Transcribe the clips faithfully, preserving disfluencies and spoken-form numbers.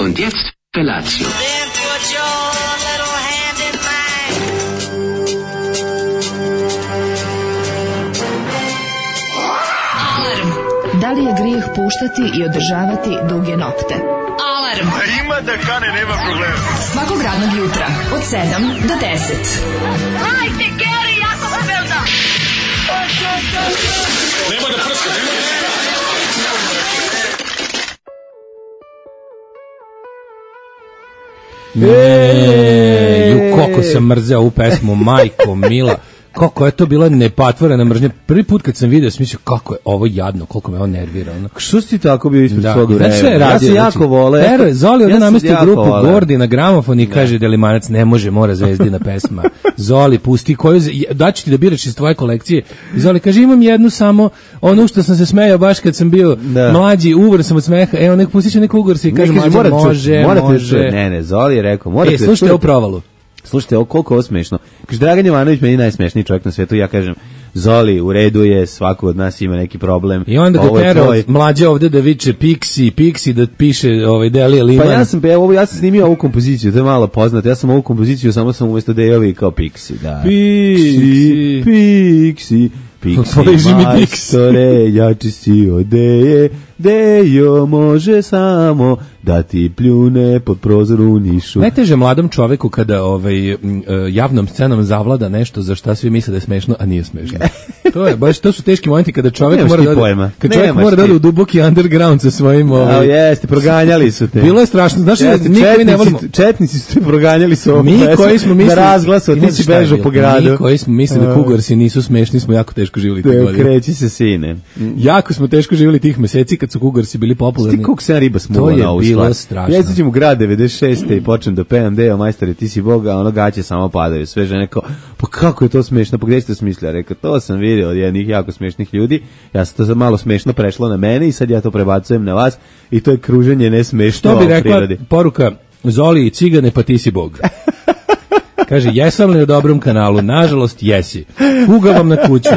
Und jetzt Felatio. Then put your little hand in mine. Alarm. Da li je grijeh puštati i održavati duge nokte? Alarm. A ima da kane, nema problema. Svakog radnog jutra od sedam do deset. Hajde, Geri, jako se velda. Nema da prska, nema da prska. Eee, ju, koliko sam mrzeo ovu pesmu, majko mila, kako je to bila nepatvorena mržnja. Prvi put kad sam vidio, sam mislio kako je ovo jadno, koliko me ovo nervira. Ono. Što si ti tako bio ispred Da. svog Znači, vremena? sve je radio, Ja se znači, jako vole. Pero je Zoli ovdje Ja se namestio jako grupu vole. Gordi na gramofon i kaže Delimanac ne može, mora Zvezdina pesma. Zoli, pusti koju, daću ti da biraš iz tvoje kolekcije. I Zoli kaže imam jednu samo, onu što sam se smejao baš kad sam bio Da. mlađi, uvor sam od smeha, evo nek pustit ću neku ugor i kaže Ne, mlađa, morate čuti, može, morate može. čuti. Ne, ne, Zoli je rekao, morate E, slušajte čuti. ovu provalu. Slušajte, ovo koliko je ovo smešno. Kaže, Dragan Jovanović meni najsmešniji čovjek na svetu, ja kažem, Zoli, u redu je, svako od nas ima neki problem. I onda ga Ovo je tera tvoj- od mlađe ovde da viče Pixi, Pixi da piše ovaj Delija Pa Liman. ja sam, pa ovo, ja sam snimio ovu kompoziciju, to je malo poznato. Ja sam ovu kompoziciju, samo sam umjesto Dejovi kao Pixi, da. Pixi. Pixi, Pixi, Poliži mi Dix. majstore, jači si od Deje, Dejo može samo da ti pljune pod prozor u Nišu. Najteže mladom čoveku kada ovaj m, e, javnom scenom zavlada nešto za šta svi misle da je smešno, a nije smešno. To je baš to su teški momenti kada čovjek Nemaš mora ti da ode- pojma. kad čovjek Nemaš mora da ti. ode u duboki underground sa svojim A, ovaj. jeste, proganjali su te. Bilo je strašno, znaš da Jeste, mi koji ne volimo. četnici, četnici su te proganjali su ovu Mi pesmu koji smo mislili na razglasu, a I ti ne si znaš šta je bežao bilo. po gradu. Mi koji smo mislili da Kugorsi nisu smešni, smo jako teško živjeli tih Te godina. kreći se sine. Jako smo teško živjeli tih meseci kad su Kugorsi bili popularni. Ti koliko se ja riba smuva To je na ovu bilo stvar. strašno. Ja izađem u grad devedeset šeste i počnem da pevam Deo majstore ti si Bog, a ono gaće samo padaju. Sve žene kao, pa kako je to smešno, pa gdje ste to smislili? Rekao, to sam vidio od jednih jako smešnih ljudi, ja sam to sad malo smešno prešlo na mene i sad ja to prebacujem na vas i to je kruženje nesmešno Što bi u rekla prirodi. poruka Zoli i cigane, pa ti si Bog. Kaže, jesam li u dobrom kanalu? Nažalost, jesi. Kuga vam na kuću.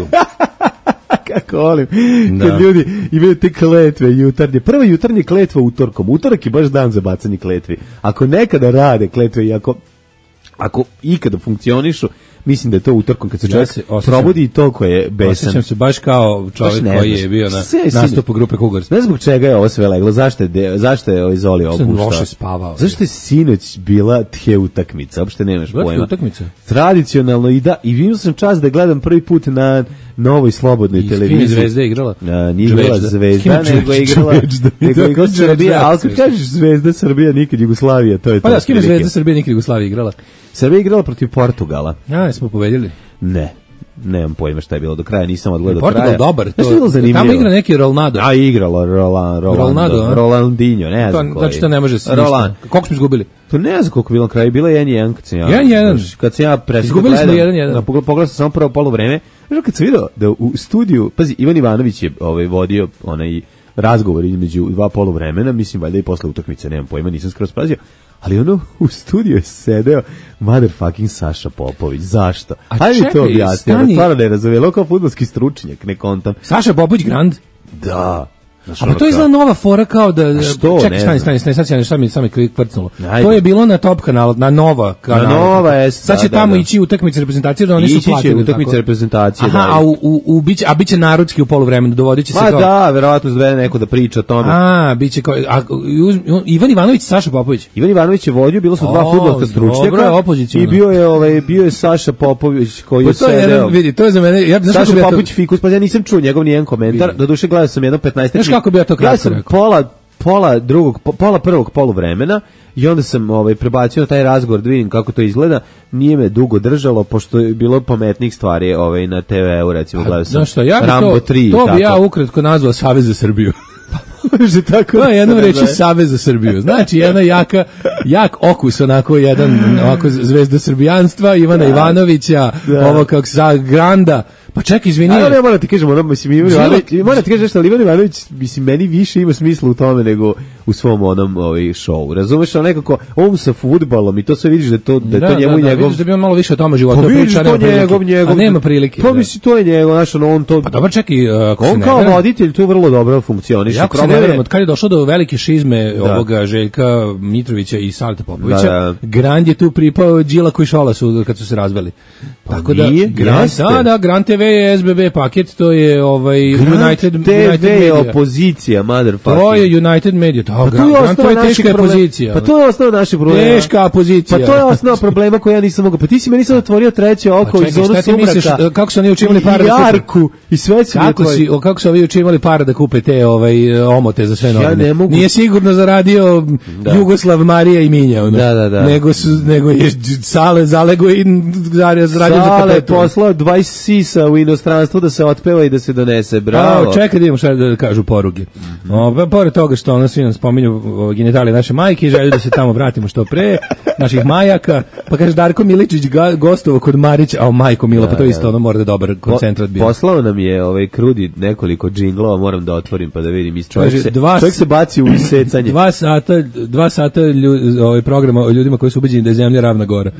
Kako volim, Da. kad ljudi imaju te kletve jutarnje. Prva jutarnje kletva utorkom. Utorak je baš dan za bacanje kletvi. Ako nekada rade kletve i ako, ako ikada funkcionišu, mislim da je to utorkom kad se Ja čovjek se osjećam- probudi i toliko je besan. Osjećam se baš kao čovjek Baš ne koji znaš. je bio na Sve je nastupu grupe Kugors. Ne znam zbog čega je ovo sve leglo, zašto je, de, zašto je ovaj Zoli ovo Sam puštao? loše spavao. Zašto je sinoć bila tje utakmica, uopšte nemaš Bila tje pojma. utakmica? Tradicionalno i da, i vidio sam čast da gledam prvi put na novoj slobodnoj I s kim je televiziji. Zvezda igrala? A, nije igrala Džvejžda. Zvezda, S kim je nego je Džvejžda? igrala, Džvejžda. nego je igrala Džvejžda. Srbija, ali kad Džvejžda. kažeš Zvezda, Srbija, nikad Jugoslavija, to je to. Pa da, s kim je otprilike. Zvezda Srbije nikad Jugoslavija igrala? Srbija je igrala protiv Portugala. Ja, smo pobedili. Ne. Nemam pojma šta je bilo do kraja, nisam odgledao do Portugal kraja. dobar. Znaš što je bilo To, zanimljivo? tamo igra neki Rolnado. A igralo Roland, Rolando, Rolnado, a? Rolandinho, ne To, znam koji. znači to ne može se Roland. ništa. Koliko smo izgubili? To ne znam koliko je bilo na kraju, bilo je jedan jedan kad sam ja. jedan jedan. Znaš, kad sam ja presao. Izgubili smo jedan jedan. Na pogled, pogledao sam samo prvo poluvreme. Znaš kad sam video da u studiju, pazi, Ivan Ivanović je ovaj vodio onaj razgovor između dva poluvremena, mislim valjda i posle utakmice, nemam pojma, nisam skroz pazio. Ali ono u studiju je sedeo motherfucking Saša Popović. Zašto? A Hajde mi to čekaj, objasni. Ono stani. stvarno ne razumije. Ovo kao fudbalski stručnjak, ne kontam. Saša Popović Grand? Da. Znaš, A ono pa to je kao- izgleda nova fora kao da... A što? Čekaj, Ne stani, znam. stani, stani, sad će šta mi, sad mi kvrcnulo. Ajde. To je bilo na Top kanalu, na Nova kanalu. Na Nova, jest, Sad će da, da, tamo da. ići utakmice reprezentacije, da oni Ići su će platili. utakmice tako? reprezentacije, Aha, da. a, u, u, u, biće, a biće narodski u poluvremenu, dovodit će se Ma kao... da, verovatno zvede neko da priča o tome. A, biće kao... A, uz- Ivan Ivanović, Saša Popović. Ivan Ivanović je vodio, bilo su dva O, fudbalska dobro stručnjaka je, opoziciono. i bio je ovaj bio je Saša Popović koji Pa je to je sedeo. jedan, vidi, to je za mene... Ja, znaš kako Saša bi ja to- Popović fikus, pa ja nisam čuo njegov nijedan komentar. Vidi. Doduše gledao sam jedno petnaest. Znaš kako bi ja to kratko Gledao sam rekao? pola pola drugog po- pola prvog poluvremena i onda sam ovaj prebacio na taj razgovor da vidim kako to izgleda. Nije me dugo držalo pošto je bilo pametnih stvari ovaj na te veu, recimo gledao sam. Znaš šta, ja bi Rambo to, tri i to bi ja tako. ukratko nazvao Savez za Srbiju. Može tako. To je jednom da se reći nazove. Savez za Srbiju. Znači, jedna jaka, jak okus, onako jedan ovako zvezda srbijanstva, Ivana Ivanovića, Da. ovo kako sa Granda. Pa čekaj, izvini. A ne, moram ti kažem, ono, mislim, Ivan Život- Ivanović, moram ti kažem što Ivan Ivanović, mislim, meni više ima smisla u tome nego u svom onom ovaj showu. Razumeš, a nekako on sa fudbalom i to sve vidiš da je to da je Da, to njemu da, da, njegov. vidiš da bi on malo više o tome životu Pa priča, vidiš, a to nema prilike. njegov, njegov. A nema prilike. Pa da. misli, to je njegov, znaš, ono, on to... Pa dobro, čekaj, uh, ako se On ne kao varam- voditelj tu vrlo dobro funkcioniše. Jako se Problem ne je- verujem, od kad je došlo do velike šizme Da. ovoga Željka Mitrovića i Saleta Popovića, Da, da. Grand je tu pripao Đilako i Šolasu kad su se razveli. Pa Tako nije, da, Grand, jeste. da, da, Grand te ve je es be be paket, to je ovaj United, Grand te United ve je Media. opozicija, motherfucker. To je United Media, da, Pa to Grand, je Grand, to osnova je naših teška problema. pozicija. Pa to je osnova naših problema. Teška pozicija. Pa to je osnova problema koja ja nisam mogao. Pa ti si meni sad otvorio treće oko čekaj, iz zonu šta ti misliš, sumraka. kako su oni učinili pare I da kupe? Jarku i sve su mi Kako otvorili. si, o, kako su ovi juče imali para da kupe te ovaj omote za sve novine? ne mogu- Nije sigurno zaradio Da. Jugoslav, Marija i Minja, ono. Da, da, da. Nego su nego je Sale zalego i zaradio za Sale kapetu. poslao dvadeset sisa u inostranstvo da se otpeva i da se donese. Bravo. A, čekaj da imamo šta da kažu poruge. Mhm. O, pa, pored toga što ono svi nam spominju o, genitalije naše majke i želju da se tamo vratimo što pre, naših majaka, pa kaže Darko Miličić ga, gostovo kod Marića, a o majko Mila, pa to isto ono mora da dobar koncentrat bio. Poslao nam je ovaj Krudi nekoliko džinglova, moram da otvorim pa da vidim. Iz čovjek, Kaže, se, dva- čovjek se baci u isecanje. Dva sata, dva sata lju, ovaj programa o ljudima koji su ubeđeni da je zemlja ravna gora.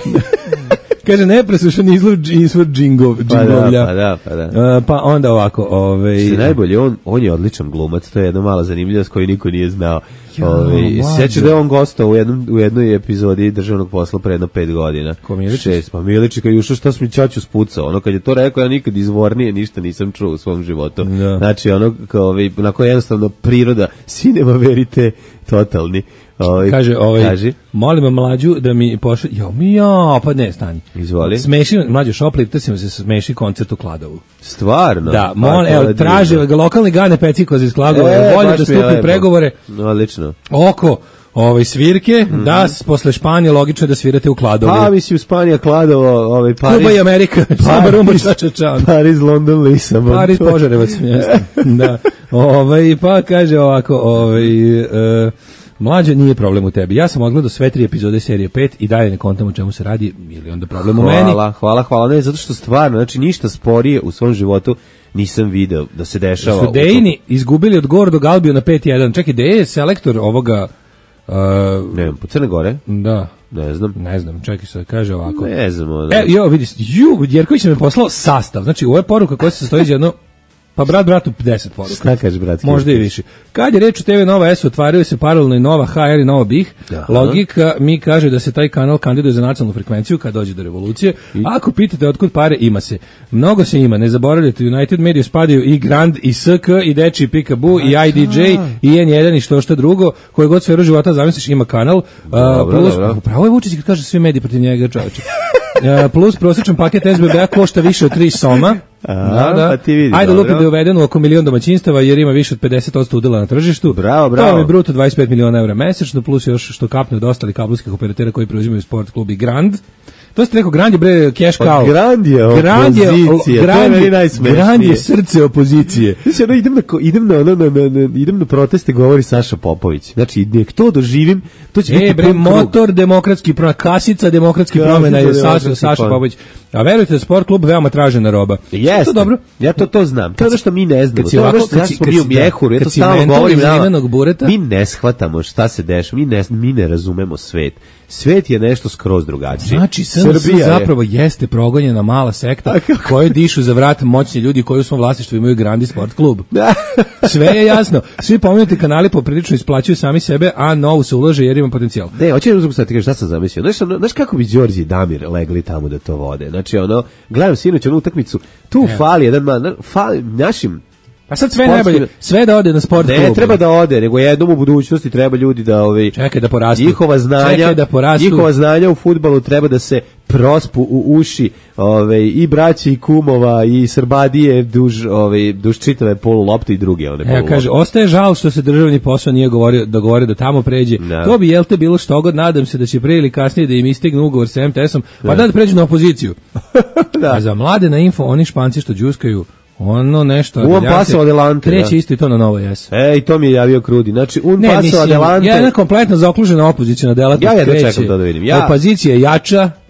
Kaže, nepreslušan izvor, izvor džingov, Pa da, džingovlja. pa da, pa da. Uh, pa onda ovako, ovaj... Se najbolje, on, on je odličan glumac, to je jedna mala zanimljivost koju niko nije znao. Ja, Ovaj, mlađo. sjećaš da je on gostao u, jednom, u jednoj epizodi državnog posla pre jedno pet godina. Ko, Miličić? Šest, pa Miličić kad je ušao šta sam mi ćaću spucao, ono kad je to rekao ja nikad izvornije ništa nisam čuo u svom životu. Da. Znači ono, kao, ovaj, onako jednostavno priroda, sinema verite, totalni. Ovaj, Kaže, ovaj, kaži. molim mlađu da mi pošalje, jo, mi ja, pa ne, stani. Izvoli. Smeši, mlađu Šoplifta se se smeši koncert u Kladovu. Stvarno? Da, Pa, mol, to evo, je traži divno. ga lokalni Gane Pecikoz iz Kladova, E, volju baš da mi je stupi lepo. pregovore Odlično. oko ovaj svirke, Mhm. da s- posle Španije logično je da svirate u Kladovu. Pa, mislim, Spanija, Kladovo, ovaj, Pariz. Kuba i Amerika, Saba Rumba, ča, ča, ča. Pariz, London, Lisabon. Paris Požarevac mjesto. Da. Ovaj pa kaže ovako, ovaj e, mlađe nije problem u tebi. Ja sam odgledao sve tri epizode serije pet i dalje ne kontam o čemu se radi, ili onda problem u meni. Hvala, hvala, hvala. Ne, zato što stvarno, znači ništa sporije u svom životu nisam video da se dešava. Su Dejini izgubili od Gordog Albio na pet jedan. Čekaj, Deje je selektor ovoga uh, Ne, po Crne Gore? da, Ne znam. ne znam, čekaj se, kaže ovako. Ne znam. ono. E, jo, vidi, ju, Jerković nam je poslao sastav. Znači, ovo je poruka koja se sastoji iz jedno, pa brat bratu deset poruka. Šta kaže, bratski? Možda i više. Kad je reč o te ve Nova S, otvaraju se paralelno i Nova H R i Nova B I H. Aha. Logika mi kaže da se taj kanal kandiduje za nacionalnu frekvenciju kad dođe do revolucije. Ako pitate otkud pare, ima se. Mnogo se ima, ne zaboravljate, United Media spadaju i Grand, i S K, i Dečiji Pikabu, i I D J, i N jedan, i što šta drugo. Koje god sferu života zamisliš, ima kanal. A, Dobro, plus, dobro. upravo je Vučić kad kaže svi mediji protiv njega, čoveče. E, plus prosječan paket S B B-a košta više od tri soma. A, pa ti vidi, Ajde, dobro. lupim da je uvedeno oko milion domaćinstava jer ima više od pedeset posto udela na tržištu. Bravo, To bravo. vam je bruto dvadeset pet miliona evra mesečno, plus još što kapne od ostalih kablovskih operatera koji preuzimaju sport klub i Grand. To ste rekao, Grand je bre cash Pa cow. Grand je Grand je, opozicija, to je Grand meni je, najsmešnije. Grand je srce opozicije. Znači, ono, idem na, ko- idem na, ono, na, na, na, idem na proteste, govori Saša Popović. Znači, nek to doživim, to će E, biti bre, pun krug. motor demokratski promena, kasica demokratski Kasica promena je Saša, demokratski Saša promena. Popović. A verujte da sport klub veoma tražena roba. Jeste. To dobro. Ja to to znam. To je ono što mi ne znamo. kad si To je ono ovako- što kad ja si- smo kad mi u si- Mjehuru, ja kad to si stalno mentor govorim. iz nama. limenog bureta. Mi ne shvatamo šta se dešava. Mi ne, mi ne razumemo svet. Svet je nešto skroz drugačije. Znači, S N S Srbija je- zapravo jeste progonjena mala sekta koje dišu za vrat moćni ljudi koji u svom vlasništvu imaju Grandi sport klub. Da. Sve je jasno. Svi pomenuti kanali poprilično isplaćuju sami sebe, a novu se ulaže jer ima potencijal. Ne, hoću jednu sad ti kažem šta sam zamislio. Znaš, ono, znaš kako bi Đorđe i Damir legli tamo da to vode? Znači, ono, gledam sinoć onu utakmicu, tu fali jedan man, fali našim. A sad sve Sportski- najbolje, sve da ode na sport klub. Ne treba da ode, nego jednom u budućnosti treba ljudi da ovaj Čekaj da porastu. njihova znanja, Čekaj da porastu. njihova znanja u fudbalu treba da se prospu u uši, ovaj i braći i kumova i Srbadije duž ovaj duž čitave polu lopte i druge one. Evo polu kaže, lopte. ostaje žal što se državni posao nije govorio, dogovorio da tamo pređe. Da. To bi, jel te, bilo što god, nadam se da će pre ili kasnije da im istigne ugovor sa M T S-om, pa da, da pređu na opoziciju. Da. A za mlade na info, oni Španci što džuskaju, ono nešto... Un Adelante, paso adelante, kreće da. isto i to na Novo Jes. E, i to mi je javio Krudi. Znači, un Ne, paso mislim, adelante. jedna kompletno zaokružena opozicijna delatnost Ja jedva kreće. čekam to da vidim. Ja- Opozicija je jača,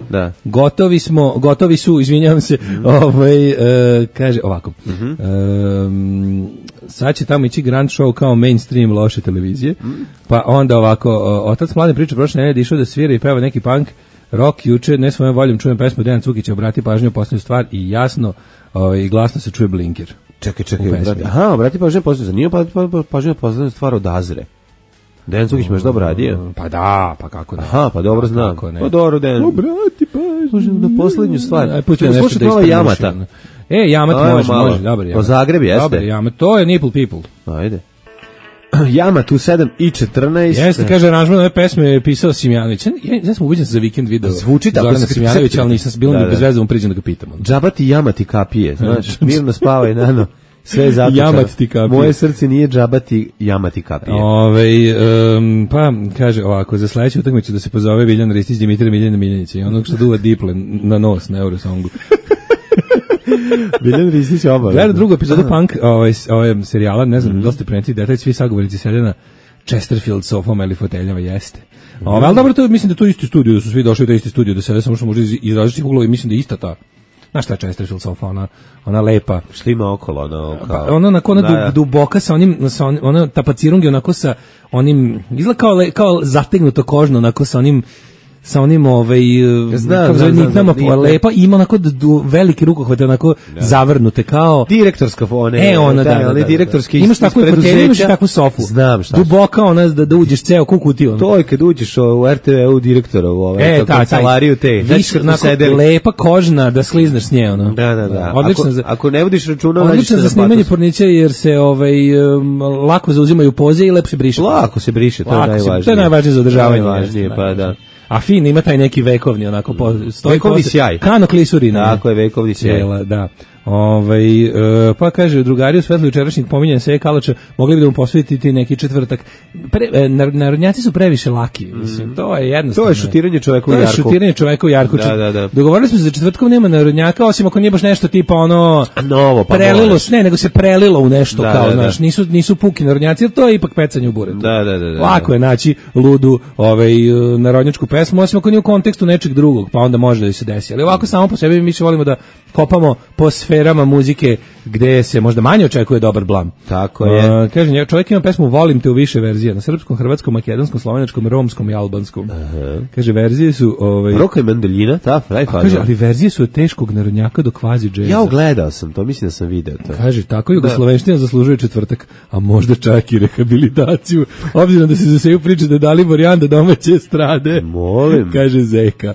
Da. Gotovi smo, gotovi su, izvinjavam se, mm. ovaj, e, kaže ovako, mm-hmm. e, sad će tamo ići Grand Show kao mainstream loše televizije, mm. pa onda ovako, otac mladen priča prošle nedelje išao da svira i peva neki punk rock, juče ne svojom voljom čujem pesmu Dejan Cukića, obrati pažnju u posljednju stvar i jasno ovaj, glasno se čuje blinker. Čekaj, čekaj, brati, aha, obrati pažnju posljednju, zanimljivo pa, pa, pa, pažnju posljednju stvar od Azre. Dejan Cukić me još dobro radio. Pa da, pa kako ne. Aha, pa dobro znam. Pa dobro, Dejan. Obrati pažnju na posljednju stvar. Aj, pusti nešto da malo Jamata. E, Jamat Ajmo može, malo. može, dobro. O Zagreb jeste. Dobro, Jamat, to je Nipple People. Ajde. Jamat u sedam i četrnaest. Jeste, kaže, aranžman ove pesme je pisao Simjanović. Ja, ja sam ubeđen za vikend video. Zvuči tako. Zorana Simjanović, ali nisam bilo mi bez veze da mu priđem da ga pitam. Džabati Jamati kapije, znaš, mirno spavaj, nano. Sve je zaključano. Jamati kapije. Moje srce nije džabati Jamati kapije. Ove, um, pa, kaže ovako, za sledeću utakmicu da se pozove Viljan Ristić, Dimitrij Miljana Miljanića i onog što duva diple na nos na Eurosongu. Viljan Ristić oba. Gleda drugu epizodu Punk ovaj, ovaj serijala, ne znam, mm-hmm. dosta preneti detalj, svi sagovornici sede na Chesterfield sofama ili foteljama, jeste. Mm-hmm. Ove, ali dobro, to, mislim da je to isti studio, da su svi došli u taj isti studio, da sede samo što može iz, iz različitih uglova i mislim da je ista ta. Znaš šta je Chesterfield sofa, ona, ona lepa. Što ima okolo, ono kao... Ona onako, ona da, duboka sa onim, sa onim, ona tapacirungi onako sa onim, izgleda kao, le, kao zategnuto kožno, onako sa onim, sa onim ovaj znam, znam, znam, znam, lepa, ima onako du, velike rukohvate, onako da. Zavrnute kao direktorska one, e, ona, da, da, da, da, direktorski imaš takvu fotelju, imaš takvu sofu. Znam šta. Duboka ona da, da uđeš ceo kukutio. To je kad uđeš u R T V-u direktorovu, ovaj, e, ta, kancelariju te. Znači, lepa kožna da slizneš s nje, ono. Da, da, da. Odlično ako, za, ako ne vodiš računa, odlično za snimanje pornića jer se ovaj um, lako zauzimaju poze i lepo se briše. Lako se briše, to je najvažnije. To je najvažnije za održavanje. Najvažnije, pa da. A fin ima taj neki vekovni onako po, stoji vekovni sjaj. Kano klisurina. Tako je, vekovni sjaj. Jela, da. Ovaj e, pa kaže drugari u svetlu jučerašnjeg pominjanja Seje Kalača, mogli bi da mu posvetiti neki četvrtak. Pre, e, narodnjaci su previše laki, mislim. To je jednostavno. To je šutiranje čoveka u jarku. To je šutiranje čoveka u jarku. Da, da, da. Dogovorili smo se za četvrtkom nema narodnjaka, osim ako nije baš nešto tipa ono novo, pa prelilo se, ne, nego se prelilo u nešto da, kao, da, znaš, da. nisu nisu puki narodnjaci, jer to je ipak pecanje u buretu. Da, da, da, da. Lako je naći ludu, ovaj narodnjačku pesmu, osim ako nije u kontekstu nečeg drugog, pa onda može da se desi. Ali ovako samo po sebi mi se volimo da kopamo po sferama muzike gde se možda manje očekuje dobar blam. Tako je. Uh, kaže, čovjek ima pesmu Volim te u više verzija, na srpskom, hrvatskom, makedonskom, slovenačkom, romskom i albanskom. Aha. Kaže, verzije su... Ovaj, Roka i mandoljina, ta, fraj faza. Kaže, ali verzije su od teškog narodnjaka do kvazi džeza. Ja ugledao sam to, mislim da sam video to. Kaže, tako jugoslovenština zaslužuje četvrtak, a možda čak i rehabilitaciju, obzirom da se za seju priča da dali Vorjanda domaće strade. Molim. Kaže Zeka.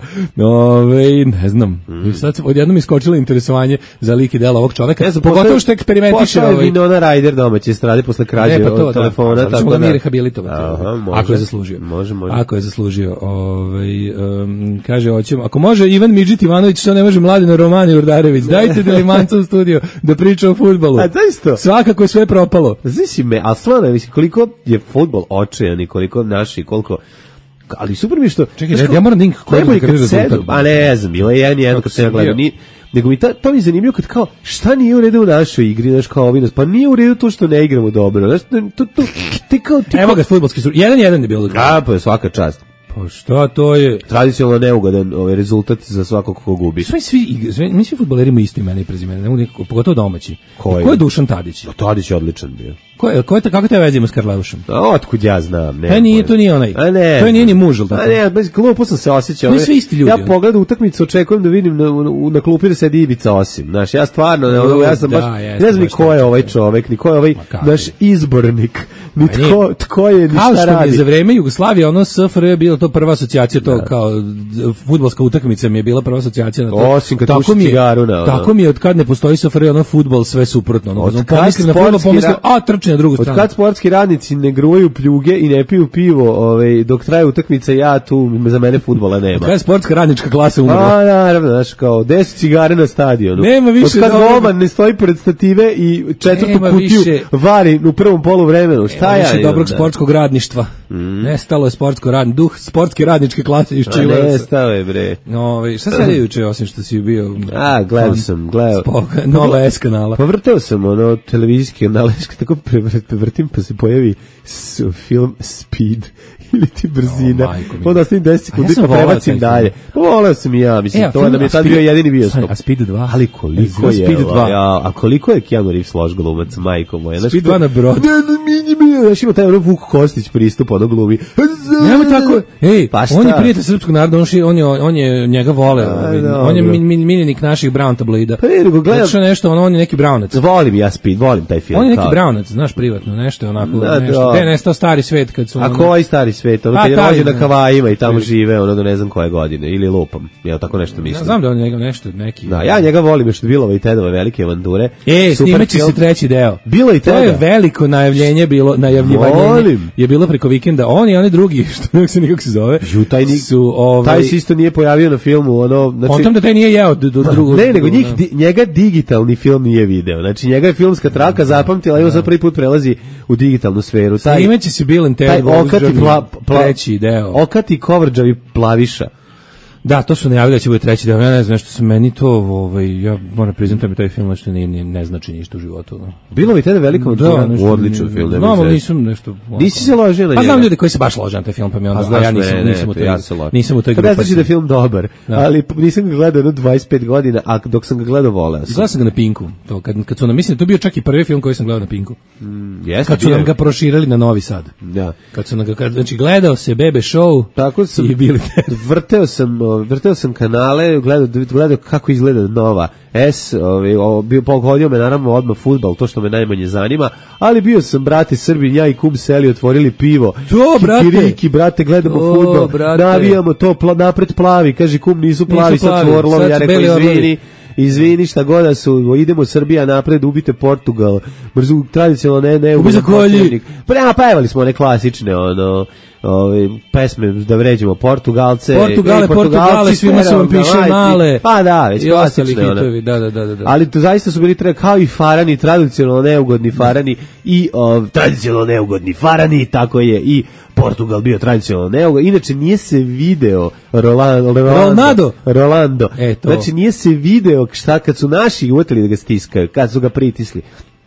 Ove, ne znam. Mm. Sad odjednom iskočilo interesovanje za lik i delo ovog čoveka. Pogotovo što eksperimentiše ovaj. Pošto je Winona Ryder domaće strade posle krađe ne, pa to, od telefona. Da, tako da mi rehabilitovati. Aha, može, ako je zaslužio. Može, može. Ako je zaslužio. Ovaj, um, kaže, hoćemo. Ako može Ivan Midžit Ivanović, što ne može Mladin Romani Urdarević. Dajte Delimanca u studio da priča o fudbalu. A to isto. Svakako je sve propalo. Znači me, a stvarno, mislim, koliko je fudbal očajan i koliko naši, koliko... Ali super mi što... Čekaj, ja, ja moram da kako je rezultat. A ne znam, bilo je jedan jedan kad sam ja gledao. Ni, nego mi ta, to mi je zanimljivo kad kao, šta nije u redu u našoj igri, znaš, kao ovi nas, pa nije u redu to što ne igramo dobro, znaš, to, to, ti kao... Ti Evo ga, fudbalski sur, jedan jedan je bilo. A, pa svaka čast. Pa šta to je? Tradicionalno neugodan ovaj rezultat za svakog ko gubi. Sve svi, sve, mi svi fudbaleri imaju isto imena i prezimena, ne mogu nikako, pogotovo domaći. Ko je? Ko je Dušan Tadić? Pa Tadić je odličan bio. Ko je, ko je, kako te vezimo s Karleušom? A otkud ja znam, ne. E nije, to nije onaj. A ne. To nije ni mužel, tako. A ne, bez glupo sam se osjećao. Mi svi isti ljudi. Ja pogledam utakmicu, očekujem da vidim na, na, na klupi da sedi Ivica Osim. Znaš, ja stvarno, ne, ja sam baš, da, ne znam ni ko je ovaj čovek, ni ko je ovaj naš izbornik, ni tko, tko je, ni šta radi. Kao što je za vreme Jugoslavije, ono S F R je bilo to prva asocijacija, to da. Kao fudbalska utakmica mi je bila prva asocijacija na to. Osim kad puši cigaru na. Tako mi je od kad ne postoji S F R, ono fudbal sve suprotno. Ono, pomislim na fudbal, pomislim, a trči na drugu stranu. Sportski radnici ne gruvaju pljuge i ne piju pivo, ovaj dok traje utakmica, ja tu za mene fudbala nema. Kaj sportska radnička klasa umrla? A naravno, znaš, kao deset cigare na stadionu. Nema više. Kad golman ne stoji pored stative i četvrtu kutiju više vari u prvom poluvremenu. Šta ja? Više dobrog sportskog radništva. Mm. Nestalo je sportsko radni duh, sportske radničke klase iščivao. Nestalo je bre. Ovaj šta se juče osim što si bio? A, gledao sam, gledao. Nova S kanala. Pa vrteo sam ono televizijski kanal, tako vrtim pa se pojavi s, film Speed ili ti brzina. Oh, onda ostavim deset sekundi ja pa prebacim dalje. Pa voleo sam i ja, mislim, e, to nam je tad bio jedini bioskop. A Speed dva? Ali koliko je, Speed dva. Ja, a koliko je Keanu Reeves loš glumac, majko moja. Speed dva na brodu. Znaš, ima taj ono Vuk Kostić pristup, ono glumi. Nema tako, ej, pa on je prijatelj srpskog naroda, on, on, je, on je njega vole, a, on je min, min, miljenik naših Brown tabloida. Pa nego gledam. Znači nešto, on, on je neki Brownac. Volim ja Speed, volim taj film. On je neki Brownac, znaš, privatno, nešto onako, da, nešto. Te nestao stari svet kad su... A ono, koji stari svet? Ono kad je rođen na Havajima i tamo žive, ono do ne znam koje godine, ili lupam, ja tako nešto mislim. Ja znam da on njega nešto, neki... Da, ja njega volim, što Bilova i Tedove velike avanture. E, snimeće se treći deo. Bilo i Teda. To je veliko najavljenje bilo, najavljivanje je bilo preko vikenda. On i oni drugi, što ne se nikako se zove, taj, su... Ovaj, taj se isto nije pojavio na filmu, ono... Znači, on tam da taj nije jeo do, do drugog... Ne, nego njih, di, njega digitalni film nije video. Znači, njega je filmska traka zapamtila, evo sad prvi put prelazi u digitalnu sferu. Taj, imeće se Bill and Ted, okati, pla, pla, treći deo. Okati Kovrđavi plaviša. Da, to su najavili da će bude treći deo. Ja ne znam, nešto se meni to, ovaj, ja moram priznati da mi taj film nešto ne, ne, ne znači ništa u životu. No. Bilo mi tada veliko da, odličan film. Da, no, nisam nešto... Nisi se ložio na njega? Pa znam ljudi koji se baš lože na taj film, pa mi onda, a, a ja nisam, ne, nisam, ne, u toj, ja nisam u toj grupi. Pa ne znači da je film dobar, da. Ali nisam ga gledao jedno dvadeset pet godina, a dok sam ga gledao voleo sam. Gledao sam ga na Pinku, to, kad, kad su nam, mislim, to bio čak i prvi film koji sam gledao na Pinku. Mm, jeste, kad su nam ga proširili na Novi Sad. Da. Kad su nam ga, znači gledao se Bebe Show, tako sam, i bili vrteo sam, vrteo sam kanale, gledao, gledao kako izgleda Nova S, ovaj, bio pogodio me naravno odmah fudbal, to što me najmanje zanima, ali bio sam, brate, Srbin, ja i kum seli, otvorili pivo. To, brate! Kikiriki, brate, gledamo fudbal, navijamo to, pla, napred plavi, kaže kum, nisu plavi, nisu plavi sad su orlovi, ja rekao, izvini, izvini šta god da su, idemo Srbija napred, ubite Portugal, brzo, tradicionalno ne, ne, ubi za kolji. Pa, pevali smo one klasične, ono, ove pesme da vređamo Portugalce, Portugale, ej, Portugale, svima se vam piše male. Pa da, već klasične hitovi, da, da, da, da. Ali to zaista su bili treba kao i farani, tradicionalno neugodni farani i ov, tradicionalno neugodni farani, tako je i Portugal bio tradicionalno neugodni. Inače nije se video Rolando, Rolando. Rolando. E, znači nije se video šta kad su naši uvetili da ga stiskaju, kad su ga pritisli.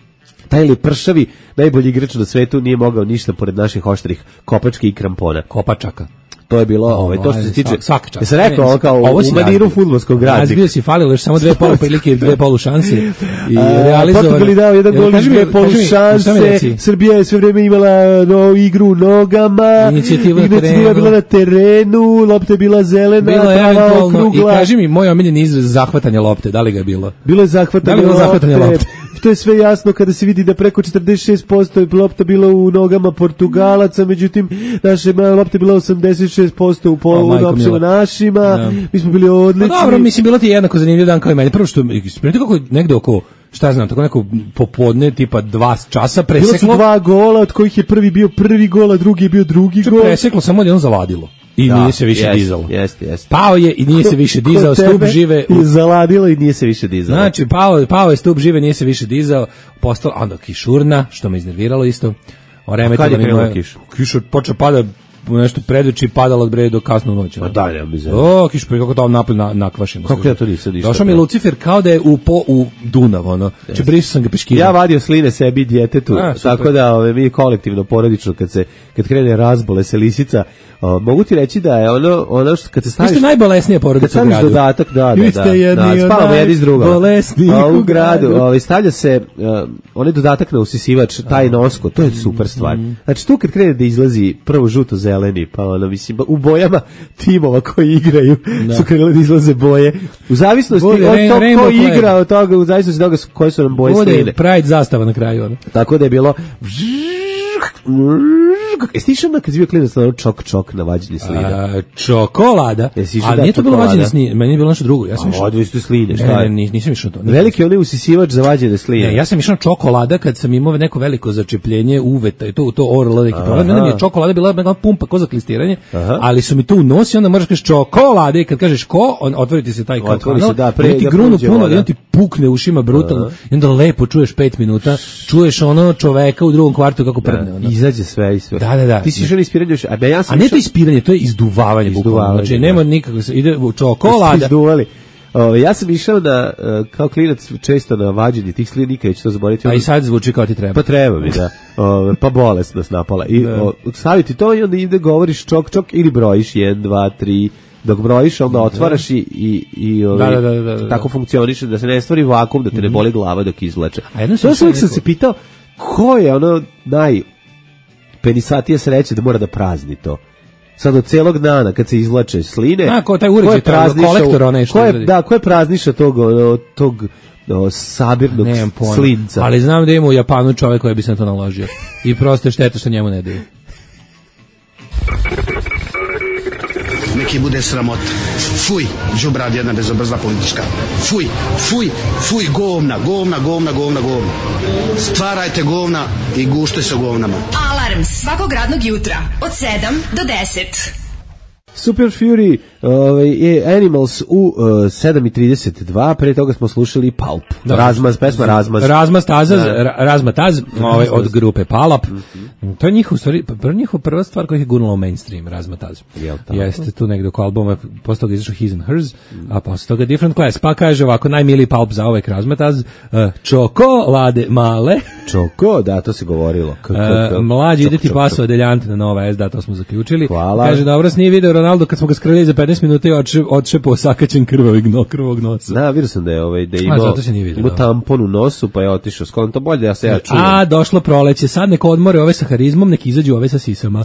Taj li pršavi, najbolji igrač na svetu nije mogao ništa pored naših oštrih kopački i krampona. Kopačaka. To je bilo, ovaj, to što se tiče... Svaka čast. Ja sam rekao, ovo kao ovo u maniru fudbalskog grada. Razbio si, falilo još samo dve polu prilike, dve polu šanse. I realizovano. Portugal je dao jedan gol i dve polu šanse. Srbija je sve vreme imala no, igru nogama. Inicijativa na terenu. Inicijativa bila na terenu, lopta je bila zelena, bilo trava okrugla. I kaži mi, moj omiljeni izraz zahvatanje lopte, da li ga je bilo? Bilo je zahvatanje lopte. zahvatanje lopte. To je sve jasno kada se vidi da preko četrdeset šest posto je lopta bila u nogama Portugalaca, međutim naše lopta je bila osamdeset šest posto u polu nopsima našima, ja. Mi smo bili odlični. Pa dobro, mislim, bilo ti jednako zanimljiv dan kao i meni. Prvo što, spremite kako negde oko, šta znam, tako neko popodne, tipa dva časa preseklo. Bilo su dva gola, od kojih je prvi bio prvi gol, a drugi je bio drugi gol. Preseklo, samo jedno zavadilo. I da, nije se više jest, dizalo. Jeste, jeste. Pao je i nije se više dizao, stup žive. I zaladilo i nije se više dizao. Znači, pao, pao je stup žive, nije se više dizao. Postalo, onda kišurna, što me iznerviralo isto. Kad je krenuo kiš? Kišur počeo pada nešto predveći, padalo od bre do kasno noći. Ma da, ne bi zelo. O, kiš, kako to napolj na, nakvašeno. Kako ja to nisam ništa. Došao mi Lucifer kao da je u, po, u Dunav, ono. Yes. Če brisao sam ga peškirao. Ja vadio sline sebi i djetetu, a, tako da ove, mi kolektivno, porodično, kad se kad krene razbole se lisica, o, mogu ti reći da je ono, ono što kad se staviš... Vi ste najbolesnija porodica u gradu. Kad staviš dodatak, da, da, Vi ste jedni da, spavamo jedni s drugom. Bolesni u gradu. Ove, stavlja se uh, onaj dodatak na usisivač, taj nosko, to je super stvar. Znači tu kad krene da izlazi prvo žuto-zeleni, pa ono, mislim, u bojama timova koji igraju da. Su krenuli da izlaze boje. U zavisnosti Bude, od toga ko igra, od toga, u zavisnosti od toga koje su nam boje sline. Pride zastava na kraju. Ono. Tako da je bilo... Jesi išao na kad si bio klinac na čok čok na vađenje slina? A, čokolada? Ali da, nije to bilo vađenje slina, meni je bilo nešto drugo. Ja sam išao. Odvoj ste sline, šta ne, je? Ne, nisam išao to. Veliki onaj usisivač za vađenje sline. Ne, ja sam išao na čokolada kad sam imao neko veliko začepljenje uveta i to, to orlo neki problem. Meni je čokolada bila neka pumpa ko za klistiranje, aha. Ali su mi to u nos i onda možeš kažeš čokolade i kad kažeš ko, on, otvori ti se taj kao kanal, da, ti grunu puno i on ti pukne ušima brutalno i onda lepo čuješ pet minuta, čuješ ono čoveka u drugom kvartu kako prdne. Ono. Izađe sve i sve. Da, da, da. Ti si išao ispiranje, a ja sam A ne to ispiranje, to je izduvavanje bukvalno. Znači nema nikako ide čokolada. Izduvali. O, ja sam išao na, kao klinac često na vađenje tih slina, nikad neću to zaboraviti. A i sad zvuči kao ti treba. Pa treba mi, da. O, pa bolest nas napala. I o, staviti to i onda ide govoriš čok, čok ili brojiš jedan, dva, tri, dok brojiš onda otvaraš i, i, i ovaj, da, da, da, da, da. tako funkcioniše da se ne stvori vakum, da te ne boli glava dok izvlače. A jedno to sam neko... se pitao ko je ono naj penisatija sreće da mora da prazni to. Sad od celog dana kad se izvlače sline, a ko taj uređaj, kolektor onaj što je, da, ko je prazniša tog tog o, sabirnog slinca. Ali znam da ima u Japanu čovjek koji bi se na to naložio. I prosto je šteta što njemu ne daju. Neki bude sramot. Fuj, đubrad jedna bezobrazna politička. Fuj, fuj, fuj, govna, govna, govna, govna, govna. Stvarajte govna i gušte se govnama. Alarm svakog radnog jutra od sedam do deset. Super Fury ovaj, Animals u uh, sedam i trideset dva, pre toga smo slušali Pulp. Da, Razmaz, pesma Razmaz. Razmaz Tazaz, da. Razmaz Taz, ovaj, od grupe Palap. Mm-hmm. To je njihov, stvari, prva njihova prva stvar koja je gurnula u mainstream, Razmaz Taz. Jeste tu negdje oko albuma, posle toga izašao His and Hers, mm. a posle toga Different Class. Pa kaže ovako, najmiliji Pulp za uvek Razmaz Taz, uh, čokolade male. Čoko, da, to se govorilo. K, k, k, uh, mlađi ide ti paso adeljante na Nova S, da, to smo zaključili. Hvala. Kaže, dobro, nije video Ronaldo kad smo ga skrljali za petnaest minuta i odše, odše po sakaćen krvavog no, krvog nosa. Da, vidio sam da je, ovaj, da je imao, imao tampon u nosu, pa je otišao s konto bolje, ja se ja čujem. A, došlo proleće, sad neko odmore ove sa harizmom, neki izađu ove sa sisama.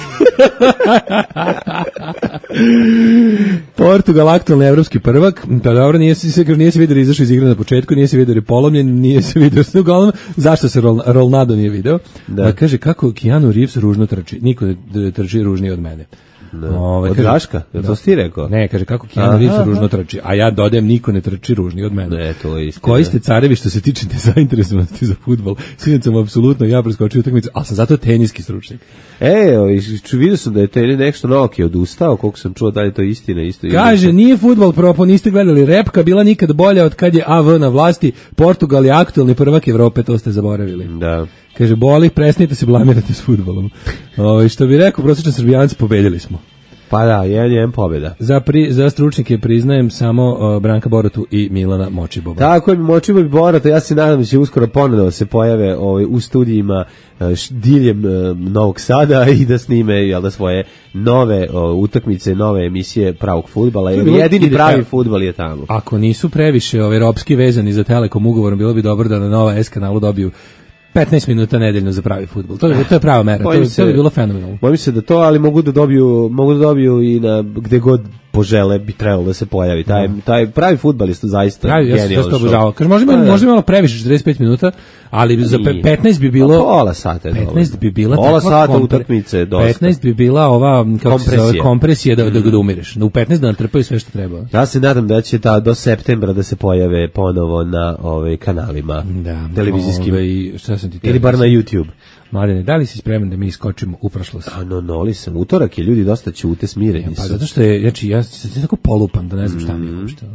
Portugal, aktualni evropski prvak, pa dobro, nije se, nije se vidio izašao iz igre na početku, nije se vidio polomljen, nije se vidio s uglavnom, zašto se Rol, Rolnado nije video? Da. Kaže, kako Keanu Reeves ružno trči, niko ne trči ružnije od mene. Ove, od Daška, je to si ti rekao? Ne, kaže kako Keanu Reeves ružno trči, a ja dodajem niko ne trči ružniji od mene. Ne, to je istina. Koji ste carevi što se tiče nezainteresovanosti za fudbal? Sinoć sam apsolutno ja preskočio utakmicu, ali sam zato teniski stručnjak. E, vidio sam da je tenis nešto Nokia odustao, koliko sam čuo da je to istina. Isto, kaže, isto. Nije fudbal propo, niste gledali, repka bila nikad bolja od kad je A V na vlasti, Portugal je aktualni prvak Evrope, to ste zaboravili. Da. Kaže, boli, prestanite se blamirati s fudbalom. O, što bi rekao, prosječni Srbijanci, pobedili smo. Pa da, jedan jedan pobjeda. Za, pri, za stručnike priznajem samo uh, Branka Borotu i Milana Močiboba. Tako je, Močibob i Borota, ja se nadam da će uskoro ponovno se pojave ovaj, u studijima uh, diljem uh, Novog Sada i da snime jel, da svoje nove uh, utakmice, nove emisije pravog fudbala, jer jedini pravi evo, fudbal je tamo. Ako nisu previše ove, ropski vezani za Telekom ugovorom, bilo bi dobro da na Nova S kanalu dobiju petnaest minuta nedeljno za pravi fudbal. To je to je prava mera. To, se, to bi bilo fenomenalno. Bojim se da to, ali mogu da dobiju, mogu da dobiju i na gde god požele bi trebalo da se pojavi. Taj no. taj pravi fudbalista zaista pravi, genijalno. Ja sam to obožavao. Kaže možemo da, možemo malo previše četrdeset pet minuta, ali za petnaest bi bilo pola sata. petnaest bi bila pola sata utakmice, dosta. petnaest bi bila ova kako se zove kompresija da, da ga umireš. U petnaest da natrpaju sve što treba. Ja se nadam da će ta do septembra da se pojave ponovo na ove kanalima da, televizijskim ove, šta sam ti ili bar na YouTube. Mladene, da li si spreman da mi iskočimo u prošlost? A no, no, li sam. Utorak je, ljudi dosta ćute, smireni ja, su. Pa zato što je, znači, ja sam tako polupan da ne znam šta mi je uopšte.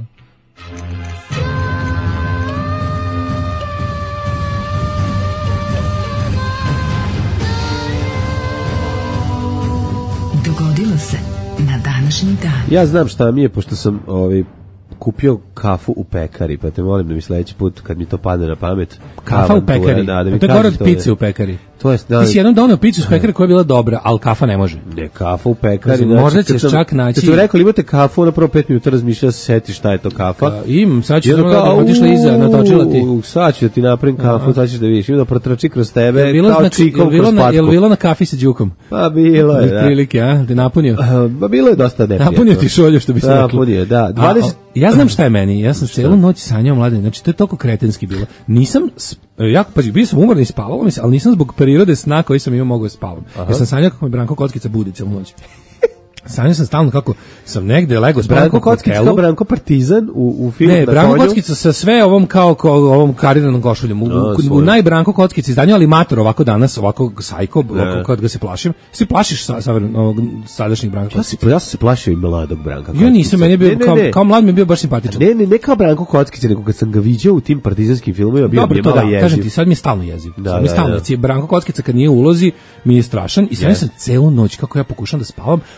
Dogodilo se na današnji dan. Ja znam šta mi je, pošto sam ovaj, kupio kafu u pekari, pa te molim da mi sledeći put kad mi to padne na pamet. Kafa u pekari? Da, da mi to je gore od pice u pekari. To je, da, ti si jednom doneo picu s pekare koja je bila dobra, ali kafa ne može. Ne, kafa u pekari. Znači, možda ćeš sam, čak naći... Kad sam rekao, imate kafu, na prvo pet minuta razmišljao se seti šta je to kafa. Ka, imam, sad ću da otišla iza, natočila ti. Sad ću da ti napravim kafu, sad ćeš da vidiš. Ima da protrači kroz tebe, je bilo, kao znači, čikom kroz patku. Je li bilo na kafi sa đukom? Pa bilo je, da. Prilike, a? Te napunio? Pa bilo je dosta neprijatno. Napunio ti šolju, što bi se rekli. Napunio, da. dvadeset Ja znam šta je meni, ja sam celu noć sanjao mladine, znači to je toliko kretenski bilo. Nisam, jako, pa bio sam umoran i spavalo mi se, ali nisam zbog prirode sna koji sam imao mogao da spavam. Jer sam sanjao kako me Branko Kockica budi celu noć. Sanjao sam stalno kako sam negde lego s Branko Kockica kao Branko Partizan u, u filmu ne, Branko Kockica sa sve ovom kao, kao ovom kariranom košuljom. U, no, u, u najbranko Kockica izdanju, ali mator ovako danas, ovako sajko, ovako kad ga se plašim. Svi plašiš sa, sa ovog sadašnjih Branka Kockica. Ja, ja sam se plašio i mladog Branka Kockica. Ja nisam, meni je bio, ne, ne, kao, ne. kao mlad mi je bio baš simpatičan. Ne, ne, ne kao Branko Kockica, nego kad sam ga viđao u tim partizanskim filmovima, bio je malo jeziv. Kažem ti, sad mi je stalno jeziv. Da, sad mi je stalno jeziv. Branko Kockica kad nije u ulozi, mi je strašan i sad sam celu noć kako ja pokušam da spavam, a on je tamo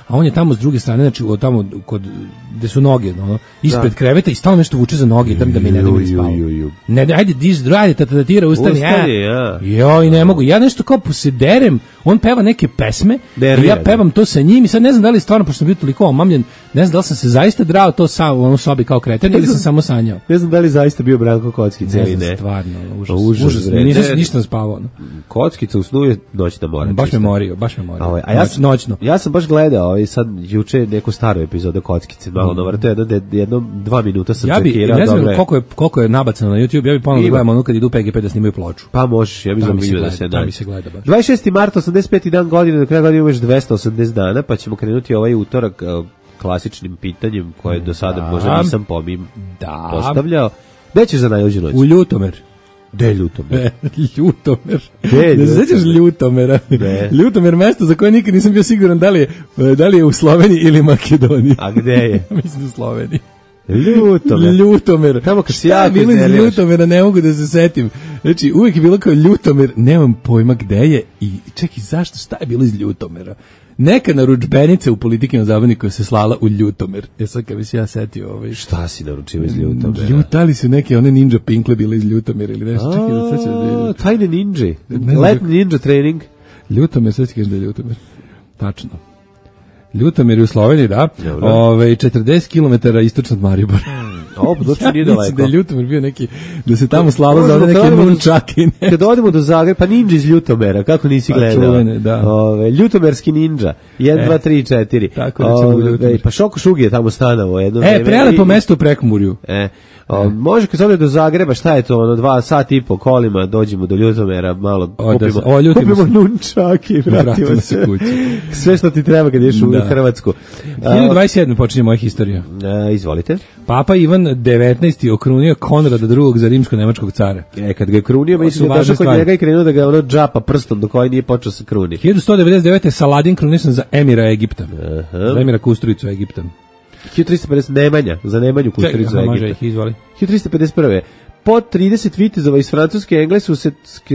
tamo s druge strane, znači od tamo kod gde su noge, ono, ispred Da. kreveta i stalno nešto vuče za noge, da mi da mi ne da mi spava. Ne, ne, ajde, diš, ajde, tatatira, ustani, Ustani, ja. ja. Jo, i ne mogu. Ja nešto kao se derem, on peva neke pesme, i Nervira, ja pevam to sa njim i sad ne znam da li stvarno, pošto sam bio toliko omamljen, ne znam da li sam se zaista drao to sa u onom sobi kao kreten ili sam samo sanjao. Ne znam da li zaista bio Branko Kockica Ne ili znam, ne. stvarno, užas. Užas, Užas, bre. nisam Ne. ništa spavao. No. Kockica u snu je noćna mora. Baš me čisto. morio, baš me morio. A, ovaj, a ja Noć- sam, noćno. ja sam baš gledao ovaj, sad juče neku staru epizodu Kockice, malo na vrtu, jedno, jedno dva minuta sam Ja bi, čekirao. ne znam dobro je. koliko je, koliko je nabacano na YouTube, ja bi ponovno Ima. gledam ono kad idu u P G P da snimaju ploču. Pa možeš, ja bih Da mi se vidio da gleda, se da nađe. mi se gleda baš. dvadeset šesti mart, osamdeset peti dan godine, do kraja godine imaš dvesta osamdeset dana, pa ćemo krenuti ovaj utorak uh, klasičnim pitanjem koje do sada Da. možda nisam pomim Da. postavljao. Gde ćeš za najluđu noć? U Ljutomer. Gde je Ljutomer? E, Ljutomer. Gde je Ne se Ljutomer? sećaš Ljutomera? Ne. Ljutomer, mesto za koje nikad nisam bio siguran da li je, da li je u Sloveniji ili Makedoniji. A gde je? Mislim u Sloveniji. Ljutomer. Ljutomer. Tamo kad si Šta je jako bilo iz iznerviraš. Ljutomera, ne mogu da se setim. Znači, uvijek je bilo kao Ljutomer, nemam pojma gde je i čekaj, zašto, šta je bilo iz Ljutomera? Neka narudžbenica u Politikinom zabavniku se slala u Ljutomer. E sad kad bi se ja setio ovaj... Šta si naručio iz Ljutomera? Ljutali su neke one ninja pinkle bile iz Ljutomera ili nešto. Čekaj, da sad ću da vidim. A, tajne ninja. znam Letni ninja trening. Ljutomer, sad ću kažem da je Ljutomer. Tačno. Ljutomer je u Sloveniji, da. Dobro. Ove, četrdeset kilometara istočno od Maribora. Ovo, doći Ja nije mislim daleko. da je Ljutomer bio neki, da se tamo slalo za Možemo ovde neke kad odemo do- nunčake. i ne. Kad odemo do Zagreba, pa ninja iz Ljutomera, kako nisi Pa gledao? čuvene, da. Ove, Ljutomerski ninja, jedan, E, dva, tri, četiri. tako da ćemo u Ove, Ljutomer. Pa Šoko Šugi je tamo stanavo jedno E, vreme prelepo i- mesto u Prekomurju. E, o, može kad se ode do Zagreba, šta je to, ono, dva sata i po kolima, dođemo do Ljutomera, malo O, da kupimo, se- o, ljutimo kupimo se. nunčaki i vratimo Vratimo se se kući. Sve što ti treba kad ješ u Da. Hrvatsku. hiljadu dvadeset sedme počinje moja historija. A, izvolite. Papa Ivan devetnaesti okrunio Konrada drugog za rimsko-nemačkog cara. E, kad ga je krunio, To mislim su da je važne došao kod stvari. njega i krenuo da ga ono džapa prstom do koji nije počeo se kruni. hiljadu sto devedeset devete Saladin krunisan za emira Egipta. Aha. Za emira Kusturicu Egipta. hiljadu tristo pedeset Nemanja, za Nemanju Kusturicu Čekaj, aha, može Egipta. ih, izvoli. hiljadu tristo pedeset prve Po trideset vitezova iz Francuske i Engleske su se,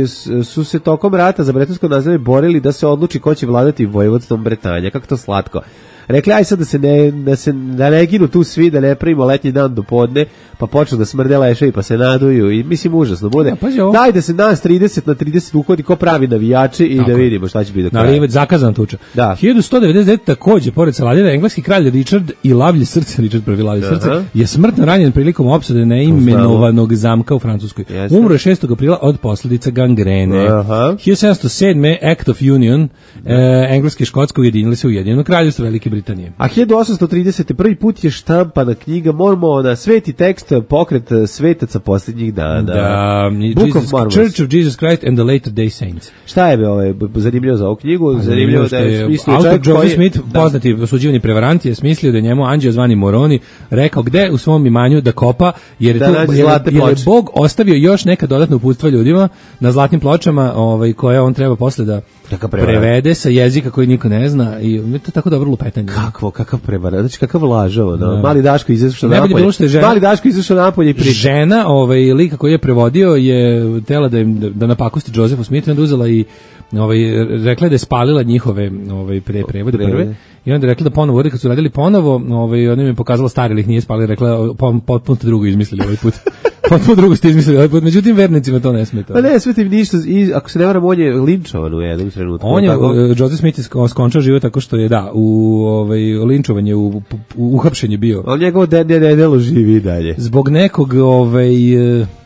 su se tokom rata za bretonsko nazivlje borili da se odluči ko će vladati vojvodstvom Bretanja. Kako to slatko. Rekli, aj sad da se ne, da se da ne ginu tu svi, da ne pravimo letnji dan do podne, pa počnu da smrde leševi, pa se naduju i mislim užasno bude. Ja, pazi ovo. Daj da se nas trideset na trideset uhodi ko pravi navijači i Tako da je. vidimo šta će biti do Na kraja. ali je zakazana tuča. Da. hiljadu sto devedeset devete takođe, pored Saladina, engleski kralj Richard i lavlje srce, Richard prvi lavlje Aha. srce, je smrtno ranjen prilikom opsade neimenovanog zamka u Francuskoj. Jeste. Umro je šestog aprila od posljedica gangrene. Aha. hiljadu sedamsto sedme Act of Union, e, Engleska i Škotska ujedinili se u Ujedinjeno kraljevstvo Velike Britanije. A hiljadu osamsto tridesete prvi put je štampana knjiga Mormona, sveti tekst, pokret svetaca posljednjih dana. Da, Book Jesus, of Mormons. Church of Jesus Christ and the Latter Day Saints. Šta je be, ovaj, b- zanimljivo za ovu knjigu? Zanimljivo da je smislio autor čovjek Joseph koji je- Smith, da. poznati osuđivani prevarant, je smislio da je njemu anđeo zvani Moroni rekao gde u svom imanju da kopa, jer je, Da tu, nađe jer, je- zlatne jer je ploče. Bog ostavio još neka dodatna uputstva ljudima na zlatnim pločama, ovaj, koje on treba posle da Da ga prevara. prevede sa jezika koji niko ne zna i to je tako dobro lupetanje. Kakvo, kakav prevara, znači kakav lažov, no. Da. Mali Daško izašao Najbolje napolje. bilo što je žena- Mali Daško izašao napolje i priča. Žena, ovaj lika koji je prevodio je tela da im da, da napakosti Josephu Smithu, onda uzela i ovaj rekla je da je spalila njihove ovaj pre prevode Prevode. prve i onda je rekla da ponovo uradi, kad su radili ponovo, ovaj ona mi je pokazala stari, ali ih nije spalila, rekla po- potpuno drugo izmislili ovaj put. Potpuno drugo ste izmislili ovaj put, međutim vernicima to ne smeta. Pa ne, sve tim ništa, i, ako se ne varam, on je linčovan u jednom trenutku. On je, tako? uh, Joseph Smith je sko- skončao život tako što je, da, u ovaj, linčovanje, u, u, u uhapšenje bio. On njegovo denje nedelo živi i dalje. Zbog nekog ovaj, uh,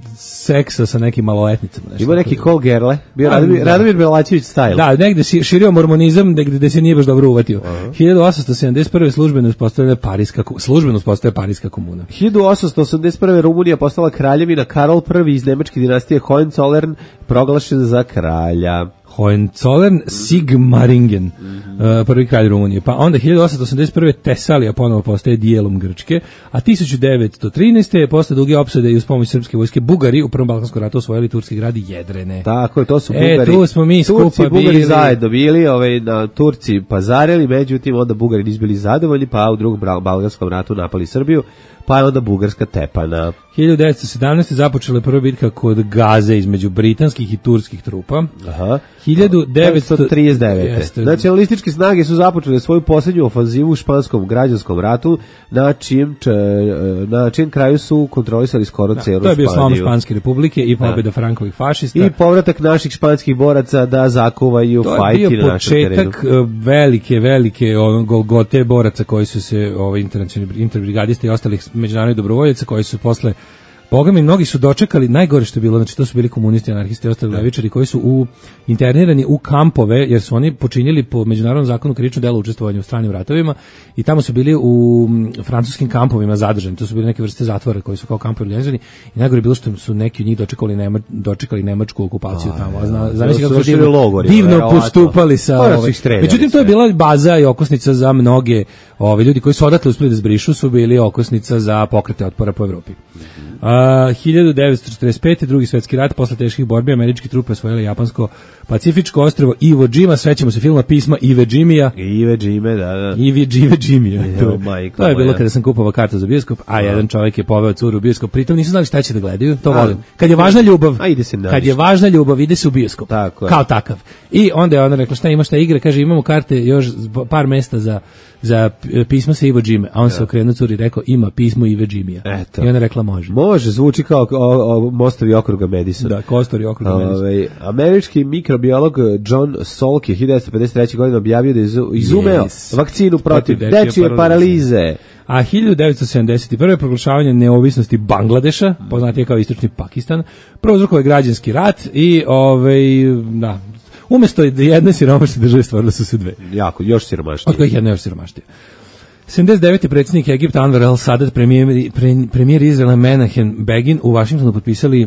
seksa sa nekim maloletnicama. nešto Ima tako neki da. call gerle, bio Pa, Radomir, da. Radomir Belačević style. Da, negde si širio mormonizam, negde gde se nije baš dobro uvatio. hiljadu osamsto sedamdeset prve službeno uspostavljena Parijska, ko- službeno uspostavljena Parijska komuna. hiljadu osamsto osamdeset prve Rumunija postala kraljevina, Karol prvi iz nemačke dinastije Hohenzollern proglašen za kralja. Hohenzollern Sigmaringen, uh, prvi kralj Rumunije. Pa onda hiljadu osamsto osamdeset prve Tesalija ponovo postaje dijelom Grčke, a tisuću devetsto trinaeste je posle duge opsade i uz pomoć srpske vojske Bugari u Prvom balkanskom ratu osvojili turski grad Jedrene. Tako je, to su E, Bugari. tu smo mi Turci skupa i Bugari bili. zajedno bili, ovaj, na Turci pazarili, međutim onda Bugari nisu bili zadovoljni, pa u drugom bra- balkanskom ratu napali Srbiju, pa je onda bugarska tepana. hiljadu devetsto sedamnaeste. započela je prva bitka kod Gaze između britanskih i turskih trupa. Aha. hiljadu devetsto trideset devete. Jeste. Nacionalističke snage su započele svoju posljednju ofanzivu u španskom građanskom ratu, na čijem, č, na čijem kraju su kontrolisali skoro Da, celu Španiju. to je bio slom Španske republike i pobjeda Frankovih fašista. I povratak naših španskih boraca da zakuvaju fajti na našem terenu. To je bio početak velike, velike ono, golgote boraca koji su se ovaj, interbrigadista i ostalih međunarodnih dobrovoljaca koji su posle Boga mi, mnogi su dočekali, najgore što je bilo, znači to su bili komunisti, anarhisti i ostali levičari koji su u, internirani u kampove, jer su oni počinjeli po međunarodnom zakonu krivično delo učestvovanja u stranim ratovima i tamo su bili u francuskim kampovima zadržani, to su bili neke vrste zatvora koji su kao kampovi organizovani i najgore je bilo što su neki od njih dočekali, nema, dočekali nemačku okupaciju tamo, a zna, znači kako su divno, logori, divno verovatno postupali sa ove. Međutim, to je bila baza i okosnica za mnoge ove, ljudi koji su odatle uspeli da zbrišu, su bili okosnica za pokrete otpora po Evropi. Uh, hiljadu devetsto četrdeset pete. drugi svetski rat, posle teških borbi američki trupe osvojile japansko pacifičko ostrvo Iwo Jima, svećamo se filma pisma Ive Jimija. Ive Jime, da, da. Ive Ive Jimija. To, to je bilo kada sam kupovao kartu za bioskop, a jedan čovjek je poveo curu u bioskop, pritom nisu znali šta će da gledaju, to volim. Kad je važna ljubav, a ide se na kad je važna ljubav, ide se u bioskop. Tako je. Kao takav. I onda je ona rekla šta ima šta igre, kaže imamo karte još par mesta za za pismo sa Ivo Jime, a on ja. se okrenuo curi i rekao ima pismo Ive Jimija. I ona rekla može. Može, zvuči kao o, o, mostovi okruga Madison. Da, kostori okruga Madison. Ove, američki mikrobiolog John Salk je hiljadu devetsto pedeset treće. godine objavio da je izumeo yes. vakcinu protiv dečije, dečije paralize. A hiljadu devetsto sedamdeset prve. proglašavanje neovisnosti Bangladeša, poznatije kao istočni Pakistan, prouzrokovao je građanski rat i ovaj da umesto jedne siromašne države stvorile su se dve. Jako, još siromašnije. Od kojih jedna još siromašnije. sedamdeset devete. predsjednik Egipta Anwar el-Sadat, premijer, pre, premijer Izraela Menachem Begin u Vašingtonu potpisali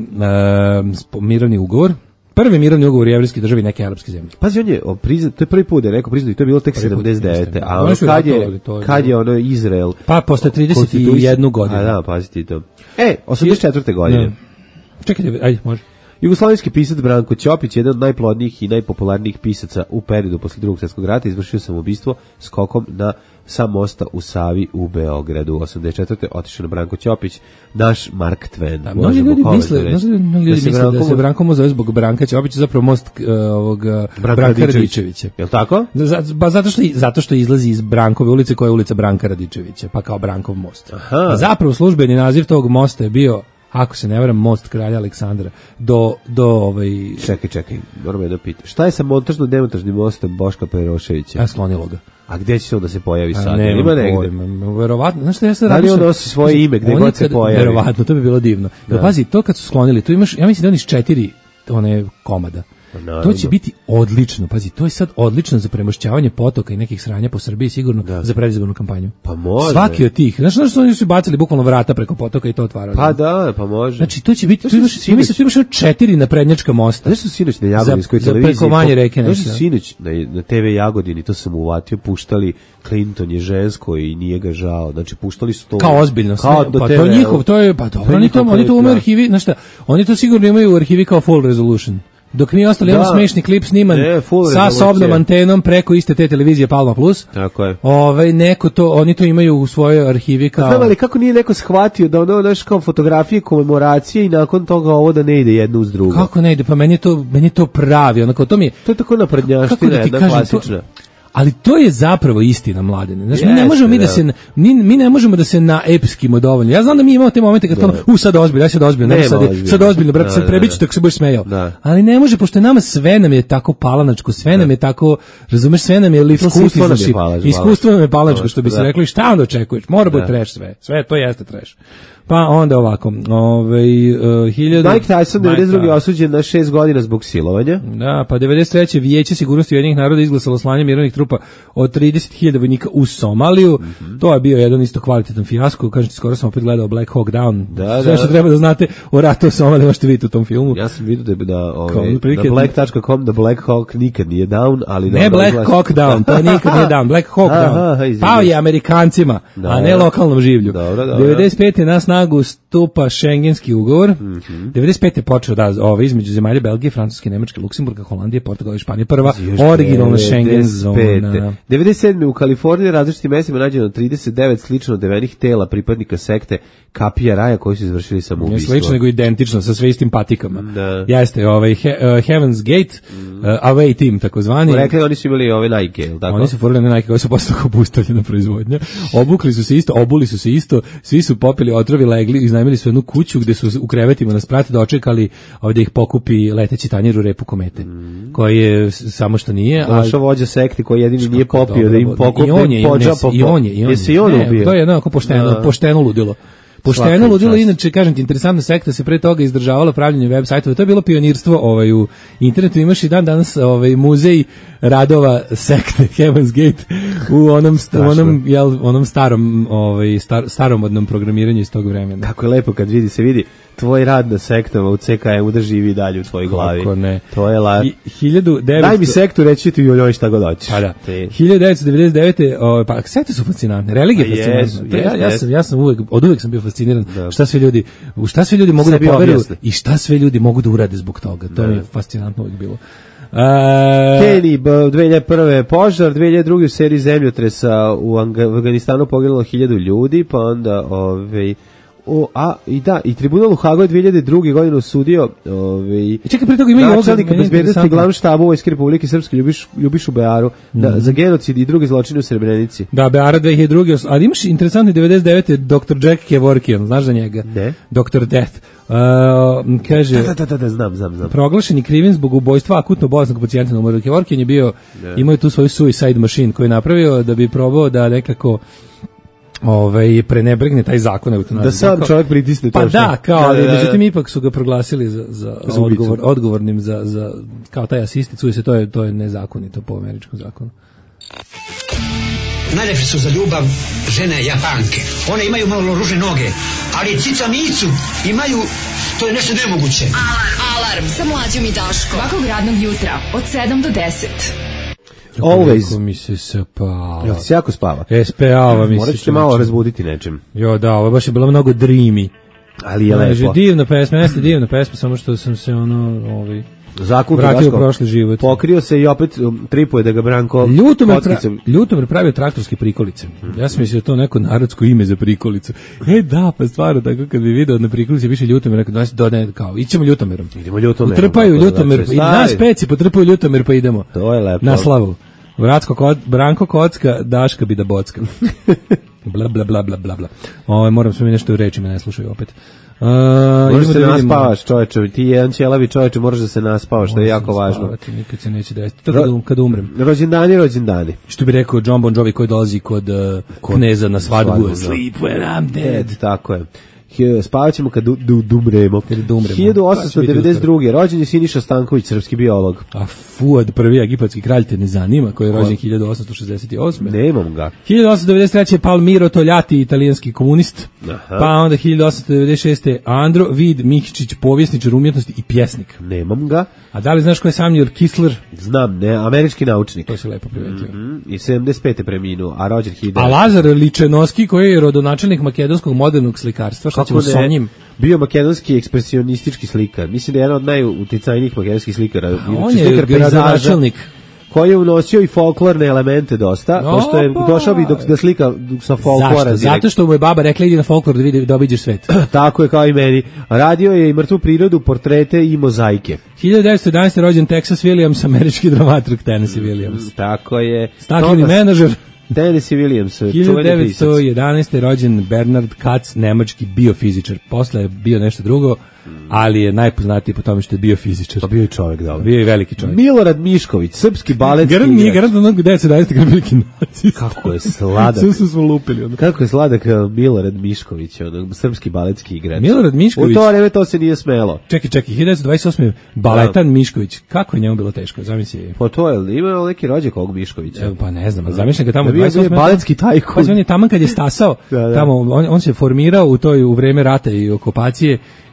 uh, mirovni ugovor. Prvi mirovni ugovor jevrijske države i neke arapske zemlje. Pazi, on je prizna, to je prvi put da je rekao priznao i to je bilo tek sedamdeset devete. A ono kad je, kad je ono Izrael... Pa posle trideset jedne godine. A da, pazite to. E, osamdeset četvrte. godine. Čekajte, ajde, može. Jugoslovenski pisac Branko Ćopić, jedan od najplodnijih i najpopularnijih pisaca u periodu posle Drugog svjetskog rata, izvršio samoubistvo skokom na sa mosta u Savi u Beogradu. osamdeset četvrte. otišao na Branko Ćopić, naš Mark Twain. Da, mnogi ljudi misle, mnogi ljudi da misle da, da se Branko zove zbog Branka Ćopića, zapravo most uh, ovog Branka, Branka Radičevića. Je li tako? Ba, zato, što, zato što izlazi iz Brankove ulice, koja je ulica Branka Radičevića, pa kao Brankov most. A zapravo službeni naziv tog mosta je bio, ako se ne varam, most kralja Aleksandra do do ovaj čekaj čekaj moram je da pitam šta je sa montažno demontažnim mostom Boška Peroševića? A sklonilo ga. A gde će se onda se pojavi sad? Ne, ima negde. Verovatno, znaš šta ja sad radim? Da li on nosi svoje ime gde god se pojavi? Verovatno, to bi bilo divno. Da. Pazi, to kad su sklonili, tu imaš, ja mislim da oni iz četiri one komada. Naravno. To će biti odlično, pazi, to je sad odlično za premošćavanje potoka i nekih sranja po Srbiji, sigurno da. za predizbornu kampanju. Pa može. Svaki od tih, znaš što oni su bacili bukvalno vrata preko potoka i to otvarali. Pa da, pa može. Znači to će biti, tu imaš, ja mislim, tu imaš četiri naprednjačka mosta. Znaš što sinoć na Jagodinskoj za, televiziji? Za preko manje reke nešto. Znaš što sinoć na, na te ve Jagodini, to sam uvatio, puštali Clinton je žensko i nije ga žao. Znači puštali su to. Kao ozbiljno, kao sve, pa to je njihov, to je, pa dobro, oni to, oni to u arhivi, znaš šta, oni to sigurno imaju u arhivi kao full resolution. Dok mi ostali imamo smešni klip sniman ne, sa sobnom antenom preko iste te televizije Palma Plus. Tako je. Ovaj neko to, oni to imaju u svojoj arhivi kao. Znam, ali kako nije neko shvatio da ono naš kao fotografije komemoracije i nakon toga ovo da ne ide jedno uz drugo. Kako ne ide? Pa meni je to, meni je to pravi, onako to mi je. To je tako naprednjaština, da jedna klasična. To, ali to je zapravo istina, Mladene. Znači, mi ne možemo mi da se mi, mi ne možemo da se na epskimo dovoljno. Ja znam da mi imamo te momente kad kao u sad ozbiljno, ja sad ozbiljno, ne sad ozbiljno. sad ozbiljno, brate, sad prebiću tako se budeš smejao. Da. Ali ne može, pošto nama sve nam je tako palanačko, sve da. nam je tako, razumeš, sve nam je little citizenship. Iskustvo nam je palanačko, što bi se rekli, šta onda očekuješ? Mora biti trash sve. Sve to jeste trash. Pa onda ovako, ovaj uh, hiljadu Mike Tyson devedeset druge osuđen na šest godina zbog silovanja. Da, pa devedeset treće Vijeće sigurnosti Ujedinjenih naroda izglasalo slanje mirovnih trupa od trideset hiljada vojnika u Somaliju. Mm -hmm. To je bio jedan isto kvalitetan fijasko. Kažete, skoro sam opet gledao Black Hawk Down. Da, sve da. što treba da znate o ratu u Somaliji, možete vidjeti u tom filmu. Ja sam vidio da da ovaj na black dot com da Black Hawk nikad nije down, ali ne Black glas... Hawk Down, to nikad nije down, Black Hawk Down. Pao je Amerikancima, da, a ne lokalnom življu. Dobro, dobro. devedeset pete na snagu stupa Schengenski ugovor. Mhm. devedeset pete počeo da ovaj između zemalja Belgije, Francuske, Nemačke, Luksemburga, Holandije, Portugala i Španije. Prva Još originalna Schengen devedeset pete. zona. devedeset sedme u Kaliforniji različitim mestima nađeno trideset devet slično odevenih tela pripadnika sekte Kapija Raja koji su izvršili Nije samoubistvo. slično nego identično sa sve istim patikama. Da. Jeste, ovaj he, uh, Heaven's Gate, uh, away team takozvani. Rekli oni su imali ove Nike, je li tako? Oni su forili na Nike koji su postali obustavljena proizvodnja. Obukli su se isto, obuli su se isto, svi su popili otrovi, legli, iznajmili su jednu kuću gde su u krevetima na spratu dočekali ovdje ih pokupi leteći tanjir u repu komete, mm. koji je s- samo što nije. a- Došao vođa sekte koji jedini nije Kako popio da im dobro, pokupi I on je, i on je, pođa po... i on je, i on je. Jesi i on Ne, ubio? to je jedno pošteno, Da. pošteno ludilo. Svaka Pošteno im ludilo, čast. inače, kažem ti, interesantna sekta se pre toga izdržavala pravljenjem web sajtova. To je bilo pionirstvo ovaj, u internetu. Imaš i dan danas ovaj, muzej radova sekte Heaven's Gate u onom, st- u onom, jel, onom starom, ovaj, star, staromodnom programiranju iz tog vremena. Kako je lepo kad vidi se vidi tvoj rad na sektama u C K M-u da živi dalje u tvojoj glavi. Kako ne. To je la... I, hiljadu devetsto Daj mi sektu, reći ti o njoj šta god hoćeš. Pa da. Te- hiljadu devetsto devedeset devete ovaj pa sekte su fascinantne, religija Pa je fascinantna. jesu, To ja, jesu, ja jesu. sam ja sam uvek od uvek sam bio fasciniran Da. šta sve ljudi, u šta sve ljudi mogu Sebi da poveruju objasne. i šta sve ljudi mogu da urade zbog toga. To Da. mi je fascinantno uvek bilo. E, Keniji, b- dve hiljade prve požar, dve hiljade druge u seriji zemljotresa u Anga- u Afganistanu poginulo hiljadu ljudi, pa onda ovaj o, a i da, i tribunal u Hagu je dve hiljade druge godine osudio ovaj I čekaj, pre toga ima i ovoga, načelnika meni je bezbednosti interesantno. glavnog štaba Vojske Republike Srpske Ljubiš, Ljubišu Bearu da, za genocid i druge zločine u Srebrenici. Da, Beara dve hiljade druge, ali imaš interesantni devedeset devete doktor Jack Kevorkian, znaš za njega? Ne. doktor Death. Uh, kaže, Da, da, da, da, znam, znam, znam. proglašeni krivim zbog ubojstva akutno bolesnog pacijenta na umoru. Kevorkian je bio, imao je tu svoju suicide machine koju je napravio da bi probao da nekako ovaj prenebregne taj zakon eutanazije. Da sam Kao- čovjek pritisne to Pa što- da, kao, Da, ali da, da. međutim ipak su ga proglasili za, za, Za ubicu. odgovor, odgovornim za, za kao taj asisticuje se, to je, to je nezakonito po američkom zakonu. Najlepše su za ljubav žene Japanke. One imaju malo ružne noge, ali cica micu imaju, to je nešto nemoguće. Alarm sa mlađom i Daškom. Svakog radnog jutra od sedam do deset. Always. Kako mi se spava. Jel ti se jako spava? E, spava mi se. Morat ćete malo razbuditi nečim. Jo, da, ovo baš je bilo mnogo dreamy. Ali je Kaže, lepo. divna pesma, jeste divna pesma, samo što sam se ono, ovaj, Zakon vratio u Daško prošli život. pokrio se i opet um, tripuje da ga Branko Ljutomer, pra, kockicom. Ljutomer pravio traktorske prikolice. Ja sam mislio da je to neko narodsko ime za prikolicu. E da, pa stvarno, tako kad bi video na prikolici piše Ljutomer, rekao, da dodane, kao, ićemo Ljutomerom. Idemo Ljutomerom. Utrpaju tako, Ljutomer, znači, i nas stari. peci potrpaju Ljutomer, pa idemo. To je lepo. Na slavu. Vratko kod, Branko Kocka, Daška bi da bocka. bla, bla, bla, bla, bla, bla. Ovo, moram sve mi nešto u rečima, ne slušaju opet. Uh, Možeš idemo se da vidimo- naspavaš, čoveče. Ti jedan ćelavi čoveče, moraš da se naspavaš, što je jako Moram se važno. naspavati, nikad se neće desiti. To kad, um- kad umrem. Rođendani, rođendani. Što bi rekao John Bon Jovi koji dolazi kod, uh, kneza na svadbu. svadbu, da. Sleep when I'm dead. Tako je. Hi- Spavat ćemo kad du, du, dumremo. Kad dumremo. hiljadu osamsto devedeset druge. rođen je Siniša Stanković, srpski biolog. A Fuad, prvi egipatski kralj, te ne zanima, koji je rođen hiljadu osamsto šezdeset osme. Nemam ga. hiljadu osamsto devedeset treće. Palmiro Togliatti, italijanski komunist. Aha. Pa onda hiljadu osamsto devedeset šeste. Andro Vid Mihičić, povjesničar umjetnosti i pjesnik. Nemam ga. A da li znaš ko je Samuel Kistler? Znam, ne, američki naučnik. To se lepo primetio. Mm, I sedamdeset pete preminuo, a rođen hiljadu. A Lazar Ličenoski, koji je rodonačelnik makedonskog modernog slikarstva, šta ćemo sa njim? Bio makedonski ekspresionistički slikar. Mislim da je jedan od najuticajnijih makedonskih slikara. on Inače, je slikar pejzaža, gradonačelnik. koji je unosio i folklorne elemente dosta, No, pošto je pa. došao bi dok, da slika sa folklora. Zašto? direkt. Zato što mu je baba rekla idi na folklor da, vidi, da obiđeš svet. Tako je kao i meni. Radio je i mrtvu prirodu, portrete i mozaike. hiljadu devetsto jedanaeste. rođen Texas Williams, američki dramaturg Tennessee Williams. Tako je. Stakleni Thomas menadžer. Tennessee Williams, hiljadu čuveni devetsto pisac. jedanaeste. rođen Bernard Katz, nemački biofizičar. Posle je bio nešto drugo, ali je najpoznatiji po tome što je bio fizičar. Pa bio je čovjek, dobro. Bio je veliki čovjek. Milorad Mišković, srpski baletski Garant nije, igrač. garant onog devetsto jedanaeste. kad je veliki nacista. Kako je sladak. Sve su smo lupili. Ono. Kako je sladak uh, Milorad Mišković, ono, srpski baletski igrač. Milorad Mišković. U to vreme to se nije smelo. Čekaj, čekaj, hiljadu devetsto dvadeset osme. Baletan Mišković. Kako je njemu bilo teško? Zamisli. Po to je, ima li neki rođak ovog Miškovića? E, Pa ne znam, ali zamišljam ga tamo Da bio dvadeset osme. bio baletski tajkun. Pa on je tamo kad je stasao, Da, da. tamo on, on se formirao u toj u vreme rata i okupacije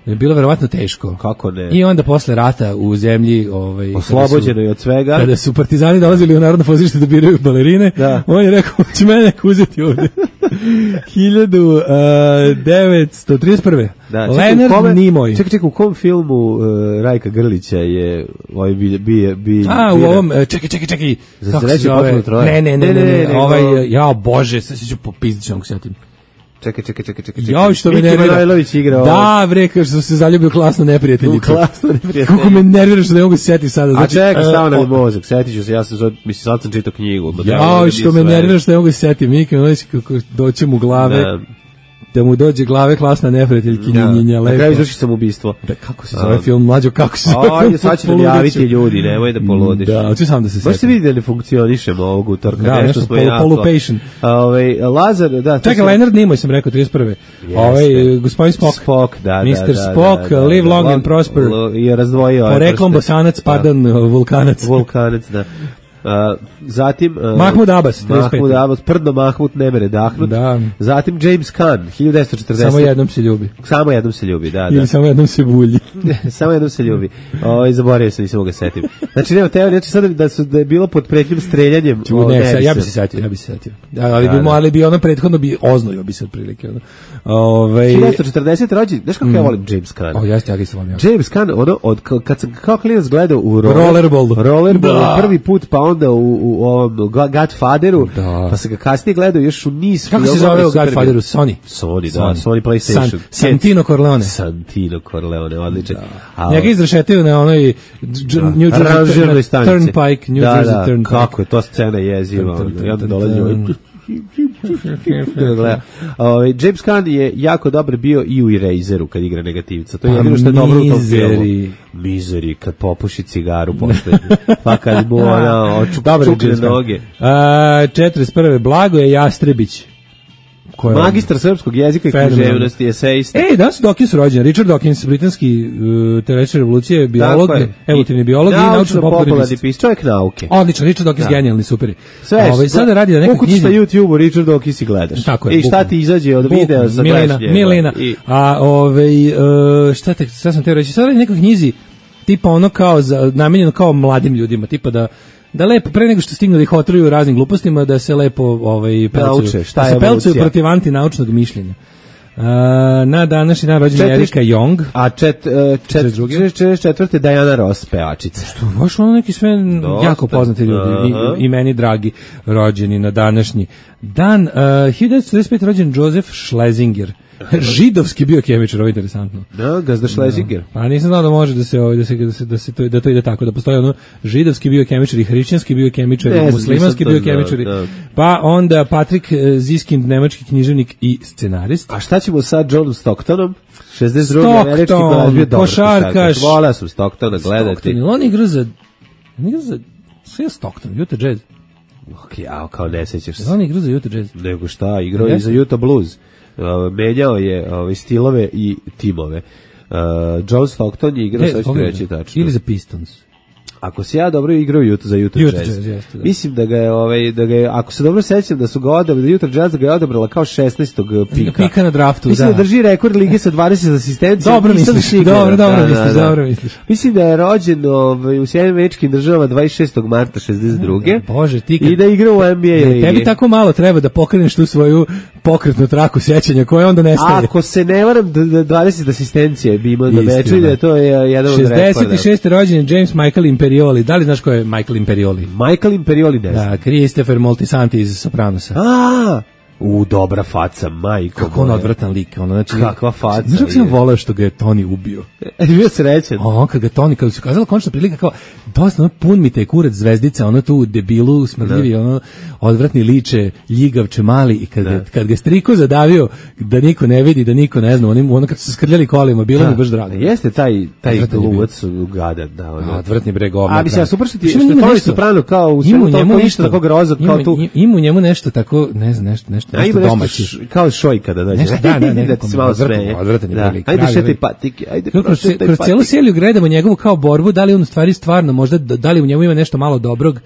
je bilo verovatno teško. Kako ne? I onda posle rata u zemlji, ovaj, oslobođeno je od svega. Kada su partizani dolazili u Narodno pozorište da biraju balerine, da. On je rekao, će mene neko uzeti ovde. hiljadu devetsto trideset prve. Da, Leonard Nimoy. Čekaj, čekaj, u kom filmu uh, Rajka Grlića je ovaj bi bi bi A, u ovom, čekaj, čekaj, čekaj. Za sreću potpuno troje. Ne, ne, ne, ne, ne, ne, ovaj, ja, bože, sad se ću popizdići, ako se sjetim. Čekaj, čekaj, čekaj, čekaj. Ja, što me Miki nervira. Manojlović igrao. Da, bre, kao što se zaljubio klasno neprijateljicu. U klasno neprijateljicu. Kako me nervira što ne mogu se setiti sada. Znači, a čekaj, uh, stava na mozak, setit ću se, ja sam, zove, mislim, sad sam čitao knjigu. Ja, što me nervira što ne mogu se setiti. Miki Manojlović, kako doće mu glave. Da. Da mu dođe glave klasna neprijateljkinja, lepo. Na kraju izvrši sam ubistvo. Da, kako se zove film, mlađo, kako se zove film? Ajde, sad će nam javiti ljudi, nemoj da polodiš. Da, hoću sam da se setim. Možete vidjeti da ne funkcionišemo ovog utorka, da, nešto smo jako. Polupation. Ove, Lazar, da. Čekaj, sam... Leonard Nimoy sam rekao, trideset prve. Ovaj, gospodin Spock. Spock, da, mister da, da. Spock, da, da, live da, long da, and prosper. I razdvojio. Poreklom bosanac, pardon, vulkanac. Vulkanac, da. Uh, zatim uh, Mahmud Abbas, Mahmud Abbas, prdno Mahmud ne mere dahnut. Da. Zatim James Caan, hiljadu devetsto četrdeset. Samo jednom se ljubi. Samo jednom se ljubi, da, da. Ili samo jednom se bulji. Samo jednom se ljubi. Ovaj zaboravio sam, nisam ga setim. Znači nema teorije, znači sad da su da je bilo pod pretnjim streljanjem. Ču, ne, ne, ja bih se setio, ja bih se setio. Ali bi ali bi ono prethodno bi oznojio bi se otprilike ono. Ovaj hiljadu devetsto četrdeset rođen, znaš kako mm. ja volim James Caan. O, jeste, ja ga isto volim. James Caan, ono od kad sam kao klinac gledao u Rollerballu. Rollerballu prvi put, pa onda u, u ovom Godfatheru, da. Pa se ga kasnije gledao još u niz filmova. Kako se zove u Godfatheru? Sony. Sony, da, Sony, Sony PlayStation. San, Santino Corleone. Santino Corleone, odličan. Da. Njega izrašetio na onoj New Jersey Turnpike, New da, Jersey da, Turnpike. Kako je to scena jeziva. I onda dolazi ovaj... Ove, James Caan je jako dobar bio i u Eraseru kad igra negativca. To je jedino što je dobro u tom filmu. Misery, kad popuši cigaru poslednju. Pa kad mu ona očukne noge. A, četrdeset prve Blago je Jastrebić. Magistar srpskog jezika i književnosti, esejista. Ej, danas je Dawkins rođen. Richard Dawkins, britanski uh, teoretičar revolucije, biolog, evolutivni biolog i naučno-popularni pisar. Čovjek nauke. Odličan, Richard Dawkins, genijalni, super. Sve, Ove, sada radi na nekoj knjizi. Ukući na YouTube-u Richard Dawkins i gledaš. Tako je. I šta ti izađe od videa za Milena, Milena. I... A, ove, uh, šta, te, šta sam te reći? Sada radi na nekoj knjizi, tipa ono kao, za, namenjeno kao mladim ljudima, tipa da da lepo pre nego što stignu da ih otruju raznim glupostima da se lepo ovaj pelcuju, šta da se pelcuju protiv antinaučnog mišljenja. Uh, na današnji dan rođena Erika Jong, a čet, uh, čet, čet, četvrte Diana Ross, pevačica. Što baš ono neki sve dosta jako poznati ljudi i, i meni dragi rođeni na današnji dan. Uh, hiljadu devetsto četrdeset pete rođen Joseph Schlesinger. Židovski biokemičar, ovo je interesantno. Da, Gazda Schlesinger. Da. Pa nisam znao da može da se ovaj da se da se da se to da to ide tako, da postoji ono židovski biokemičar i hrišćanski biokemičar, i muslimanski biokemičar. Da, da. Pa onda Patrick Ziskind, nemački književnik i scenarist. A šta ćemo sa Johnom Stocktonom? šezdeset drugi američki glazbio dobar košarkaš. Volao sam Stocktona gledati. Stockton, on igra za on igra za sve Stockton, Utah Jazz. Ok, ja kao ne sećaš se. On igra za Utah Jazz. Nego šta, igrao je za Utah Blues. Uh, menjao je ove stilove i timove. Uh, John Stockton je igrao, sad ću reći tačno. Ili za Pistons. Ako se ja dobro igrao Utah za Utah, Utah Jazz, Jazz da. Mislim da ga je ovaj da ga je, ako se dobro sećam da su ga odabrali da Utah Jazz da ga je odabrala kao šesnaestog pika. Pika na draftu, mislim da. da drži rekord lige sa dvadeset asistencija. Dobro misliš, dobro, dobro da, misliš, da, da. dobro misliš. Mislim da je rođen ovaj u Sjedinjenim Američkim Državama dvadeset šestog marta šezdeset druge. Da, Bože, ti kad, i da igra u N B A ligi. Tebi tako malo treba da pokreneš tu svoju pokretnu traku sećanja koja onda nestaje. Ako se ne varam, dvadeset asistencija bi imao na meču i da to je jedan od rekorda. šezdeset šeste rođen James Michael Imperioli. Da li znaš ko je Michael Imperioli? Michael Imperioli, ne znam. Da, Christopher Moltisanti iz Sopranosa. A, u dobra faca, majko. Kako on odvratan lik, ono, znači. Kakva faca. Znaš kako sam voleo što ga je Toni ubio? E, bio srećan. O, kad ga Toni, kad su kazala končna prilika, kao, dosta, ono, pun mi te kurac zvezdica, ono tu debilu, smrdljivi, ono, odvratni liče, ljigavče mali, i kad, ga, kad ga striko zadavio, da niko ne vidi, da niko ne zna, onim, ono kad su se skrljali kolima, bilo da, mi baš drago. Jeste taj, taj gluvac gadan, da, ono. Odvratni bre govna. A, mislim, ja super što ti, što je Toni Soprano, kao u svemu toliko ništa tako grozak, kao tu. Ima u njemu nešto tako, ne znam, nešto, nešto, nešto domaći. Kao šojka da dođe. Nešto, da, da, ne, da ti se malo smeje. Da. Ajde šetaj patike, ajde prošetaj patike. Kroz celu seriju gledamo njegovu kao borbu, da li on u stvari stvarno, možda, da li u njemu ima nešto malo dobrog,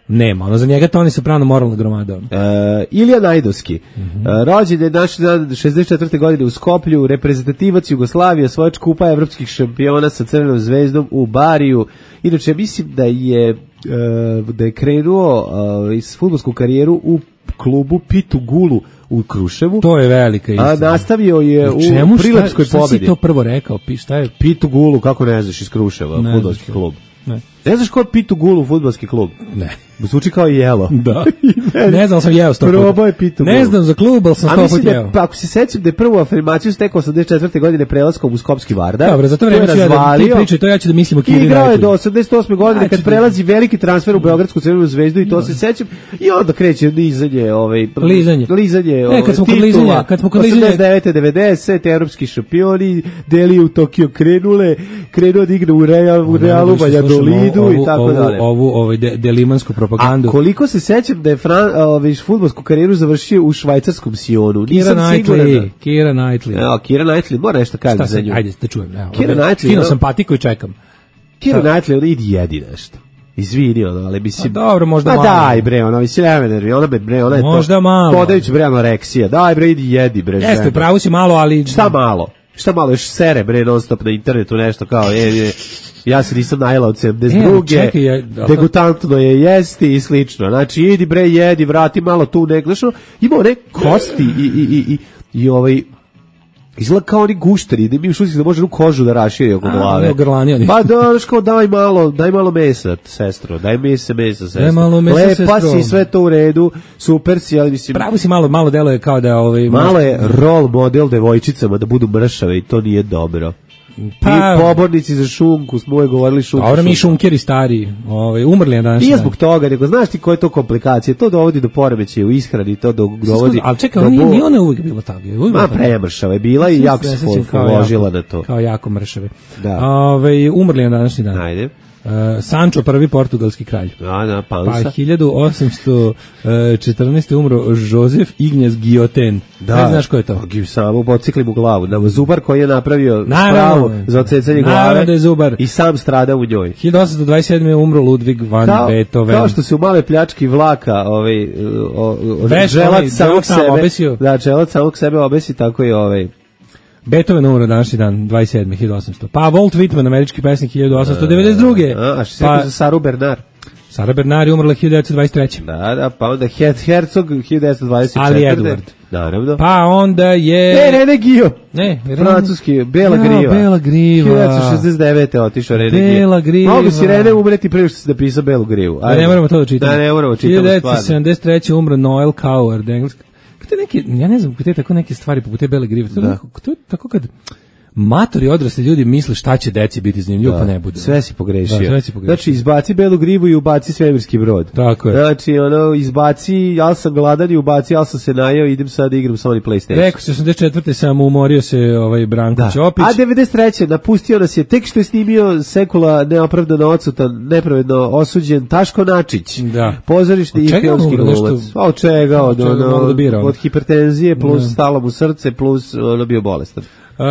Nema, ono za njega Toni Soprano moralna gromada. Ono. Uh, Ilija Najdovski, mm-hmm. uh, rođen je naš dan šezdeset četvrte godine u Skoplju, reprezentativac Jugoslavije, osvojač kupa evropskih šampiona sa Crvenom zvezdom u Bariju. Inače, mislim da je uh, da je krenuo uh, iz fudbalsku karijeru u klubu Pitu Gulu u Kruševu. To je velika istina. A nastavio je u čemu, Prilepskoj šta, pobedi. Šta si to prvo rekao? Pi, šta je? Pitu Gulu, kako ne znaš, iz Kruševa, fudbalski klub. Ne. Ne znaš ko je Pitu Gulu, fudbalski klub? Ne. Zvuči kao jelo. Da. Ne znam, sam jeo sto puta. Probao je Pitu Gulu. Ne znam za klub, ali sam sto puta jeo. Pa ako se sećam da je prvu afirmaciju stekao osamdeset četvrte godine prelaskom u Skopski Vardar. Dobro, za to vreme ću ja da ti pričaj, to ja ću da mislim o Kiri Najtli. Igrao je do osamdeset osme godine kad prelazi veliki transfer u Beogradsku Crvenu zvezdu i to se sećam. I onda kreće nizanje, ovaj lizanje. Lizanje, ovaj. Kad smo kod lizanja, kad smo kod lizanja osamdeset devete devedeset evropski šampioni, deli u Tokio krenule, krenuo da igra u Real, u Realu Valladolidu i tako dalje. Ovu ovaj delimansku propagandu. A koliko se sećam da je Fran, ovaj fudbalsku karijeru završio u švajcarskom Sionu. Kira Knightley, Kira Knightley. Ja, Kira Knightley, mora nešto kažem za nju. Ajde, da čujem. Evo, Kira Knightley. Kino sam patiku i čekam. Kira Knightley, ona idi jedi nešto. Izvini, ono, ali mislim... Pa dobro, možda malo. Pa daj, bre, ona, mislim, Levener, ona, bre, ona je to... Možda malo. Podajući, bre, anoreksija. Daj, bre, idi jedi, bre, žena. Jeste, pravo si malo, ali... Šta malo? Šta malo, još sere, bre, non stop na internetu nešto kao, je, je, ja se nisam najela od sedamdeset druge. E, čekaj, je, degutantno je jesti i slično. Znači, idi, bre, jedi, vrati malo tu, neglašno. Imao ne kosti i, i, i, i, i ovaj... Izgleda kao oni gušteri, da mi još uvijek da može u kožu da raširi oko glave. Grlani, pa daš kao daj malo, daj malo mesa, sestro, daj mesa, mesa, sestro. Daj malo mesa, lepa sestro. Si, sve to u redu, super si, ali mislim... Pravo si malo, malo delo je kao da... Ovaj, malo je rol model devojčicama da budu mršave i to nije dobro. Pa, i pobornici za šunku, smo uvijek govorili šunku. Dobro, mi šunkeri stari, ovaj, umrli je danas. Nije zbog toga, nego znaš ti koje to komplikacije, to dovodi do poremećaja u ishrani, to do, dovodi... Ali čekaj, do, nije ona uvijek bila tako. Ma premršava je bila i jako se položila na to. Kao jako mršave. Da. Ove, umrli je današnji dan. Ajde. Uh, Sancho, prvi portugalski kralj. Da, da, Pansa. Pa hiljadu osamsto četrnaeste umro Josef Ignaz Guillotin. Da. Ne znaš ko je to? Samo bocikli mu glavu. Na zubar koji je napravio spravu za odsecanje glave. Da je zubar. I sam strada u njoj. hiljadu osamsto dvadeset sedme umro Ludwig van kao, Beethoven. Kao što se u male pljački vlaka ovaj, o, o, Veš, želac ovaj, samog sebe. Obesio. Da, želac samog sebe obesi, tako i ovaj... Beethoven umro današnji dan, dvadeset sedme hiljadu osamsto. Pa Walt Whitman, američki pesnik, hiljadu osamsto devedeset druge. A, a što se pa, za Saru Bernard? Sara Bernard je umrla hiljadu devetsto dvadeset treće. Da, da, pa onda Herzog hiljadu devetsto dvadeset četvrte. Ali Edward. Naravno. Pa onda je... Ne, René Gio. Ne, francuski, Bela ja, Griva. Bela Griva. hiljadu devetsto šezdeset devete otišao René Gio. Bela Griva. Mogu si René umreti prije što se napisao Belu Grivu. Da, ne moramo to da čitamo. Da, ne moramo čitamo hiljadu devetsto sedamdeset treće umro Noel Coward, engleski. Te neke, ja ne znam, te tako neke stvari poput te Bele Grive. To, to, tako kad matori odrasli ljudi misle šta će deci biti zanimljivo, pa ne bude. Sve si pogrešio. Da, sve si pogrešio. Znači, izbaci Belu Grivu i ubaci svemirski brod. Tako je. Znači, ono, izbaci, ja sam gladan i ubaci, ja sam se najao, idem sad da igram Sony PlayStation. Rekao se, osamdeset četvrte sam umorio se ovaj Branko da. Ćopić. A devedeset treće napustio nas je, tek što je snimio Sekula neopravdano odsutan, nepravedno osuđen Taško Načić. Da. Pozorišni i filmski glumac. A od čega? Od, od, ono, da od hipertenzije plus da. Stalo mu srce plus ono bio bolestan.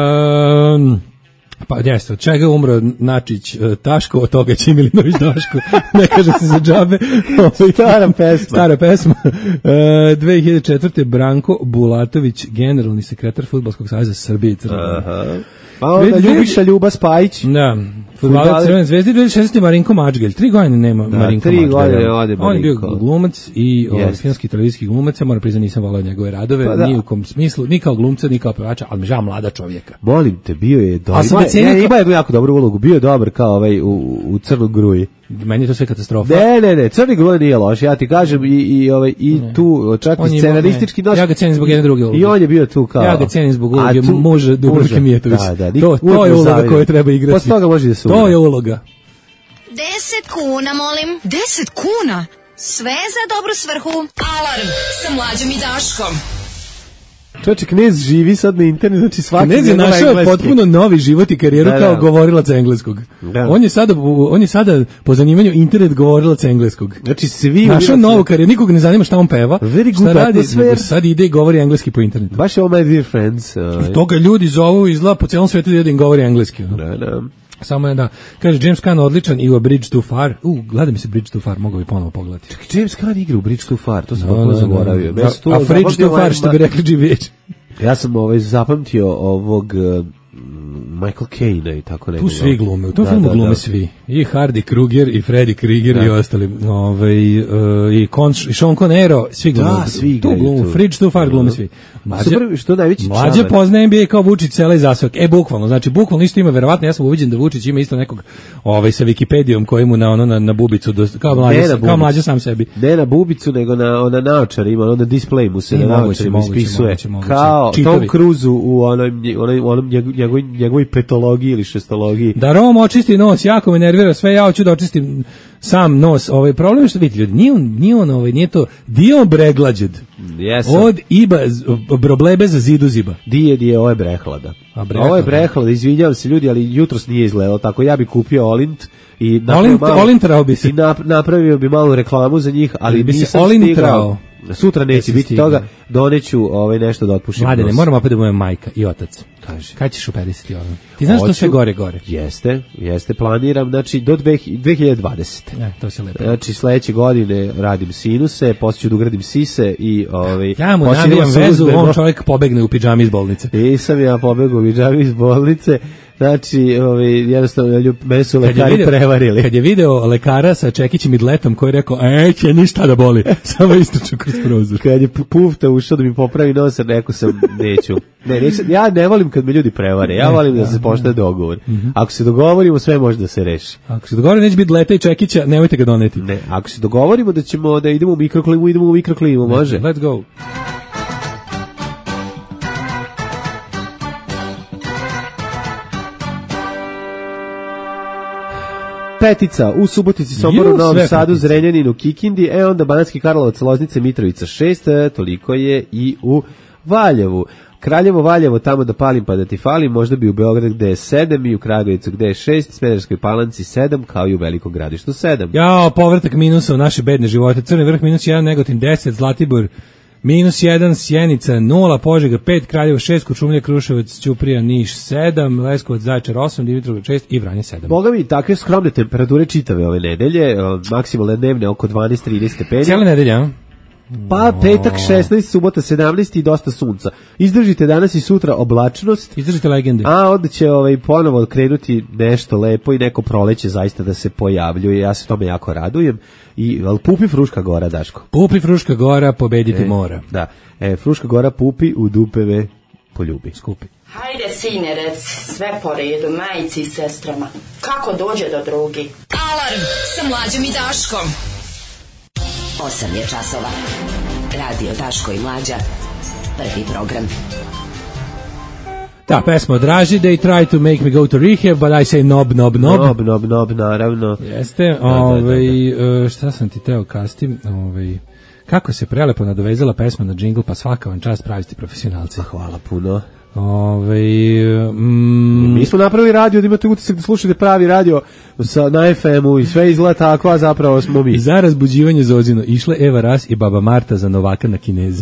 Um, pa jeste, od čega je umro Načić, Taško, od toga će Milinović Daško, ne kaže se za džabe. Stara pesma. Stara pesma. Uh, dve hiljade četvrte Branko Bulatović, generalni sekretar Fudbalskog saveza Srbije i Crne Gore. Pa onda Ljubiša Ljuba Spajić. Da, fudbaler Crvene zvezde. dve hiljade šesnaeste Marinko Mačgelj. Tri godine nema da, Marinko Mačgelj. Tri godine ode Marinko. On je bio glumac i yes. filmski televizijski glumac. Ja moram priznati, nisam volao njegove radove, pa ni u kom smislu, ni kao glumca, ni kao pevača, ali mi žao mlada čovjeka. Molim te, bio je dobar. Ima, ne, ima jednu jako dobru ulogu. Bio je dobar kao ovaj u, u Crnom Gruji. Meni je to sve katastrofa. Ne, ne, ne, Crni Gruj nije loš, ja ti kažem i, i, ovaj, i tu, čak i scenaristički noć. Ja ga cenim zbog jedne druge uloge. I on je bio tu kao... Ja ga cenim zbog uloge muža Dubravke Mijatović. Da, da, to, to je uloga koju treba igrati. Posle toga može da se To je uloga. Deset kuna, molim. Deset kuna? Sve za dobru svrhu. Alarm sa Mlađom i Daškom. Čovječe, Knez živi sad na internet, znači svaki... Knez je našao potpuno novi život i karijeru da, kao da. govorilac engleskog. Da. On je sada on je sada po zanimanju internet govorilac engleskog. Znači svi... Našao novu karijeru, nikog ne zanima šta on peva, šta radi, atmosphere. Sad ide i govori engleski po internetu. Baš je all my dear friends. Uh, I toga ljudi zovu izgleda po celom svetu da im govori engleski. Da, da. Samo je da, kaže James Caan odličan i u A Bridge Too Far. U, gleda mi se Bridge Too Far, mogu bi ponovo pogledati. Čekaj, James Caan igra u Bridge Too Far, to sam No, potpuno no, no. zaboravio. Da, Ja sam to a Bridge zapamtio Too Far, ovaj što bi rekli G B H. Ja sam ovaj zapamtio ovog uh, Michael Caine i tako nekog. Tu svi glume, u tom Da, filmu da, glume da. svi. I Hardy Kruger, i Freddy Krieger, i ostali. Ovaj, uh, i, Con, i Sean Conero, svi glume. Da, svi tu igraju glume, tu. Fridge Too Far glume svi. Mlađe, Super, što najveći mlađe čabar. poznaje N B A kao Vučić cela i zasvak. E, bukvalno, znači, bukvalno isto ima, verovatno, ja sam uviđen da Vučić ima isto nekog ovaj, sa Wikipedijom koji mu na, ono, na, na bubicu, do, kao, mlađe, Ne na kao bubicu. mlađe sam sebi. Ne na bubicu, nego na, ona naočar ima, ono na display mu se I na moguće, naočarima moguće, ispisuje. moguće, moguće. Kao Čitovi. Tom Cruise u onom, onom, onom njegov, njegovoj, njegovoj petologiji ili šestologiji. Da Rom očisti nos, jako me nervira, sve ja hoću da očistim sam nos. Ovaj problem je što vidite ljudi, nije on, nije on ovaj, nije to Dion Breglađed. Jesam. Od Iba z- broblebe za zidu ziba. Dije, dije, ovo je brehlada. A, brehlada. Ovo je brehlada, izvinjavam se ljudi, ali jutros nije izgledalo tako. Ja bi kupio Olint i Olint- malo- olintrao bi se. i nap- napravio bi malu reklamu za njih, ali Bi se nisam olintrao. stigao. Sutra neće Nisi biti stigao. toga, doneću ovaj nešto da otpušim. Mladene, nos. moram opet da budem majka i otac. Kaže. Kad ćeš upedesiti ono? Ti znaš što Hoću. sve gore, gore? Jeste, jeste, planiram, znači do dve hiljade dvadesete. E, to se lepo. Znači sledeće godine radim sinuse, posle ću da ugradim sise i ovaj Ja mu poslije nabijam idemo sa vezu, uzmemo- on čovjek pobegne u pidžami iz bolnice. Nisam ja pobegao u pidžami iz bolnice. Znači, ovaj jednostavno ljub, mene su Kad je, lekari video, prevarili. kad je video lekara sa čekićem i dletom koji je rekao, e, će ništa da boli, samo istoču kroz prozor. Kad je pu- pufta ušao da mi popravi nos, rekao sam neću. Ne, neću. Ja ne volim kad me ljudi prevare. Ja Ne, volim da da, se poštuje dogovor. Ako se dogovorimo, sve može da se reši. Ako se dogovore neće biti dleta i čekića, nemojte ga doneti. Ne, ako se dogovorimo da ćemo da idemo u mikroklimu, idemo u mikroklimu, može. Let's go. Petica u Subotici, Somboru, Ju, Novom sve Sadu, petice. Zrenjaninu, Kikindi, e onda Banatski Karlovac, Loznica, Mitrovica šest, e, toliko je i u Valjevu. Kraljevo, Valjevo, tamo da palim pa da ti falim, možda bi u Beograd gde je sedam i u Kragujevcu gde je šest, Smederevskoj Palanci sedam, kao i u Velikom Gradištu sedam. Jao, povratak minusa u naše bedne živote. Crni vrh minus jedan, Negotin deset, Zlatibor minus jedan, Sjenica nula, Požega pet, Kraljevo šest, Kuršumlija, Kruševac, Ćuprija, Niš sedam, Leskovac, Zaječar osam, Dimitrovgrad šest i Vranje sedam. Boga mi, takve skromne temperature čitave ove nedelje, o, maksimalne dnevne oko dvanaest trinaest stepeni. Cijela nedelja, a? Pa petak šesnaest, subota sedamnaest i dosta sunca. Izdržite danas i sutra oblačnost. Izdržite legende. A onda će ovaj ponovo krenuti nešto lepo i neko proleće zaista da se pojavljuje. Ja se tome jako radujem. I al pupi Fruška Gora, Daško. Pupi Fruška Gora, pobediti mora. Da. E, Fruška Gora pupi, u dupeve poljubi. Skupi. Hajde, sine, rec, sve po redu, majici i sestrama. Kako dođe do drugi? Alarm sa Mlađom i Daškom. osam je časova. Radio Daško i Mlađa. Prvi program. Da, pesma od Draži, They try to make me go to rehab, but I say nob, nob, nob. Nob, nob, nob, naravno. Jeste, da, ovaj, e, šta sam ti teo kastim, ovaj, kako se prelepo nadovezala pesma na džingl, pa svaka vam čast, pravi ste profesionalci. Hvala puno. Ovaj, mm, Mi smo napravili radio da imate utisak da slušate pravi radio sa, na F M-u i sve izgleda tako, a zapravo smo mi. za razbuđivanje Zozino išle Eva Ras i Baba Marta za Novaka na Kineze.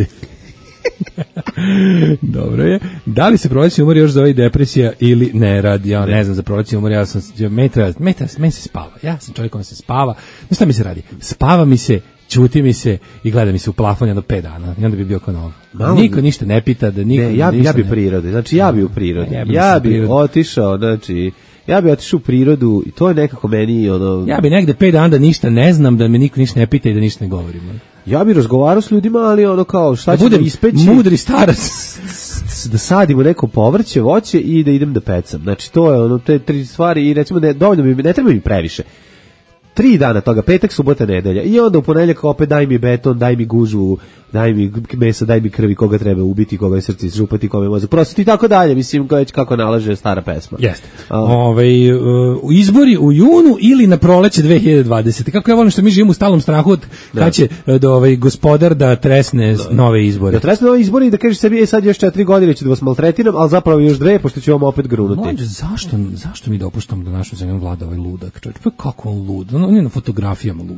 Dobro je. Da li se prolećni umor još zove depresija ili ne radi? Ja ne znam za prolećni umor, ja sam, ja, meni, treba, meni, treba, meni se spava. Ja sam čovjek koji se spava. Znaš šta mi se radi? Spava mi se, ćuti mi se i gleda mi se u plafon jedno pet dana. I onda bi bio kao novo. Malo Niko bi- ništa ne pita, da niko Ne, ja, bi- ništa ja bi ne- prirode, znači ja bi u prirodi. Ja bi Ja sa bi prirodom. otišao, znači, ja bi otišao u prirodu i to je nekako meni, ono, Ja bi negde pet dana da ništa ne znam, da me niko ništa ne pita i da ništa ne govorimo. ja bi razgovarao s ljudima, ali ono kao, šta Da ćemo budem ispeći, mudri starac. da sadimo neko povrće, voće i da idem da pecam. Znači, to je ono, te tri stvari i recimo, ne, dovoljno mi, ne treba mi previše. Tri dana toga, petak, subota, nedelja. I onda u ponedjeljak opet daj mi beton, daj mi gužvu, daj mi mesa, daj mi krvi, koga treba ubiti, koga je srce izžupati, kome je mozak prostiti i tako dalje. Mislim, već kako nalaže stara pesma. Jeste. A. Ovaj, uh, u izbori u junu ili na proleće dve hiljade dvadesete. Kako ja volim što mi živimo u stalnom strahu od kad će uh, do ovaj gospodar da tresne s- nove izbore. Da treba novi izbori i da kažeš sebi, e, sad još četiri godine ću da vas maltretiram, ali zapravo još dve, pošto ću vam opet grunuti. Mlađe, zašto, zašto mi dopuštamo da našu zemlju vlada ovaj ludak? Čovječ, pa kako on lud? On, on je na fotografijama lud.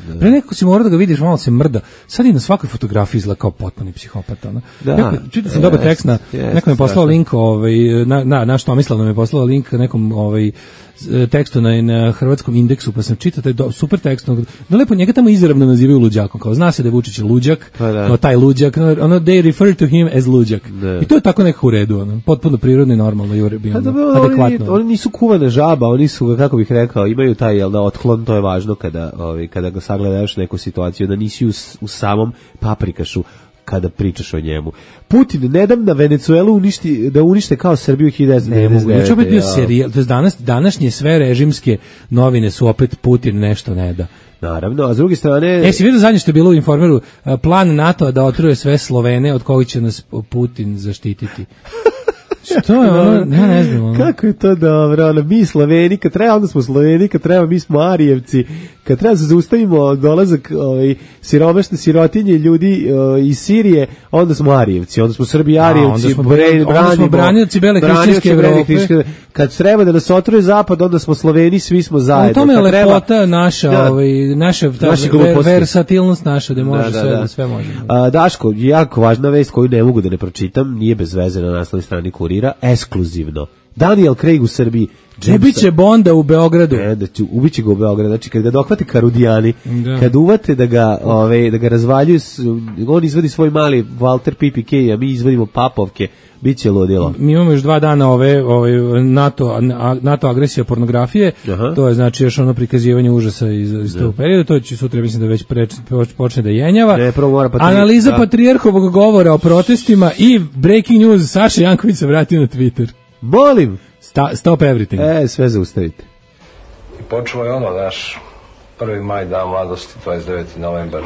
da. Pre nekako si morao da ga vidiš, malo se mrda. Sad i na svakoj fotografiji izgleda kao potpuni psihopata. No? Da. Ja, čitao sam dobar tekst na, neko mi je poslao link, ovaj, na, na, naš Tomislav nam je poslao link nekom ovaj, tekstu na, na hrvatskom indeksu, pa sam čitao taj do, super tekst. Da lepo njega tamo izravno nazivaju luđakom, kao zna se da je Vučić luđak, pa da. kao taj luđak, ono, they refer to him as luđak. Da. I to je tako nekako u redu, ono, potpuno prirodno i normalno i ono, adekvatno. Oni, oni nisu kuvane žaba, oni su, kako bih rekao, imaju taj jel da, otklon, to je važno kada, ovaj, kada ga sagledaš neku situaciju, da nisi u, u samom paprikašu kada pričaš o njemu. Putin ne dam da Venecuelu uništi, da unište kao Srbiju hiljadu devetsto devedeset devete. Ne mogu, opet bio serijal, to je danas, današnje sve režimske novine su opet Putin nešto ne da. Naravno, a s druge strane... E, si vidio zadnje što je bilo u Informeru, plan NATO da otruje sve Slovene od kojih će nas Putin zaštititi. Što je ono, ja ne znam. Ono. Kako je to dobro, ono, mi Sloveni, kad treba, onda smo Sloveni, kad treba, mi smo Arijevci, kad treba se zaustavimo dolazak ovaj, siromašne sirotinje ljudi ovaj, iz Sirije, onda smo Arijevci, onda smo Srbi Arijevci, onda smo, bre, onda branimo, smo branioci bele hrišćanske Evrope. Kad treba da nas otruje zapad, onda smo Sloveni, svi smo zajedno. U tome je lepota treba, naša, da, ovaj, naša ver, versatilnost naša, da može da, da, sve, da. sve može. A, Daško, jako važna vest koju ne mogu da ne pročitam, nije bez veze na naslovnoj strani Kurira, ekskluzivno. Daniel Craig u Srbiji. Ubiće Bonda u Beogradu. Ne, da će, ubiće ga u Beogradu. Znači, kad ga dohvate Karudijani, da. kad uvate da ga, ove, da ga razvaljuju, on izvadi svoj mali Walter P P K, a mi izvadimo Papovke, bit će ludilo. Mi imamo još dva dana ove, ove NATO, NATO agresija pornografije, aha. To je znači još ono prikazivanje užasa iz, iz tog perioda, to će sutra, mislim da već pre, počne da jenjava. Ne, mora patri... Analiza da. patrijarhovog govora o protestima i breaking news, Saša Janković se vratio na Twitter. Molim! Sta, stop everything. E, sve zaustavite. I počelo je ono, naš prvi maj, dan mladosti, dvadeset deveti novembar.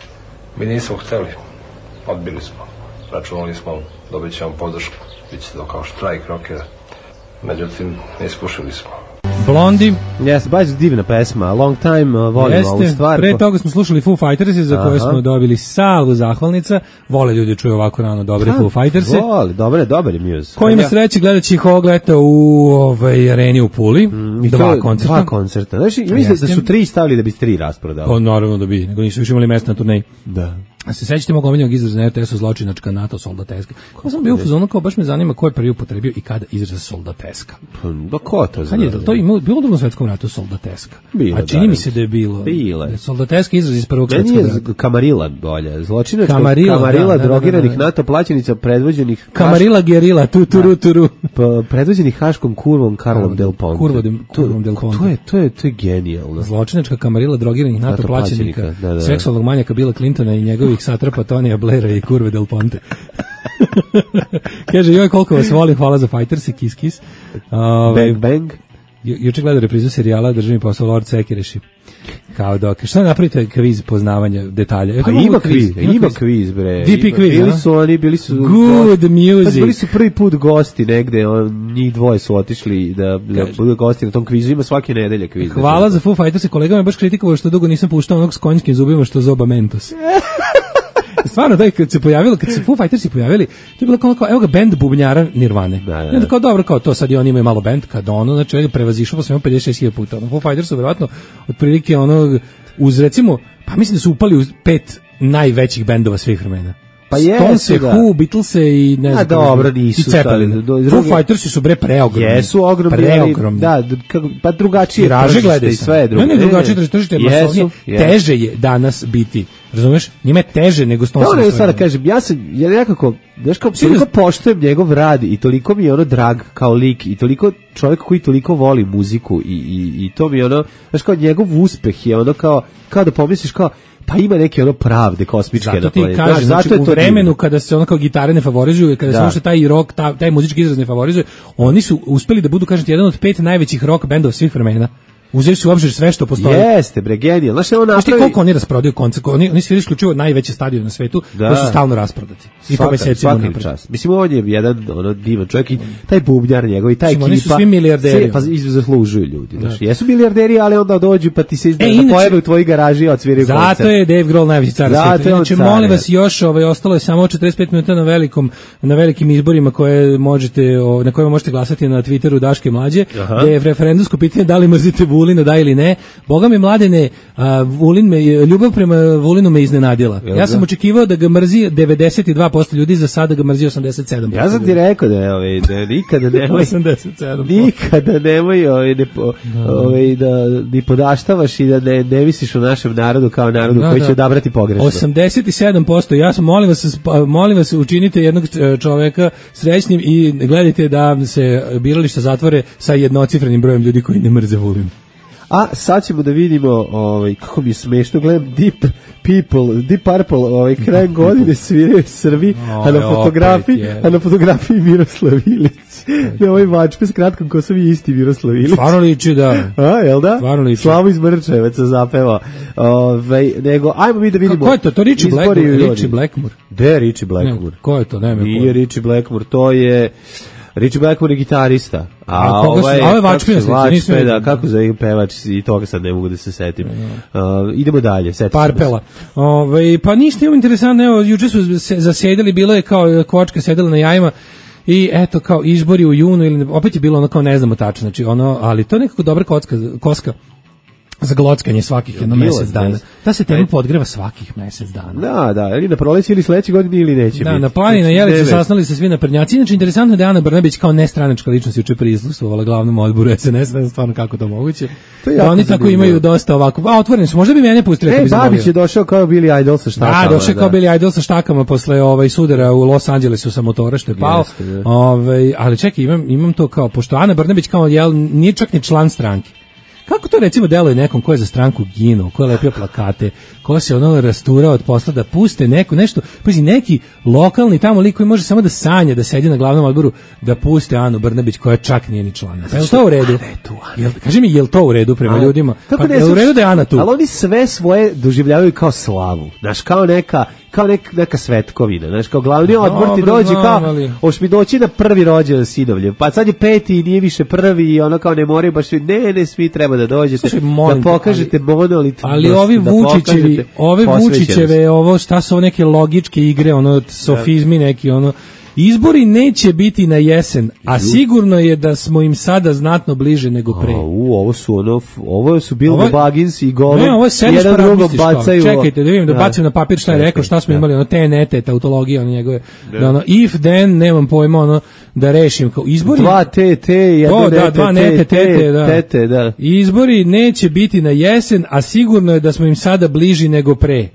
Mi nismo hteli, odbili smo. Računali smo, dobit ćemo podršku, bit će to kao štrajk rokera. Međutim, ispušili smo. Blondi. Jeste, baš divna pesma, long time, uh, volim Jeste, ovu stvar. Pre toga smo slušali Foo Fighters za koje smo dobili salvu zahvalnica. Vole ljudi čuju ovako rano dobre Foo Fighters. Vole, dobre, dobar je muse. Ko ima sreće gledajući ih ovog leta u ovaj, areni u Puli. Mm, dva to, koncerta. Dva koncerta. Znači, mislim da su tri stavili da bi tri rasprodali. Pa naravno da bi, nego nisu više imali mesta na turneji. Da. A se sećate mog omiljenog izraza na R T S-u zločinačka NATO soldateska? Ja sam bio u fazonu kao baš me zanima ko je prvi upotrebio i kada izraz soldateska. Pa ko to zna? Je, to imalo, bilo u drugom svetskom ratu soldateska. Bilo, a čini da, mi se da je bilo. Bilo. Soldateska izraz iz prvog svetskog rata. Nije Kamarila bolje. Zločinačka Kamarila, da, kamarila da, drogiranih da, da. NATO plaćenica predvođenih... Kamarila gerila, tu, turu, turu. Pa, predvođenih Haškom kurvom Karlom Del Ponte. Kurvo de, kurvom Del Ponte. To je, to je, to je genijalno. Zločinačka Kamarila drogiranih NATO, NATO plaćenika, da, da. seksualnog manjaka Billa Clintona i njegovih satrapa Tonija Blaira i kurve Del Ponte. Kaže, joj, koliko vas volim, hvala za Fighters i Kiss Kiss. Uh, bang, bang. Ju, juče gledao reprizu serijala Državni posao Lord Sekireši. Kao dok, šta napravite kviz poznavanja detalja? Pa ima kviz, ima, ima kviz, bre. D P kviz, bili su oni, bili su... Good gosti, music. Bili su prvi put gosti negde, on, njih dvoje su otišli da, da budu gosti na tom kvizu, ima svake nedelje kviz. Hvala za Foo Fighters, kolega me baš kritikovao što dugo nisam puštao onog s konjskim zubima što zoba Mentos. Stvarno, da, kad se pojavilo, kad se Foo Fightersi pojavili, to je bilo kao, kao evo ga, bend bubnjara Nirvane. Da, da. I onda kao, dobro, kao to, sad i oni imaju malo bend, kad ono, znači, on je prevazišao, pa smo imao pedeset šest hiljada puta. Ono, Foo Fighters su verovatno, otprilike, ono, uz, recimo, pa mislim da su upali uz pet najvećih bendova svih vremena. Pa Stones, jesu, da. Who, Beatlese i ne znam. A dobro, nisu. I Zeppelin. Foo Fightersi su bre preogromni. Jesu ogromni. Preogromni. Da, kako, pa drugačije tržište i sve je drugo. Ne, ne, drugačije tržište je masovnije. Teže je danas biti. Razumeš? Njima je teže nego Stones. Da, ne, sada kažem, ja sam, ja nekako, znaš kao, toliko poštujem njegov rad i toliko mi je ono drag kao lik i toliko čovjek koji toliko voli muziku i, i, i to mi je ono, znaš kao, njegov uspeh je ono kao, kao da pomisliš kao, pa ima neke ono pravde kosmičke zato na planeti. Zato ti kažem, znači, u vremenu divno. Kada se ono kao gitare ne favorizuju, kada da. se uopšte taj rock, taj, taj muzički izraz ne favorizuje, oni su uspeli da budu, kažem ti, jedan od pet najvećih rock bendova svih vremena. Uzeli su uopšte sve što postoji. Jeste, bre, genijal. Znaš, on napravi... Znaš koliko oni rasprodaju koncert? Oni, oni sviraju isključivo najveće stadione na svetu, da. koji su stalno rasprodati. I svaka, po mesecima napred. Čas. Mislim, on je jedan ono, divan čovjek i taj bubnjar njegov i taj ekipa. Oni su svi milijarderi. Pa zaslužuju ljudi. Da. Znaš, jesu milijarderi, ali onda dođu pa ti se izda, e, da pojave u tvojoj garaži i odsviraju koncert. Zato je Dave Grohl najveći car na svijetu. Znači, molim vas, još ovaj, ostalo je samo četrdeset pet minuta na velikom, na velikim izborima koje možete, na kojima možete glasati na Twitteru Daške mlađe, gde je referendumsko pitanje da li mrzite Vulina, da ili ne. Boga mi Mladene, a, Vulin me, ljubav prema Vulinu me iznenadila. Ja sam očekivao da ga mrzi devedeset dva posto ljudi, za sada ga mrzi osamdeset sedam posto. Ja sam ti rekao da je ovaj da nikada nemoj osamdeset sedam posto. Nikada nemoj ovaj ne po, ovaj da ni podaštavaš i da ne, ne misliš o našem narodu kao narodu da, koji da. će odabrati pogrešno. osamdeset sedam posto. Ja sam molim vas molim vas učinite jednog čoveka srećnim i gledajte da se birališta zatvore sa jednocifrenim brojem ljudi koji ne mrze Vulin. A sad ćemo da vidimo, ovaj, kako mi je smešno, gledam Deep People, Deep Purple, ovaj, krajem godine sviraju Srbi, a na fotografiji, a na fotografiji Miroslav Ilić. Ne, ovaj vačpe s kratkom kosom je isti Miroslav Ilić. Stvarno liči, da. A, jel da? Stvarno liči. Slavo iz Mrčeveca zapeva. Ove, nego, ajmo mi da vidimo. Ko je to? To Richie Blackmore? Richie Blackmore. Gde je Richie Blackmore? Ne, ko je to? Nema Nije Richie Blackmore, to je... Richie Blackmore je gitarista. A, a ovaj, ovaj vačpija sliči, nisam da, kako zove pevač i toga sad ne mogu da se setim. Uh, idemo dalje, setimo Parpela. Ove, pa ništa je interesantno, evo, juče su se zasedali, bilo je kao kočka sedela na jajima i eto kao izbori u junu, ili opet je bilo ono kao ne znamo tačno, znači ono, ali to je nekako dobra kocka, koska za glockanje svakih jedno mesec dana. Ta se tema podgreva svakih mesec dana. Da, da, ili na proleće ili sledeće godine ili neće da, biti. Na plani na Jelicu sastali se svi naprednjaci. Inače, interesantno je da je Ana Brnabić kao nestranačka ličnost juče prisustvovala glavnom odboru S N S, ne znam stvarno kako to moguće. To da oni tako imaju dosta ovako, a otvoreni su, možda bi mene pustili. E, Babić je došao kao Billy Idol sa štakama. Da, došao kao Billy Idol sa štakama posle ovaj sudara u Los Angelesu sa motora što je pao. Jeste, ovaj, ali čekaj, imam, imam to kao, pošto Ana Brnabić kao, jel, nije čak ni član stranke. Kako to recimo deluje nekom ko je za stranku ginuo, ko je lepio plakate, ko se ono rasturao od posla da puste neko, nešto, pazi, neki lokalni tamo lik koji može samo da sanja, da sedi na glavnom odboru, da puste Anu Brnabić koja čak nije ni član. Pa je li to u redu? Jel, kaži mi, je li to u redu prema a, ljudima? Pa je li u redu da je Ana tu? Ali oni sve svoje doživljavaju kao slavu, znaš, kao neka kao nek, neka svetkovina, znaš, kao glavni odbor ti dođe kao, hoš mi doći na prvi rođendan Sidovljev, pa sad je peti i nije više prvi i ono kao ne moraju baš svi, ne, ne, svi treba da dođete, slušaj, da pokažete monolit. Ali ovi da Vučićevi, ove Vučićeve, ovo, šta su ovo neke logičke igre, ono, sofizmi neki, ono, izbori neće biti na jesen, a sigurno je da smo im sada znatno bliže nego pre. A, u, ovo su ono, ovo su Bilbo ovo, Baggins i Gollum. Ne, ovo je sediš pa razmisliš bacaju. Čekajte, da vidim, da bacim na papir šta je rekao, šta smo imali, ono, te nete, tautologije, ono njegove, da, da ono, if, then, nemam pojma, ono, da rešim, kao izbori. Dva te, te, jedno to, da, dva nete, tete, da. Tete, da. Izbori neće biti na jesen, a sigurno je da smo im sada bliži nego pre.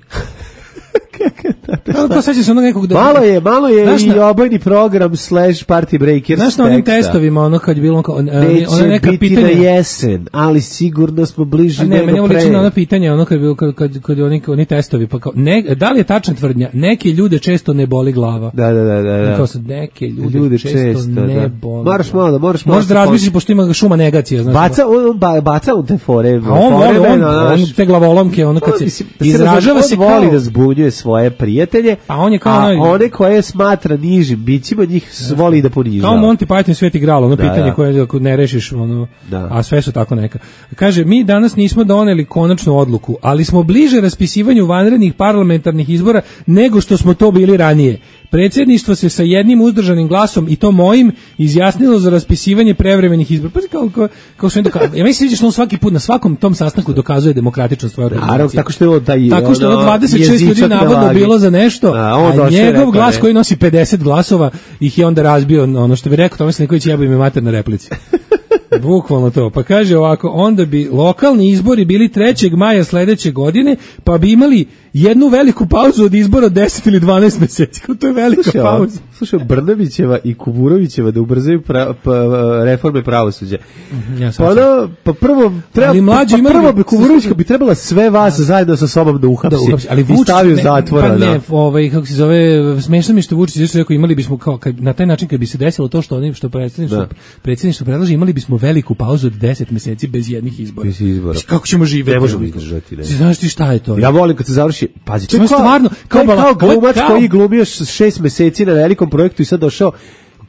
Kako sad će se ono nekog da... Malo je, malo je znaš, i obojni program slash party breakers. Znaš na onim testovima, ono kad je bilo... Kao, neće ona neka biti pitanja, na jesen, ali sigurno smo bliži ne, nego pre. Ne, meni je lično ono pitanje, ono kad je bilo, kad, kad, kad je oni, oni testovi, pa kao, ne, da li je tačna tvrdnja, neke ljude često ne boli glava. Da, da, da. da, da. Kao su, neke ljude, ljude često, često ne da. boli. Moraš malo da, moraš malo... Možda razmišljiš, pošto ima šuma negacija, znaš. Baca, on, ba, baca u te fore. A on voli, on, on, te glavolomke, ono kad se izražava se kao... voli da zbunjuje svoje prijatelje, a on je kao a one koje smatra nižim bićima, njih voli da ponižava. Kao Monty Python Sveti Gral, ono da, pitanje da. koje ako ne rešiš, ono, da. a sve su tako neka. Kaže, mi danas nismo doneli konačnu odluku, ali smo bliže raspisivanju vanrednih parlamentarnih izbora nego što smo to bili ranije. Predsjedništvo se sa jednim uzdržanim glasom i to mojim izjasnilo za raspisivanje prevremenih izbora. Pa kao kao kao što doka... ja mislim da on svaki put na svakom tom sastanku dokazuje demokratičnost svoje organizacije. Naravno, tako što je taj tako što je dvadeset šest ljudi navodno bilo za nešto, a, a njegov glas koji nosi pedeset glasova ih je onda razbio, ono što bi rekao Tomislav Nikolić, jebo im je mater na replici. Bukvalno to. Pa kaže ovako, onda bi lokalni izbori bili trećeg maja sledeće godine, pa bi imali jednu veliku pauzu od izbora deset ili dvanaest meseci. To je velika slušaj, pauza. Slušaj, Brnabićeva i Kuburovićeva da ubrzaju pra, pa, reforme pravosuđa. Ja pa, ono, pa prvo, treba, pa, pa prvo bi Kuburovićka bi trebala sve vas zajedno sa sobom da uhapsi, da uhapsi ali Vučić, i stavi u zatvora. Pa ne, ovaj, kako se zove, smešno mi što Vučić je rekao, imali bismo kao, kad, na taj način kad bi se desilo to što oni što predsjedništvo predsjedništvo predlaže, imali bismo veliku pauzu od deset meseci bez jednih izbora. Bez izbora. Kako ćemo živeti? Ne možemo izdržati. Znaš ti šta je to? Ja volim kad se završi, pazi, to je stvarno kao, kao glumac koji glumio šest meseci na velikom projektu i sad došao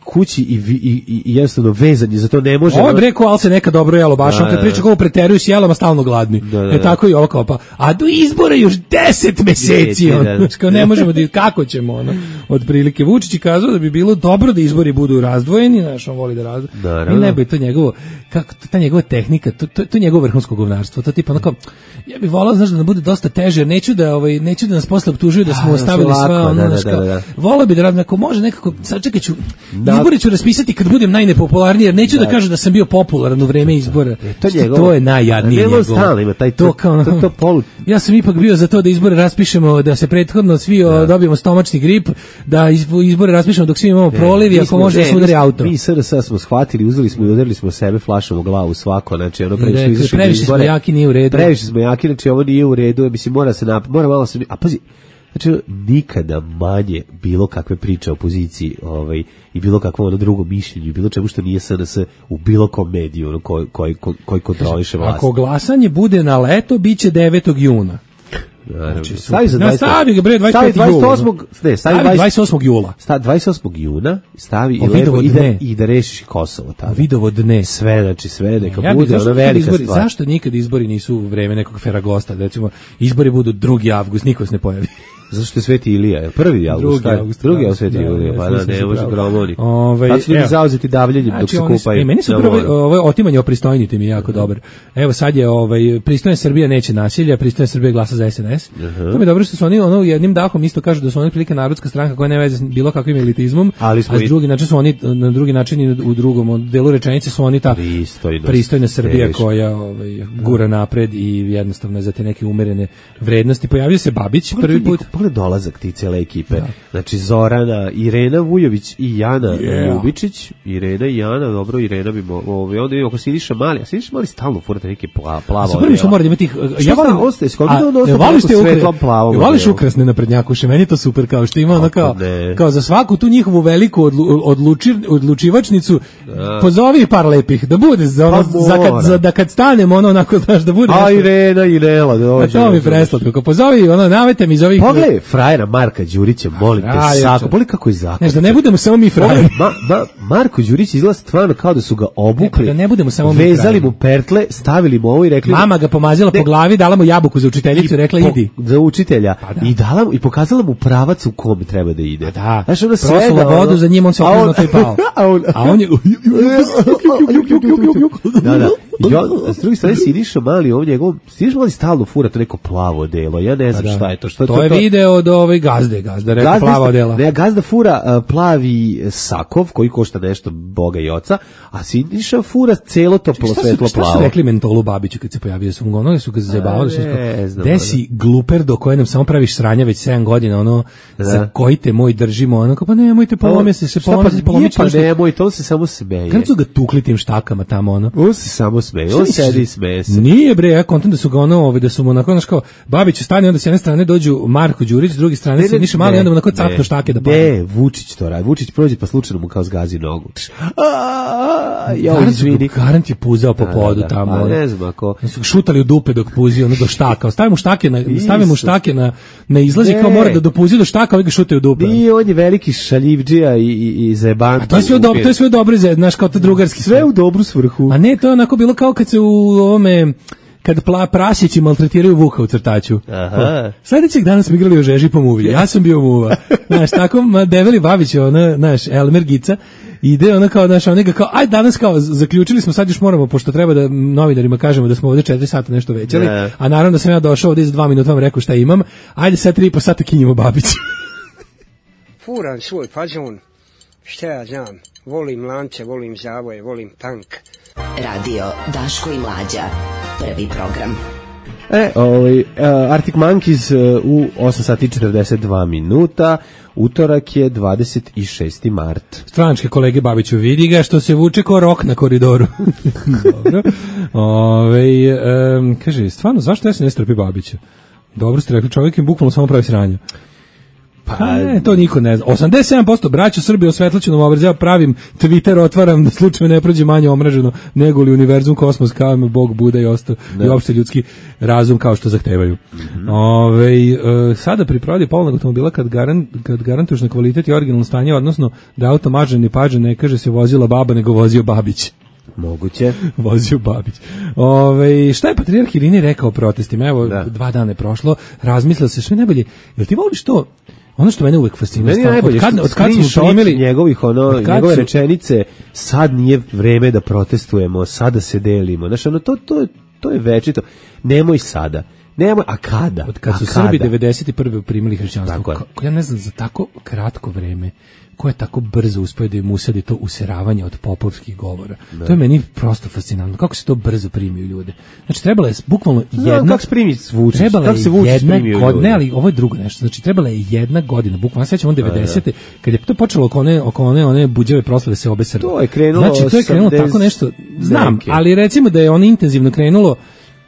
kući i, i, i, i jednostavno vezan je za to, ne može... Ovo je breko, ali se neka dobro jelo baš, on kad priča kako preteruju s jelom, a stalno gladni. Da, da, da. E tako i ovo kao pa, a do izbora još deset meseci, on, da, da. Kao ne možemo da, kako ćemo, ono, otprilike. Vučić je kazao da bi bilo dobro da izbori budu razdvojeni, znaš, on voli da razdvoje. I najbolje to njegovo, kako, ta njegova tehnika, to, to, to njegovo vrhunsko govnarstvo, to tipa onako, ja bih volao, znaš, da nam bude dosta teže, jer neću da, ovaj, neću da nas posle optužuju da smo ostavili sva, ono, da, znaš, kao, da, da, da. Volao bi da radim, ako može nekako, sad čekaj ću, da. Izbore ću raspisati kad budem najnepopularniji, jer neću da, da kažem da sam bio popularan u vreme izbora. E, to, njegov, to je najjadnije njegovo. Stalno ima taj to, kao, to, to polu... Ja sam ipak bio za to da izbore raspišemo, da se prethodno svi da. dobijemo stomačni grip, da izbore raspišemo dok svi imamo proliv i ako može da se udari auto. Mi S R S smo shvatili, uzeli smo i udarili smo sebe flašom u glavu svako, znači ono previše izašli. Previše smo jaki, nije u redu. Previše smo jaki, znači ovo nije u redu, mislim mora se nap... mora malo se, a pazi, znači nikada manje bilo kakve priče o opoziciji, ovaj, i bilo kakvo ono drugo mišljenje, bilo čemu što nije S N S u bilo kom mediju, ono, koji, koji, koji kontroliše vlast. Ako glasanje bude na leto, bit će devetog juna. Znači, stavi za dvadeset, stavi ga bre dvadeset osmog ne, stavi dvadeset osmog jula. Stavi dvadeset osmog juna, stavi i lepo ide i da rešiš Kosovo tamo. Vidovo dne, sve, znači sve neka ja bude ona velika izbori, stvar. Zašto nikad izbori nisu u vreme nekog Feragosta, recimo izbori budu drugi avgust, niko se ne pojavi. Zato što je Sveti Ilija, prvi avgust, drugi avgust, drugi avgust Sveti Ilija, pa da ne može gromovnik. Ovaj, tad su ljudi zauzeti davljenjem dok se kupaju. E, meni su prvo ovo otimanje opristojniti mi jako dobar. Evo sad je ovaj pristojna Srbija neće nasilja, pristojna Srbija glasa za S N S. To mi je dobro što su oni ono jednim dahom isto kažu da su oni prilike narodska stranka koja ne veze s bilo kakvim elitizmom, a s drugi način su oni na drugi način i u drugom delu rečenice su oni ta pristojna Srbija koja ovaj gura napred i jednostavno za te neke umerene vrednosti. Pojavio se Babić prvi put. Pogledaj dolazak ti cele ekipe. Da. Znači Zorana, Irena Vujović i Jana yeah. Ljubičić. Irena i Jana, dobro, Irena bi ovaj onda ako Siniša Mali, a Siniša Mali stalno furate neke pla, plavo. Sa prvi što mora da ima tih ja volim ostaje, skoro da on voliš te svetlom plavom. Voliš ukrasne naprednjakuše, meni to super kao što ima ona kao kao za svaku tu njihovu veliku odlučir, odlučivačnicu da. Pozovi par lepih da bude za ono, pa za kad za da kad stanemo ono onako znaš da bude. A Irena i Nela dođe. To mi preslatko. Kako pozovi ono navete mi iz ovih pogledaj frajera Marka Đurića, molim te, sako, poli kako je zakon. Znaš, da ne budemo samo mi frajeri. Ma, ma, Marko Đurić izgleda stvarno kao da su ga obukli, ne, da ne budemo samo mi vezali mu pertle, stavili mu ovo i rekli... Mama ga pomazila ne, po glavi, dala mu jabuku za učiteljicu i rekla po, idi. Za učitelja. Pa da. I, dala mu, i pokazala mu pravac u kom treba da ide. Pa da, znaš, ono prosula vodu, ono, za njim on se okrenuo to i pao. A on je... Da, da. I on, s druge strane Siniša Mali, on njegov, Siniša Mali stalno fura to neko plavo delo, ja ne znam pa šta je to. Što to, to je to, video od ove gazde, gazda, rekao plavo dela. Ne, gazda fura uh, plavi sakov, koji košta nešto boga i oca, a Siniša fura celo toplo svetlo plavo. Šta su rekli Mentolu Babiću kad se pojavio su mu, ono su ga zajebavali, što su gde si gluper do koje nam samo praviš sranja već sedam godina, ono, da. Za koji te moj držimo, ono, pa nemojte, polomio se, se polomio se, polomio se. Pa nemoj, to se samo smeje. Kad su ga tukli tim štakama tamo, ono? On se samo smeje, on sedi i smeje se. Nije bre, ja kontent da su ga ono, ovaj, da su mu onako, znaš kao, Babić stane, onda s jedne strane dođu Marko Đurić, s druge strane se Niša Mali, onda onako capno štake da pada. Ne, Vučić to radi. Vučić prođe pa slučajno mu kao zgazi nogu. Ja, izvini. Garant je puzao po podu tamo. Pa ne znam ako... Su šutali u dupe dok puzi, ono do štaka. Stavimo mu štake na, stavimo mu štake na, na izlazi, kao mora da dopuzi do štaka, ovaj ga šutaju u dupe. Nije, on je veliki šaljivdžija i, i, i zajeban. A to je sve dobro, to je sve dobro, znaš, kao to drugarski. Sve u dobru svrhu. A ne, to je onako bilo kao kad se u ovome... kad pla prasići maltretiraju Vuka u crtaču. Aha. Sljedećeg dana smo igrali u Žeži po muvi. Ja sam bio muva. Znaš, tako Develi Babić, ona, znaš, Elmer Gica, ide ona kao, znaš, onega kao, aj danas kao, zaključili smo, sad još moramo, pošto treba da novinarima kažemo da smo ovdje četiri sata nešto većali, ne. A naravno da sam ja došao ovdje za dva minuta vam rekao šta imam, ajde sad tri i po sata kinjimo Babić. Furam svoj fazon, šta ja znam, volim lance, volim zavoje, volim tank. Radio Daško i Mlađa, prvi program. E, ovaj, uh, Arctic Monkeys uh, u osam sati i četrdeset dva minuta, utorak je dvadeset šesti mart. Stranačke kolege Babiću, vidi ga što se vuče ko rok na koridoru. Dobro. Ove, um, kaže, stvarno, zašto ja se ne strpi Babića? Dobro ste rekli, čovjek im bukvalno samo pravi sranje. Pa ne, to niko ne zna. osamdeset sedam posto braća Srbije osvetlaću Novobrad. Ja pravim Twitter, otvaram da slučajno ne prođe manje omraženo nego li univerzum, kosmos, kao me Bog, Buda i ostao i uopšte ljudski razum kao što zahtevaju. Mm-hmm. Ove, e, sada pri prodaji polovnog automobila kad, garan, kad garantuješ na kvalitet i originalno stanje, odnosno da auto mažan i pađan, ne kaže se vozila baba, nego vozio Babić. Moguće. Vozio Babić. Ove, šta je patrijarh Irini rekao o protestima? Evo, da. dva dana je prošlo, razmislio se, sve najbolje. Jel ti voliš to? Ono što mene uvek fascinira, od kad, od kad smo primili njegovih, ono, njegove su... rečenice, sad nije vreme da protestujemo, sada se delimo. Znaš, ono, to, to, to je večito. Nemoj sada. Nemoj, a kada? Od kad su Srbi devedeset prve primili hrišćanstvo. Ka, ja ne znam, za tako kratko vreme, ko je tako brzo uspio da im usadi to useravanje od popovskih govora. Ne. To je meni prosto fascinantno. Kako se to brzo primi u ljude? Znači, trebala je bukvalno jedna... No, kako se primi Vučić? Trebala je jedna godina, ali ovo je drugo nešto. Znači, trebala je jedna godina, bukvalno, sećam on devedesete kad je to počelo oko one, oko one, one buđave proslave se obe Srbe. To je krenulo... Znači, to je krenulo tako nešto... Znam, neke. Ali recimo da je ono intenzivno krenulo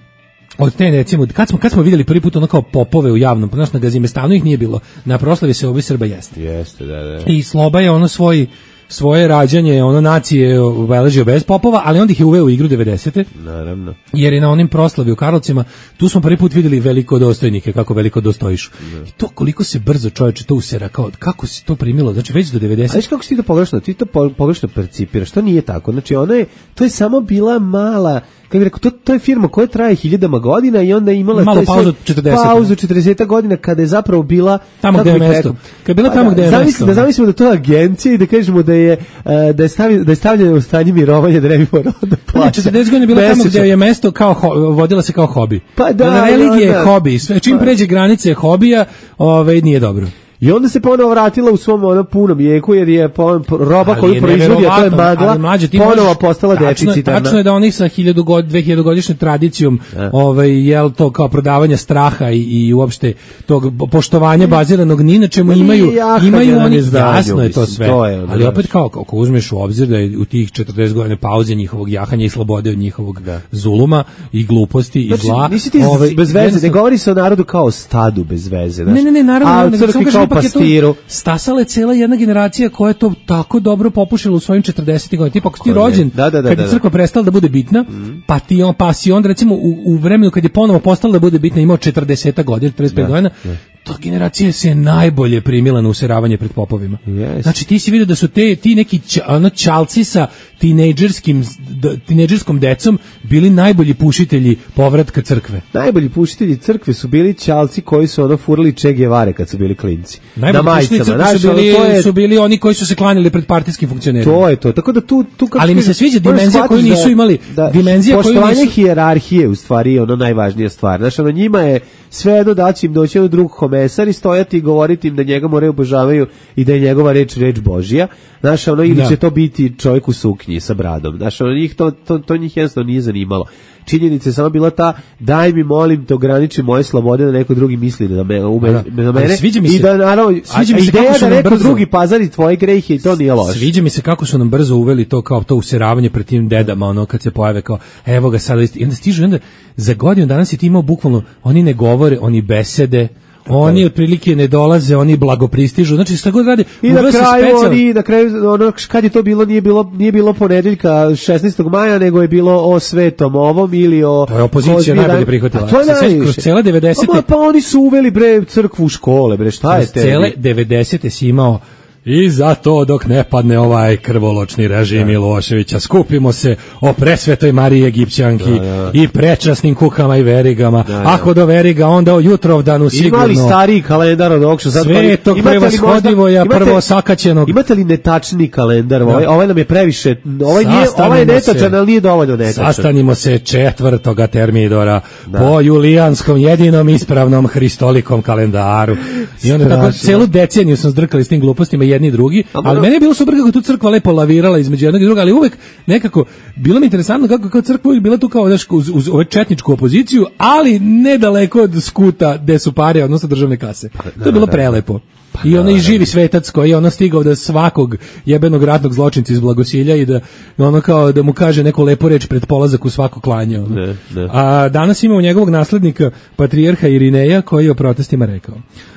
od te, recimo, kad smo, kad smo vidjeli prvi put ono kao popove u javnom, znaš, na Gazimestanu ih nije bilo, na proslavi se obi Srba jeste. Jeste, da, da. I Sloba je ono svoj, svoje rađanje, ono nacije obeležio bez popova, ali onda ih je uveo u igru devedesete. Naravno. Jer je na onim proslavi u Karlovcima, tu smo prvi put vidjeli velikodostojnike, kako veliko dostojiš. I to koliko se brzo čovječe to usera, kao, kako se to primilo, znači već do devedesetih. A viš kako si ti to pogrešno, ti to pogrešno percipiraš, to nije tako, znači ono je, to je samo bila mala, kako bih rekao, to, to je firma koja traje hiljadama godina i onda je imala malo pauzu četrdeset pauzu četrdeset godina kada je zapravo bila tamo gde je mesto. Kad je bila tamo gde je mesto. Da zamislimo da to je agencija i da kažemo da je da je stavljeno da je stavljeno u stanje mirovanja da ne bi morao da plaća. četrdeset godina je bila tamo gde je mesto kao ho, vodila se kao hobi. Pa da, da religija je hobi, sve čim pređe granice hobija, ovaj nije dobro. I onda se ponovo vratila u svom ono punom jeku jer je po, roba ali koju proizvodi, a to je magla, mlađe, ponovo postala deficitarna. Tačno je da oni sa hiljadu god, dve hiljade godišnjom tradicijom, ja. ovaj, jel to kao prodavanja straha i, i uopšte tog poštovanja baziranog ni na čemu imaju, imaju oni, jasno je to sve. To je, ali opet kao, ako uzmeš u obzir da je u tih četrdeset godina pauze njihovog jahanja i slobode od njihovog da. zuluma i gluposti i znači, zla. Nisi ti ovaj, bez veze, jednostavno... ne govori se o narodu kao o stadu bez veze. Znaš. Ne, ne, ne, naravno, a pastiru. Stasala je cela jedna generacija koja je to tako dobro popušila u svojim četrdesetim godinama. Tipa, ako si ti rođen, da, da, da, kad je crkva prestala da bude bitna, mm. pa ti on, pa si onda recimo u, u vremenu kad je ponovo postala da bude bitna, imao četrdeset godina, četrdeset pet godina, ta generacija se najbolje primila na useravanje pred popovima. Yes. Znači ti si vidio da su te ti neki č, ono čalci sa tinejdžerskim tinejdžerskom decom bili najbolji pušitelji povratka crkve. Najbolji pušitelji crkve su bili čalci koji su ono furali Che Guevare kad su bili klinci. Najbolji na majicama, znaš, su bili, je, su bili oni koji su se klanjali pred partijskim funkcionerima. To je to. Tako da tu tu ali mi se sviđa dimenzija koju nisu imali, da, dimenzija koju nisu hijerarhije u stvari je ono najvažnija stvar. Znači ono njima je svejedno da će im doći od drugog komesar i stojati i govoriti im da njega moraju obožavaju i da je njegova reč reč Božja. Znaš, ono, ili da. će to biti čovjek u suknji sa bradom. Znaš, ono, njih to, to, to njih jednostavno nije zanimalo. Činjenica je samo bila ta, daj mi, molim te, ograniči moje slobode da neko drugi misli da me ume da, da mene. I da, naravno, sviđa mi se ideja kako su da neko brzo, drugi pazari tvoje grehe i to nije loše. Sviđa mi se kako su nam brzo uveli to kao to useravanje pred tim dedama, ono, kad se pojave kao, evo ga sada, i onda stižu, i onda za godinu danas je ti imao bukvalno, oni ne govore, oni besede, oni otprilike ne dolaze, oni blagopristižu. Znači šta god rade, i na kraju oni na kraju ono kad je to bilo nije bilo nije bilo ponedeljka šesnaestog maja, nego je bilo o svetom ovom ili o to je opozicija najbolje prihvatila. To je kroz cele devedesete. Pa, pa oni su uveli bre crkvu u škole, bre, šta je te? Cele devedesete si imao i zato dok ne padne ovaj krvoločni režim da. Miloševića, skupimo se o presvetoj Mariji Egipćanki da, da. i prečasnim kukama i verigama. Da, da. Ako do veriga, onda o jutrovdanu sigurno. Imali stariji kalendar od ovog što sad... Svetog prevashodivoja, prvo sakaćenog. Imate li netačni kalendar? Ovaj, ovaj nam je previše... Ovaj, nije, ovaj je netačan, ali nije dovoljno netačan. Sastanimo se četvrtoga termidora da. po julijanskom jedinom ispravnom hristolikom kalendaru. I onda tako celu deceniju sam zdrkali s tim glupostima jedni i drugi, ali, ali meni je bilo super kako tu crkva lepo lavirala između jednog i druga, ali uvek nekako bilo mi interesantno kako kao crkva uvek bila tu kao daš, uz, uz ove četničku opoziciju, ali nedaleko od skuta gde su pare, odnosno državne kase. Pa, to je bilo prelepo. Pa, I onaj živi svetac koji je ono stigao da svakog jebenog ratnog zločinca iz Blagosilja i da ono kao da mu kaže neku lepu reč pred polazak u svako klanje. Ono. Ne, ne. A danas imamo njegovog naslednika, patrijarha Irineja, koji je o protestima rekao: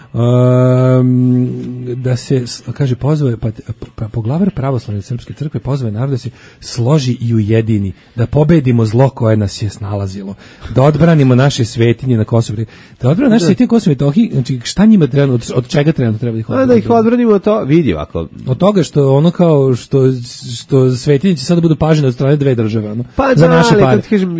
Um, da se, kaže, pozove, pa, pa poglavar pravoslavne srpske crkve pozove narod da se složi i ujedini, da pobedimo zlo koje nas je snalazilo, da odbranimo naše svetinje na Kosovu, da odbranimo naše svetinje na Kosovu i Metohiji, znači šta njima treba, od, od čega treba treba da ih odbranimo? Da ih odbranimo, to vidi ovako. Od toga što ono kao, što, što svetinje će sada budu pažene od strane dve države, ono, pa za da, naše ali pare. Kad kažem,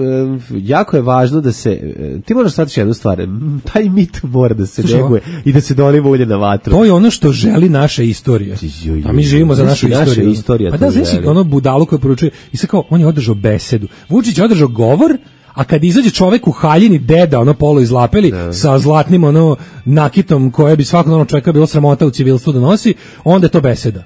jako je važno da se, ti moraš sad jednu stvar, taj mit mora da se neguje i da se doliva ulje na vatru. To je ono što želi naša istorija. A mi živimo za našu naša istoriju. Istorija pa da, znači, ono budalu koje poručuje, i sad kao, on je održao besedu. Vučić je održao govor, a kad izađe čovek u haljini deda, ono polo izlapeli, ne. Sa zlatnim ono nakitom koje bi svakog ono čovjeka bilo sramota u civilstvu da nosi, onda je to beseda.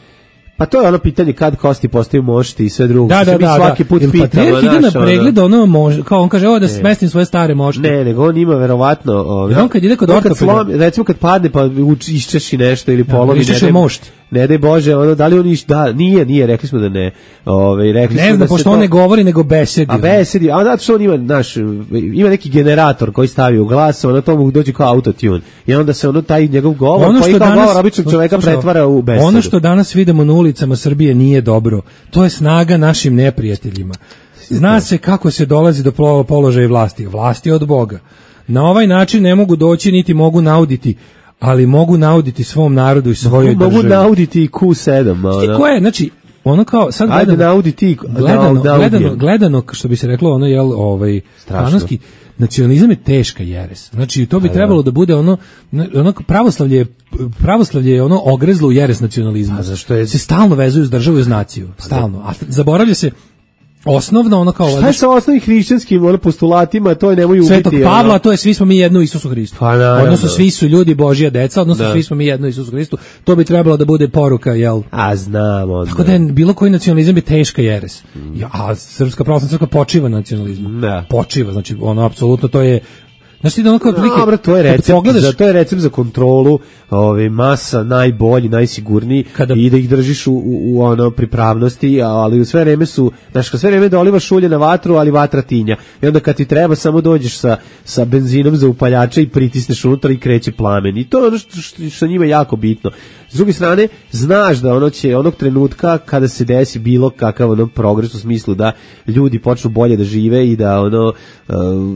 Pa to je ono pitanje kad kosti postaju mošti i sve drugo. Da, da, da, svaki da. put pitamo. Patrijarh ide na pregled, ono, može, kao on kaže, ovo da smestim svoje stare mošti. Ne, nego on ima verovatno... Ovaj, on kad ide kod ortopeda... Recimo kad padne pa iščeši nešto ili polovi... Ja, iščeši mošt. Ne daj Bože, ono, da li on iš, da, nije, nije, rekli smo da ne. Ovaj rekli ne smo zna, da pošto to, on ne govori, nego besedi. A besedi, a zato što on ima, naš, ima neki generator koji stavi u glas, ono to mu dođe kao autotune. I onda se ono taj njegov govor, ono koji kao govor običnog čoveka pretvara u besedu. Ono što danas vidimo na ulicama Srbije nije dobro. To je snaga našim neprijateljima. Zna se kako se dolazi do položaja vlasti. Vlasti od Boga. Na ovaj način ne mogu doći niti mogu nauditi, ali mogu nauditi svom narodu i svojoj mogu državi. Mogu nauditi i Q sedam. Šti ko je, znači, ono kao, sad Ajde gledano, naudi ti, gledano, gledano, gledano, što bi se reklo, ono, jel, ovaj, kanonski, nacionalizam je teška jeres. Znači, to bi A, trebalo da bude ono, ono pravoslavlje je, pravoslavlje je ono ogrezlo u jeres nacionalizma. A zašto je? Se stalno vezuju s državu i s naciju. Stalno. A zaboravlja se osnovno ono kao... Šta je sa osnovnim hrišćanskim ono, postulatima, to je nemoj ubiti. Svetog Pavla, ono. To je svi smo mi jedno Isusu Hristu. Pa, naravno. Odnosno svi su ljudi Božja deca, odnosno da. Svi smo mi jedno Isusu Hristu. To bi trebalo da bude poruka, jel? A znamo. Tako da je bilo koji nacionalizam je teška jeres. Mm. A Srpska pravoslavna crkva počiva na nacionalizmu. Da. Počiva, znači ono apsolutno to je. Znači da ono kao prilike, dobro, to je recept pogledaš, za to je recept za kontrolu, ovaj masa najbolji, najsigurniji kada, i da ih držiš u, u, u ono pripravnosti, ali u sve vreme su, znači sve vreme dolivaš ulje na vatru, ali vatra tinja. I onda kad ti treba samo dođeš sa sa benzinom za upaljače i pritisneš unutra i kreće plamen. I to je ono što, što, što njima jako bitno. S druge strane, znaš da ono će onog trenutka kada se desi bilo kakav ono progres u smislu da ljudi počnu bolje da žive i da ono uh,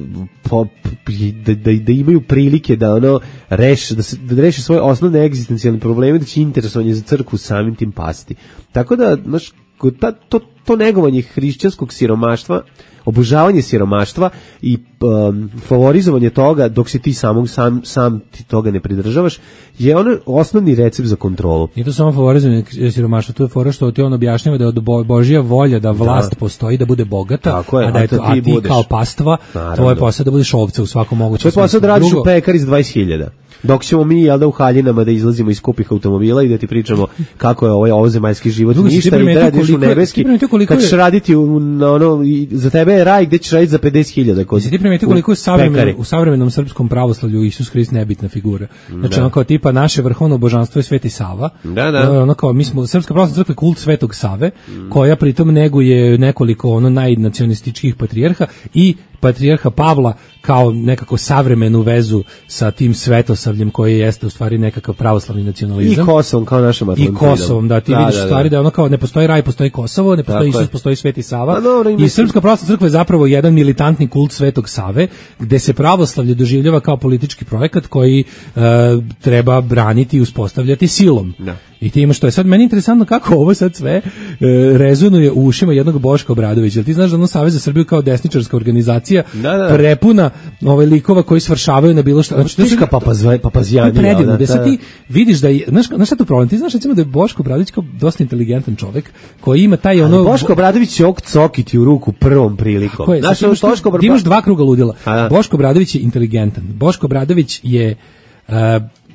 po, da, da, da imaju prilike da ono reše, da, se, da reše svoje osnovne egzistencijalne probleme, da će interesovanje za crkvu samim tim pasti. Tako da, znaš, ta, to, to negovanje hrišćanskog siromaštva, obožavanje siromaštva i um, favorizovanje toga dok se ti samog, sam, sam ti toga ne pridržavaš je ono osnovni recept za kontrolu. I to samo favorizovanje siromaštva, to je fora što ti on objašnjava da je od Božja volja da vlast da. Postoji, da bude bogata, je, a da je to, a ti budeš. Kao pastva, to je posao da budeš ovca u svakom mogućem smislu. To je posao da radiš u pekari s dvadeset hiljada. Dok ćemo mi, jel da, u haljinama da izlazimo iz skupih automobila i da ti pričamo kako je ovaj ovozemaljski život Drugi, ništa i da radiš u nebeski, kad ćeš raditi u, na ono, za tebe je raj gdje ćeš raditi za pedeset hiljada. Jesi ti primetio koliko je savremen, u savremenom srpskom pravoslavlju Isus Hrist nebitna figura? Znači, ono kao tipa naše vrhovno božanstvo je Sveti Sava. Da, da. Ono kao, mi smo, Srpska pravoslavna crkva je kult Svetog Save, mm. koja pritom neguje nekoliko ono najnacionalističkih patrijarha i patrijarha Pavla kao nekako savremenu vezu sa tim svetosavljem koji jeste u stvari nekakav pravoslavni nacionalizam. I Kosovom kao našem Atlantidom. I Kosovom, da, ti da, vidiš da, da. stvari da ono kao ne postoji raj, postoji Kosovo, ne postoji Tako Isus, je. Postoji Sveti Sava. Dobro, i Srpska pravoslavna crkva je zapravo jedan militantni kult Svetog Save, gde se pravoslavlje doživljava kao politički projekat koji uh, treba braniti i uspostavljati silom. Da. I ti imaš to je sad meni interesantno kako ovo sad sve e, rezonuje u ušima jednog Boška Obradovića. Jel ti znaš da ono Savez za Srbiju kao desničarska organizacija da, da. prepuna ove likova koji svršavaju na bilo šta. Znači, tiška papazijani. Predivno, da sad ti vidiš da je, znaš, znaš šta tu problem? Ti znaš recimo da je Boško Obradović kao dosta inteligentan čovjek koji ima taj ono... Ali Boško Obradović će ok cokiti u ruku prvom prilikom. Tako je, znaš, imaš, Boško Obradović... imaš dva kruga ludila. Boško Obradović je inteligentan. Boško Obradović je... Uh,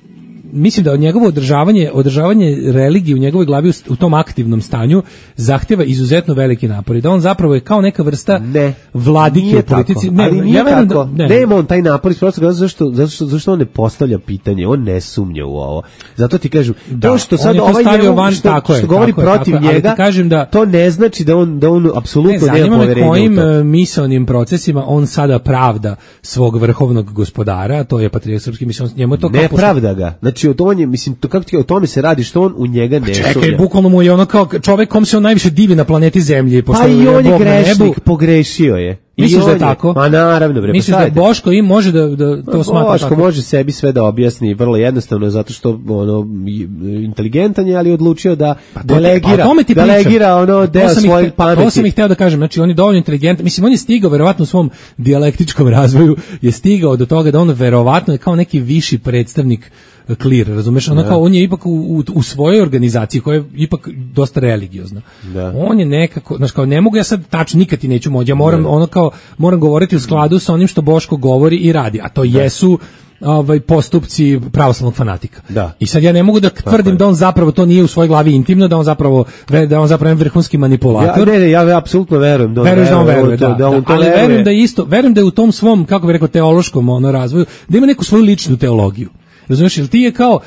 mislim da od njegovo održavanje, održavanje religije u njegovoj glavi u, u tom aktivnom stanju zahteva izuzetno veliki napor i da on zapravo je kao neka vrsta ne, vladike u politici. Ne, ali nije ja tako. Da, ne. Nema on taj napor iz prostog razloga zašto, zašto, zašto on ne postavlja pitanje, on ne sumnja u ovo. Zato ti kažem, da, to što sad ovaj njegov, van, što, tako što je, govori tako protiv je, njega, kažem da, to ne znači da on, da on apsolutno ne, nema poverenja u to. Zanima me kojim misaonim procesima on sada pravda svog vrhovnog gospodara, to je patrijarh srpski, mislim, njemu je to ne pravda ga. Znači, to on je, mislim, to, kako ti, o tome se radi, što on u njega ne čekaj, sumnja. Čekaj, bukvalno mu je ono kao čovek kom se on najviše divi na planeti Zemlji. Pa i on je grešnik, pogrešio je. Misliš da je tako? Ma naravno, bre. Misliš da Boško im može da, da to smatra Boško tako? Može sebi sve da objasni vrlo jednostavno, zato što ono, inteligentan je, ali odlučio da pa delegira, pa delegira ono deo svoje pameti. To sam ih hteo da kažem, znači on je dovoljno inteligentan, mislim on je stigao verovatno u svom dijalektičkom razvoju, je stigao do toga da on verovatno je kao neki viši predstavnik klir, razumeš, ono kao on je ipak u, u, u svojoj organizaciji koja je ipak dosta religiozna. Da. On je nekako, znači kao ne mogu ja sad tačno nikad ti neću moći, ja moram da. ono kao moram govoriti u skladu sa onim što Boško govori i radi, a to da. jesu ovaj postupci pravoslavnog fanatika. Da. I sad ja ne mogu da tvrdim da on zapravo to nije u svojoj glavi intimno, da on zapravo da on zapravo je vrhunski manipulator. Ja ne, ne, ja apsolutno verujem da on veruje, da on veruje, to, da, da on to ali veruje. verujem da isto, verujem da je u tom svom, kako bih rekao, teološkom ono razvoju, da ima neku svoju ličnu teologiju. Razumiješ, ili ti je kao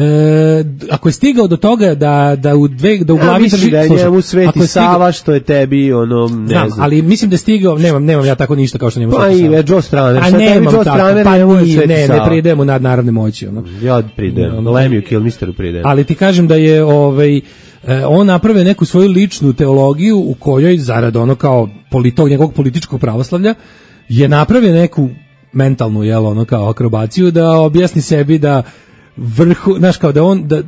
e, ako je stigao do toga da da u dve da u glavi ja, drži da je njemu Sveti je stigao, Sava što je tebi ono ne znam, znam, ali mislim da je stigao, nemam nemam ja tako ništa kao što njemu pa Sveti Sava. Pa i Joe Straner, a nemam Joe Straner, pa ne, ni, ne, ne pridemo nad narodne moći, ono. Ja pridem, Lemiju Kill mister pridem. Ali ti kažem da je ovaj on napravio neku svoju ličnu teologiju u kojoj zarad ono kao politog njegovog političkog pravoslavlja je napravio neku mentalnu, jel, ono kao akrobaciju da objasni sebi da vrhu, znaš, kao da on da,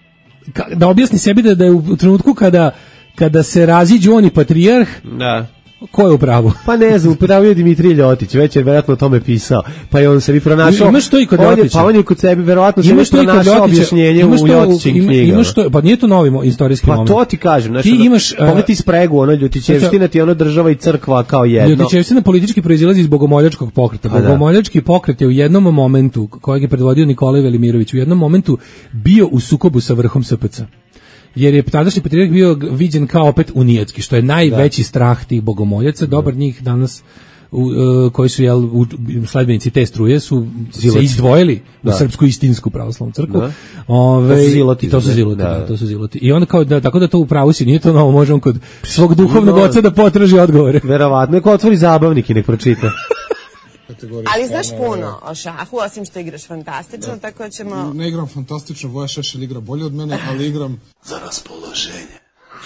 da objasni sebi da, da je u trenutku kada kada se raziđu on i patrijarh, da. Ko je u pravu? Pa ne znam, upravo je Dimitrij Ljotić, već je verovatno o tome pisao, pa je on sebi pronašao. Imaš to i kod Ljotića. Pa on je kod sebi verovatno sebi pronašao objašnjenje u Ljotićim knjigama. Imaš to, pa nije to novi istorijski moment. Pa to ti kažem, znači, ti imaš, pogledaj spregu, ono Ljotićevština ti ono država i crkva kao jedno. Ljotićevština politički proizilazi iz bogomoljačkog pokreta. Bogomoljački pokret je u jednom momentu, kojeg je predvodio Nikolaj Velimirović, u jednom momentu bio u sukobu sa vrhom S P C. Jer je tadašnji patrijarh bio viđen kao opet unijatski, što je najveći da. strah tih bogomoljaca. Dobar njih danas u, uh, koji su jel, u, sledbenici te struje su Zilaci. se izdvojili da. u srpsku istinsku pravoslavnu crkvu. Da. Ove, to su ziloti. I to su ziloti, da. Da, to su ziloti. I onda kao da, tako da to u pravu si, nije to novo, možemo kod svog duhovnog oca da potraži odgovore. Verovatno, neko otvori zabavnik i nek pročita. Ali znaš puno o šahu, osim što igraš fantastično, da. tako ćemo... Ne igram fantastično, Voja Šešelj igra bolje od mene, ali igram... za raspoloženje.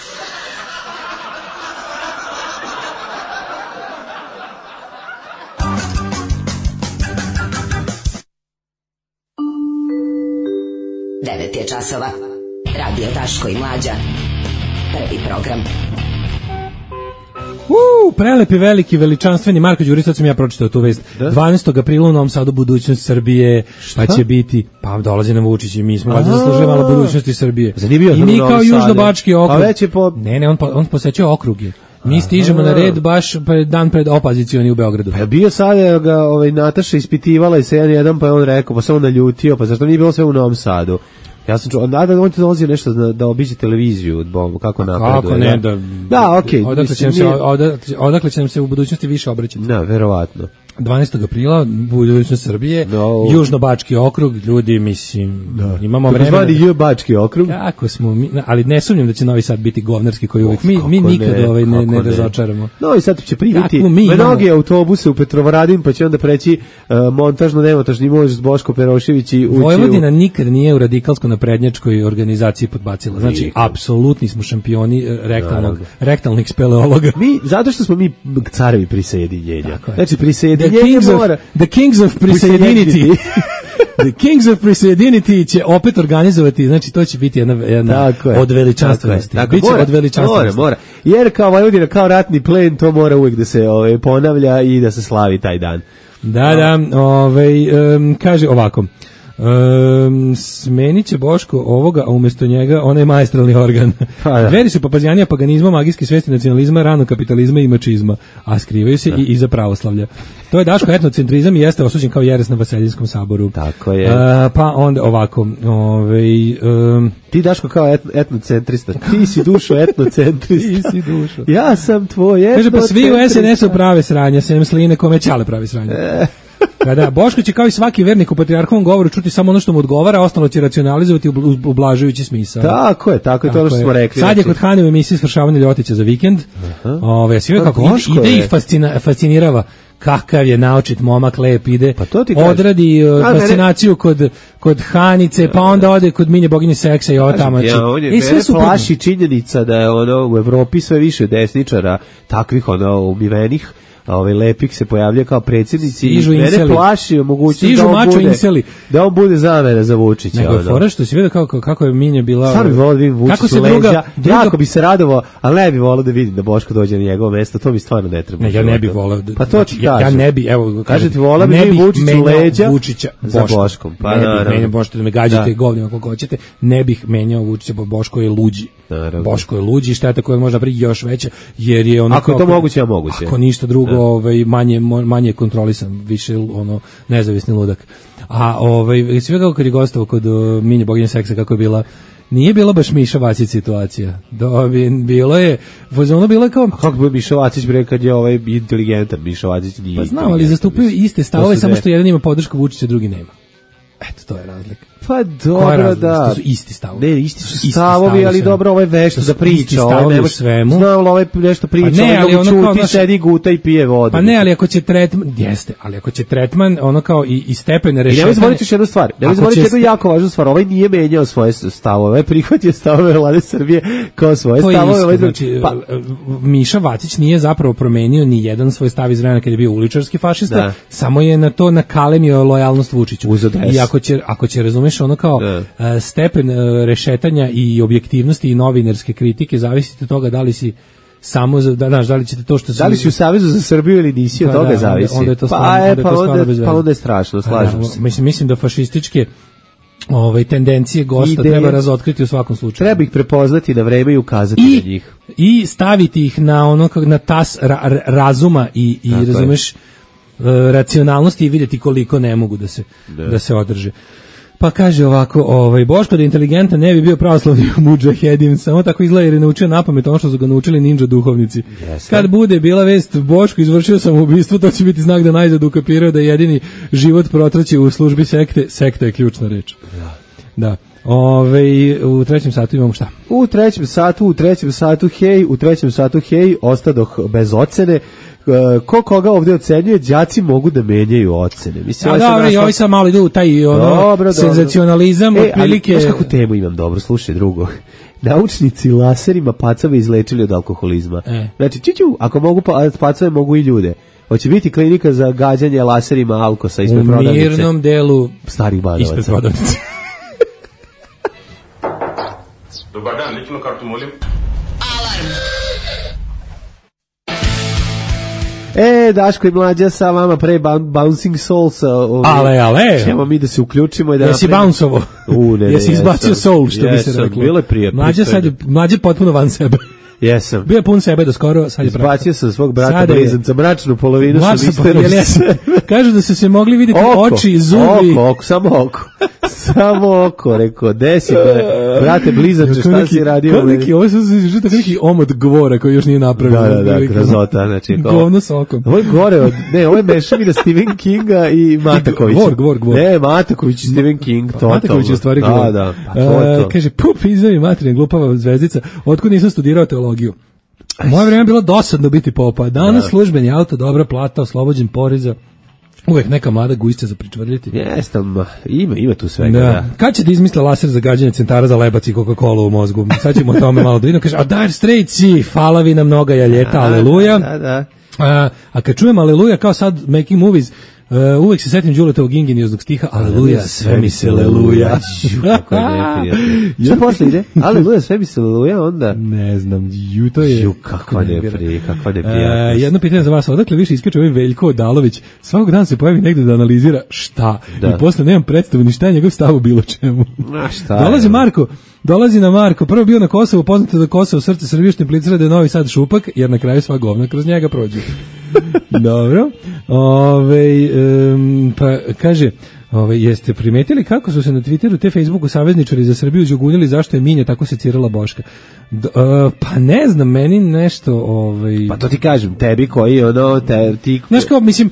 Devet je časova. Radio Daško i Mlađa. Prvi program. Uh, prelepi, veliki, veličanstveni Marko Đurić, sad sam ja pročitao tu vest. Da? dvanaestog aprila u Novom Sadu budućnost Srbije, šta? Pa će biti, pa dolazi nam Vučić i mi smo valjda zaslužili malo budućnosti Srbije. Zanimljivo. I mi kao Južnobački okrug. Pa već je po... Ne, ne, on, on posećuje okruge. Mi stižemo na red baš pred, dan pred opozicioni u Beogradu. Pa bio sad ga ovaj, Nataša ispitivala i se jedan jedan, pa je on rekao, pa se on naljutio, pa zašto nije bilo sve u Novom Sadu? Ja sam čuo, da, da on ti dolazi nešto da, da obiđe televiziju, kako napreduje. Kako ne, da... Da, okej. Okay, odakle, će nije... odakle, odakle će nam se u budućnosti više obraćati? Da, verovatno. dvanaestog aprila, budućnost Srbije, no. Južnobački okrug, ljudi, mislim, da. imamo vremena... Zvani Južnobački okrug. Kako smo, mi, ali ne sumnjam da će Novi Sad biti govnarski koji uvijek. Mi, mi nikad ne, ovaj ne, ne razočaramo. Novi Sad će primiti mnogi imamo... autobuse u Petrovaradin, pa će onda preći uh, montažno-nemontažni mož s Boško Perošević i ući Vojvodina u... nikad nije u radikalsko-naprednjačkoj organizaciji podbacila. Znači, nikad. Apsolutni smo šampioni rektalnog, rektalnih speleologa. Mi, zato što smo mi carevi prisjedinjenja. Znači, prisjedinjenja The Kings of, the Kings of Prisjedinity. The Kings of Prisjedinity će opet organizovati, znači to će biti jedna, jedna od veličanstvenosti. Biće od veličanstvenosti. Mora, mora. Jer kao Vojvodina, kao ratni plen, to mora uvijek da se ove, ponavlja i da se slavi taj dan. Da, da, ove, um, kaže ovako. Um, smenit će Boško ovoga, a umjesto njega onaj maestralni organ. Pa, da. Dveri su papazijanija paganizma, magijske svesti nacionalizma, rano kapitalizma i mačizma, a skrivaju se i iza pravoslavlja. To je Daško etnocentrizam i jeste osuđen kao jeres na Vaseljinskom saboru. Tako je. Uh, pa onda ovako, ovaj... Um, ti Daško kao et, etnocentrista, ti si dušo etnocentrista. Ti si dušo. Ja sam tvoj etnocentrista. Kaže, pa svi u es en esu prave sranja, sem Sline kome Ćale pravi sranja. E. Kada Boško će kao i svaki vernik u patrijarhovom govoru čuti samo ono što mu odgovara, ostalo će racionalizovati ublažujući smisao. Tako je, tako je, to ono što smo rekli. Sad je kod Hane u emisiji Svršavanje Ljotića za vikend. Ove, svi kako ide, ide ih fascina, fascinirava kakav je naučit momak, lep ide, pa to ti odradi uh, fascinaciju kod, kod Hanice, pa onda ode kod Minje boginje seksa i ovo tamo. Ja, on je, mene plaši činjenica da je ono u Evropi sve više desničara, takvih ono umivenih, ovaj lepik se pojavlja kao predsjednici i mene inseli. Plaši mogućnost da on bude inseli. Da on bude zamena za Vučića. Nego je fora što si vidio kako, kako je Minja bila... Stvarno bi volio da vidim Vučić u leđa, jako bi se radovao, ali ne bi volio da vidim da Boško dođe na njegovo mesto, to mi stvarno ne treba. Ne, ja ne bi volio. Pa to ti ja, ja ne bi, evo, kažem ti, volio bi vidim Vučić u leđa Vučića za Boškom. Pa ne bih menjao, možete da me gađate govnima koliko hoćete, ne bih menjao Vučića, Boško je luđi. Boško je luđi, šteta koja može napraviti još veća, jer je ono... Ako to moguće, ja moguće. Ako ništa drugo, ovaj, manje manje kontrolisan, više ono nezavisni ludak. A ovaj sve kako kad je gostovao kod uh, Minje boginje seksa kako je bila, nije bila baš Miša Vacić situacija. Da bi bilo je, ono bilo je kao a kako bi Miša Vacić bre kad je ovaj inteligentan, Miša Vacić nije. Pa znam, ali zastupaju iste stavove, samo što jedan ima podršku Vučića, drugi nema. Eto, to je razlika. Pa dobro, da. To su isti stavovi. Ne, isti su isti stavovi, ali dobro, ovaj vešta da priča, ovaj ne može svemu. Znam li ovaj nešto priča, pa ne, ovaj ono čuti, sedi, guta i pije vodu. Pa ne, ali ako će tretman, jeste, ali ako će tretman, ono kao i, i stepen rešetanja. I nemoj zaboraviti još jednu stvar, nemoj zaboraviti jednu jako važnu stvar, ovaj nije menjao svoje stavove, ovaj prihvatio stavove Vlade Srbije kao svoje stavove. Ovaj znači, pa, Miša Vacić nije zapravo promenio ni jedan svoj stav iz vremena kad je bio uličarski fašista, da. Samo je na to nakalemio lojalnost Vučiću. I ako će, ako će razumeš ono kao da. Stepen rešetanja i objektivnosti i novinarske kritike zavisi od toga da li si samo za, da, znaš, da li ćete to što... Da li si u Savezu za Srbiju ili nisi, od pa toga da, zavisi. Onda je to stvarno, pa, onda je to pa, stvarno onda, pa onda je strašno, slažem se. Mislim, mislim da fašističke ovaj, tendencije gosta Ide, treba razotkriti u svakom slučaju. Treba ih prepoznati na vreme i ukazati I, na njih. I staviti ih na ono na tas ra, razuma i, i razumeš, racionalnosti i vidjeti koliko ne mogu da se, da. da se održe. Pa kaže ovako, ovaj, Boško da je inteligentan ne bi bio pravoslavni mudžahedin, samo tako izgleda jer je naučio napamet ono što su ga naučili ninja duhovnici. Yes. Kad bude bila vest Boško izvršio samoubistvo, to će biti znak da najzad ukapirao da jedini život protraće u službi sekte, sekta je ključna reč. Da. Da. Ove, u trećem satu imamo šta? U trećem satu, u trećem satu hej, u trećem satu hej, ostadoh bez ocene. Ko koga ovdje ocenjuje, đaci mogu da menjaju ocene. Mislim, a dobro, nastav... i ovi sad malo idu taj ono, dobro, senzacionalizam. E, otprilike... ali, znaš kakvu temu imam, dobro, slušaj drugo. Naučnici laserima pacave izlečili od alkoholizma. E. Znači, čiću, ako mogu pa, pacave, mogu i ljude. Hoće biti klinika za gađanje laserima alkosa ispred prodavnice. U mirnom delu starih badavaca. Ispred prodavnice. Dobar dan, ličnu kartu molim. Alarm. E, Daško i Mlađa sa vama pre Bouncing Souls. Ovi, ale, ale. Ćemo mi da se uključimo i da Jesi napravimo... bounce-ovo? U, ne, ne, Jesi izbacio soul, što jesam, bi se reklo. Bilo je prije. Mlađa sad je, Mlađa potpuno van sebe. Jesam. Bio je pun sebe do skoro, sad je pravo. Izbacio sam svog brata blizanca, mračnu polovinu što niste rošli. Kažu da su se mogli vidjeti oko, oči, zubi. Oko, oko, samo oko. Samo oko, rekao, desi me, brate blizanče, šta si radio? Kao neki, ovo sam se žita neki omot govora koji još nije napravio. Da, da, da, grazota, znači. Govno s okom. Ovo je gore od, ne, ovo je mešavina Stephen Kinga i Matakovića. Gvor, gvor, gvor. Ne, Mataković i Stephen King, totalno. Mataković je stvari gvor. Da, da, pa to je to. Kaže, pup, izdavi materijan, glupava zvezdica, otkud nisam studirao teologiju. Moje vrijeme je bilo dosadno biti popa. Danas da. Službeni auto, dobra plata, oslobođen poreza. Uvijek neka mlada gujica za pričvrljiti. Jeste, ima, ima tu svega. Da. Da. Kad će da izmisle laser za gađanje centara za lebac i Coca-Cola u mozgu? Sad ćemo o tome malo da vidimo. Kaže, a Dire Straits, hvala vi na mnoga jaljeta, aleluja. Da, da. A, a kad čujem aleluja kao sad Making Movies, Uh, uvek se setim Đuletovog ingenioznog stiha Aleluja, sve mi se leluja. Kako je neprijatno. Šta posle ide? Aleluja, sve mi se leluja, onda? Ne znam, ju to je... Ju, kakva neprijatno, kakva neprijatno. Uh, jedno pitanje za vas, odakle više iskače ovaj Veljko Odalović, svakog dana se pojavi negde da analizira šta, da. I posle nemam predstavu ni šta je njegov stav u bilo čemu. A šta Dolazi je? Marko, dolazi na Marko, prvo bio na Kosovu, poznato da Kosovo srce Srbije što implicira da je Novi Sad šupak, jer na kraju sva govna kroz njega prođe. Dobro. Ove, um, pa kaže, ove, jeste primetili kako su se na Twitteru te Facebooku savezničari za Srbiju đugunili zašto je Minja tako secirala Boška? D, uh, pa ne znam, meni nešto... Ovaj... Pa to ti kažem, tebi koji ono... Te, ti... Znaš kao, mislim...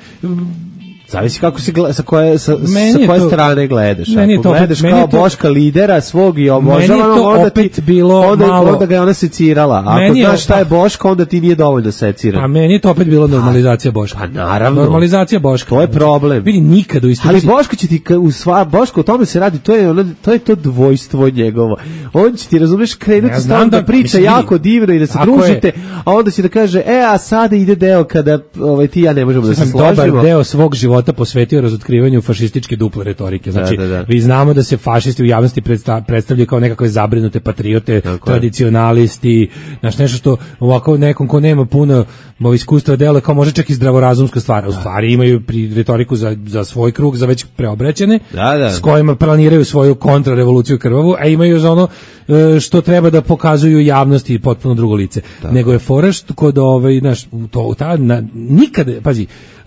Zavisi kako se gleda, sa koje, sa, sa koje to, strane gledaš. Meni Ako to, gledaš meni kao to, Boška lidera svog i obožavanog, onda ti bilo onda, malo, onda ga je ona secirala. Ako znaš šta je Boška, onda ti nije dovoljno secirano. A meni je to opet bilo normalizacija Boška. Pa naravno. Normalizacija Boška. To je problem. Vidi, nikad u isto. Ali Boško će ti, u sva, Boško, o tome se radi, to je, ono, to je to dvojstvo njegovo. On će ti, razumeš, krenuti ja stalno da, da priča mislim, jako divno i da se družite, je, a onda će da kaže, e, a sada ide deo kada ovaj, ti ja ne možemo da se složimo. Dobar deo svog života posvetio otkrivanju fašističke duple retorike. Znači, da, da, da. vi znamo da se fašisti u javnosti predstavljaju kao nekakve zabrinute patriote, tako tradicionalisti, znači nešto što ovako nekom ko nema puno iskustva dela kao može čak i zdravorazumska stvar. U stvari imaju pri retoriku za, za svoj krug, za već preobraćene, da, da. s kojima planiraju svoju kontrarevoluciju krvavu, a imaju za ono što treba da pokazuju javnosti potpuno drugo lice. Tako. Nego je fora što kod ovaj, znaš, to, ta, na, nikada, pazi,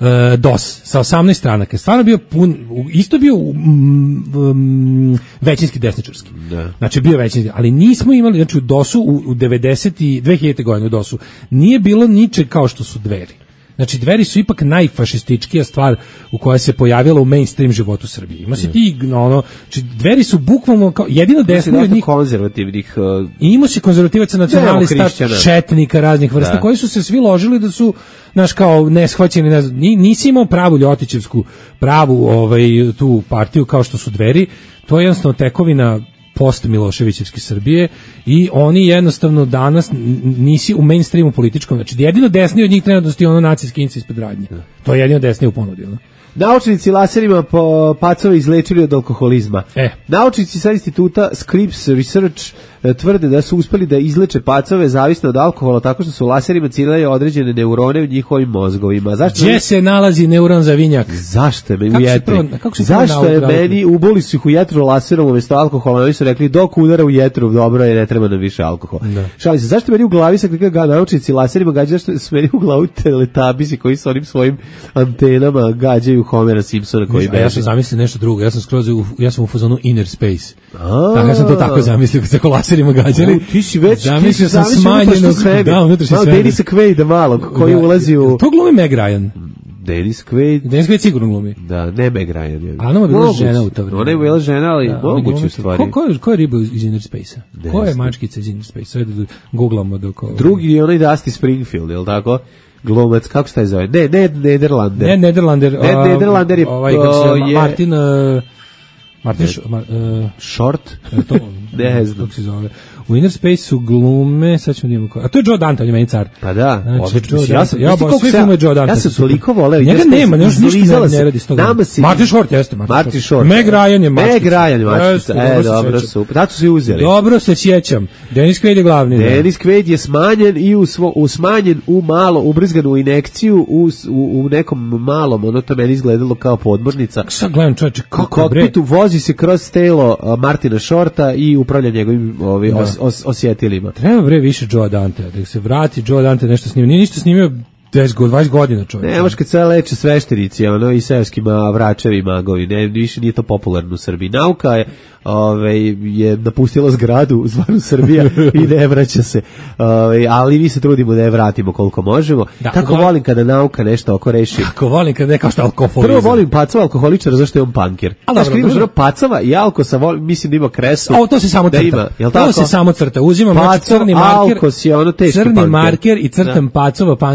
D O S sa osamnaest stranaka, stvarno bio pun, isto bio um, um, većinski desničarski. Da. Znači bio većinski, ali nismo imali, znači u D O S-u u, u devedeset i dve hiljadite godine u D O S-u nije bilo ničeg kao što su Dveri. Znači, Dveri su ipak najfašističkija stvar u koja se pojavila u mainstream životu Srbije. Ima se ti, ono, znači, Dveri su bukvalno kao jedino desni od njih konzervativnih... Uh, ima se konzervativaca, nacionalista, četnika raznih vrsta, da. Koji su se svi ložili da su, znaš, kao neshvaćeni, ne znam, nisi imao pravu ljotićevsku, pravu ovaj, tu partiju kao što su Dveri, to je jednostavno tekovina post Miloševićevske Srbije i oni jednostavno danas nisi u mainstreamu političkom, znači jedino desni od njih trenutno sti ono nacijski inci ispred radnje. To je jedino desni u ponudi. Ono. Naučnici laserima po pacove izlečili od alkoholizma. E. Naučnici sa instituta Scripps Research tvrde da su uspeli da izleče pacove zavisno od alkohola tako što su laserima ciljali određene neurone u njihovim mozgovima. Zašto? Gdje se nalazi neuron za vinjak? Zašto je me u jetri? Zašto je meni uboli su ih u jetru laserom umjesto alkohola? Oni su rekli dok udara u jetru dobro je, ne treba nam više alkohola. Šali se, zašto meni u glavi sa ga naučnici laserima gađaju, zašto su meni u glavu teletabisi koji s onim svojim antenama gađaju Homera Simpsona koji beže? Ja sam zamislio nešto drugo, ja sam skroz u, ja sam u fazonu Inner Space. Tako, ja sam to tako zamislio kad se laserima gađali. U, ti si već, zamislio sam smanjenog, da, unutrašnji svemir. Denisa Quaida malog, koji da, ulazi u... To glumi Meg Ryan. Dennis Quaid. Dennis Quaid sigurno glumi. Da, ne Meg Ryan. Je. A ona je bila žena u to vreme. Ona je bila žena, ali da, moguće u stvari. Ko, ko, ko je riba iz Inner Space-a? Ko je mačkica iz Inner Space-a? Sve da googlamo dok... Drugi je onaj Dusty Springfield, je li tako? Glumac, kako se taj zove? Ne, ne, Nederlander. Ne, Nederlander. Ne, Nederlander je... Ovaj, kako se Martin... Martin Short? Ne znam. Kako se zove. U Inner Space-u glume, sad ćemo da imamo ko... A to je Joe Dante, on je meni car. Pa da, znači, odlično. Ja sam, ja bo, svi filmu je Joe Dante. Ja sam toliko voleo. Njega nema, ne ništa ne, ne radi s toga. Martin Short jeste. Martin, Martin Short. Meg Ryan je mačkica. Meg Ryan je mačkica. E, dobro, super. Zato su i uzeli. Dobro se sjećam. Dennis Quaid je glavni. Dennis Quaid je smanjen i u svo, u smanjen u malo, ubrizganu injekciju u, u, u nekom malom, ono to meni izgledalo kao podmornica. Sad gledam čovječe, kako bre. Kokpitu vozi se kroz telo Martina Shorta i upravlja njegovim ovi, os, os, osjetilima. Treba bre više Joe Dante, da se vrati Joe Dante nešto snimio. Nije ništa snimio dvadeset godina čovjek. Ne, možeš kad se leče sveštenici, ono, i seoski vračevi magovi, ne, više nije to popularno u Srbiji. Nauka je, ove, je napustila zgradu zvanu Srbija i ne vraća se. Ove, ali mi se trudimo da je vratimo koliko možemo. Da, Tako volim, volim kada nauka nešto oko reši. Kako volim kada neka što alkoholizam. Prvo volim Pacova alkoholičara, zašto je on punker. Znaš, kad imaš Pacova i Alkosa, volim, mislim da ima kresu. O, to se samo crta. Ima, jel tako? To se samo crta. Uzimam Pacov, crni marker, Alkos je ono teški crni punker. marker i crtam da. Pacova punkera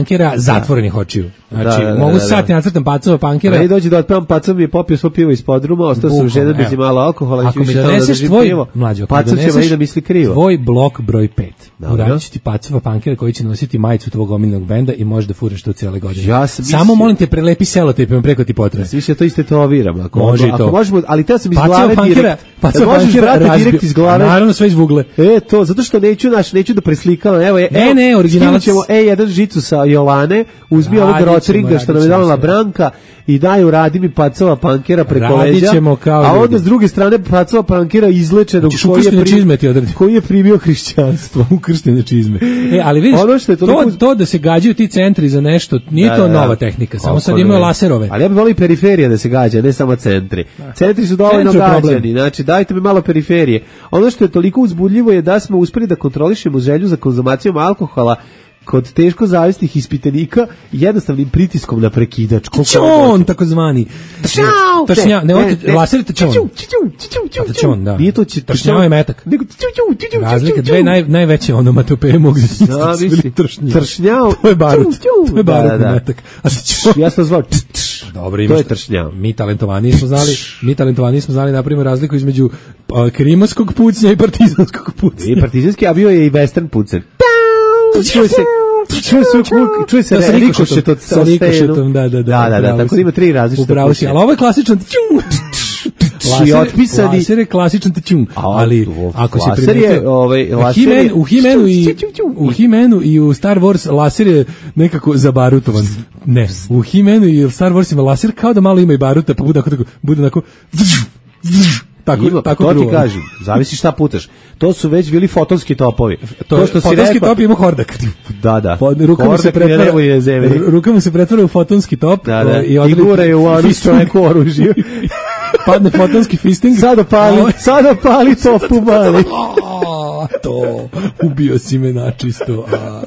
zatvorenih očiju. Znači, Da, da, mogu da, se da. sati nacrtam Pacova Pankera. A i dođe da otpevam Pacov mi je popio svo pivo iz podruma, ostao sam žena bez i malo alkohola, ako ću mi više tamo da doneseš držim tvoj, pivo. mlađo, ako mi Pacov će doneseš valjda misli krivo. tvoj blok broj pet, Dobro. uradit ću ti Pacova Pankera koji će nositi majicu tvog omiljenog benda i možeš da furaš to cijele godine. Ja sam Samo mislio- molim te, prelepi selotejpom preko ti potrebe. Svi se to istetoviram, ako Može i ako to. možemo, ali te sam iz Pacova glave Pankera, direkt. Pacova Da možeš, Pankera brate, razbio. direkt iz glave. Naravno, sve izvugle. E, to, zato što neću, naš, neću da preslikavam. Evo, je, Ne, evo, ne, originalac. skinut ćemo E jedan žicu sa Jolane, uzmi ovog Radit ćemo, Rotringa što nam je radit ćemo dala sve. Branka i daju radi mi Pacova Pankera preko Radit leđa. ćemo kao a onda ljudi. s druge strane Pacova Pankera izlečenog Ćeš koji je, ukrštene pri- čizme ti odredi. koji je primio hrišćanstvo. Ukrštene čizme. E, ali vidiš, Ono što je to, toliko- to da se gađaju ti centri za nešto, nije Da, to da, da. nova tehnika, samo Kako sad ne? imaju laserove. Ali ja bih volio i periferija da se gađa, ne samo centri. Centri su dovoljno Centri je problem. gađani, znači dajte mi malo periferije. Ono što je toliko uzbudljivo je da smo uspeli da kontrolišemo želju za konzumacijom alkohola kod teško zavisnih ispitanika jednostavnim pritiskom na prekidač. Koliko Tčon, takozvani. Tčau! Tršnja, ne, Ne, ovo ne. laser je tčon. Tčon, da. Nije to će Tršnjava je metak. Nego tču, tču, tču, tču, Razlika, tču, dve tču. naj, najveće onomatopeje mogu da se Zamisli. tršnje. Tršnjao. To je barut. Tču, tču. To je barut Da, da, da. metak. A tčon. Ja sam to zvao tš, tš. Dobro, To imaš je tršnjao. Mi talentovani smo znali, mi talentovani smo znali napravimo razliku između a, krimonskog pucnja i partizanskog pucnja. I partizanski, a bio je i western pucen. Čuje se Čuje se, uvijek- čuje se Da, sa rikošet od sa rikošetom, da, da, da. Da, da, da, upravo tako si. da ima tri različite Upravo si, pucnje. ali ovo je klasičan tčum. I otpisani- Laser je klasičan tčum, ali o, ako se laser je, primetio, ovaj, u laser He-Man- je- u He-Manu i u He-Manu i u Star Wars laser je nekako zabarutovan. Ne, u He-Manu i Star Wars ima laser kao da malo ima i baruta, pa bude onako, bude onako tako, Ima, tako to ti drugo. kažem, zavisi šta putaš. To su već bili fotonski topovi. To, što si fotonski rekao- top ima hordak. Da, da. Pod, ruka mu se Hordak pretvara, je levo i je zemlji. ruka mu se pretvara u fotonski top Da, da. o, I, odredi- gura je u onu fisting. čoveku oružje. Padne fotonski fisting. Sada pali, A, sada pali topu mali. a, to, ubio si me načisto. A,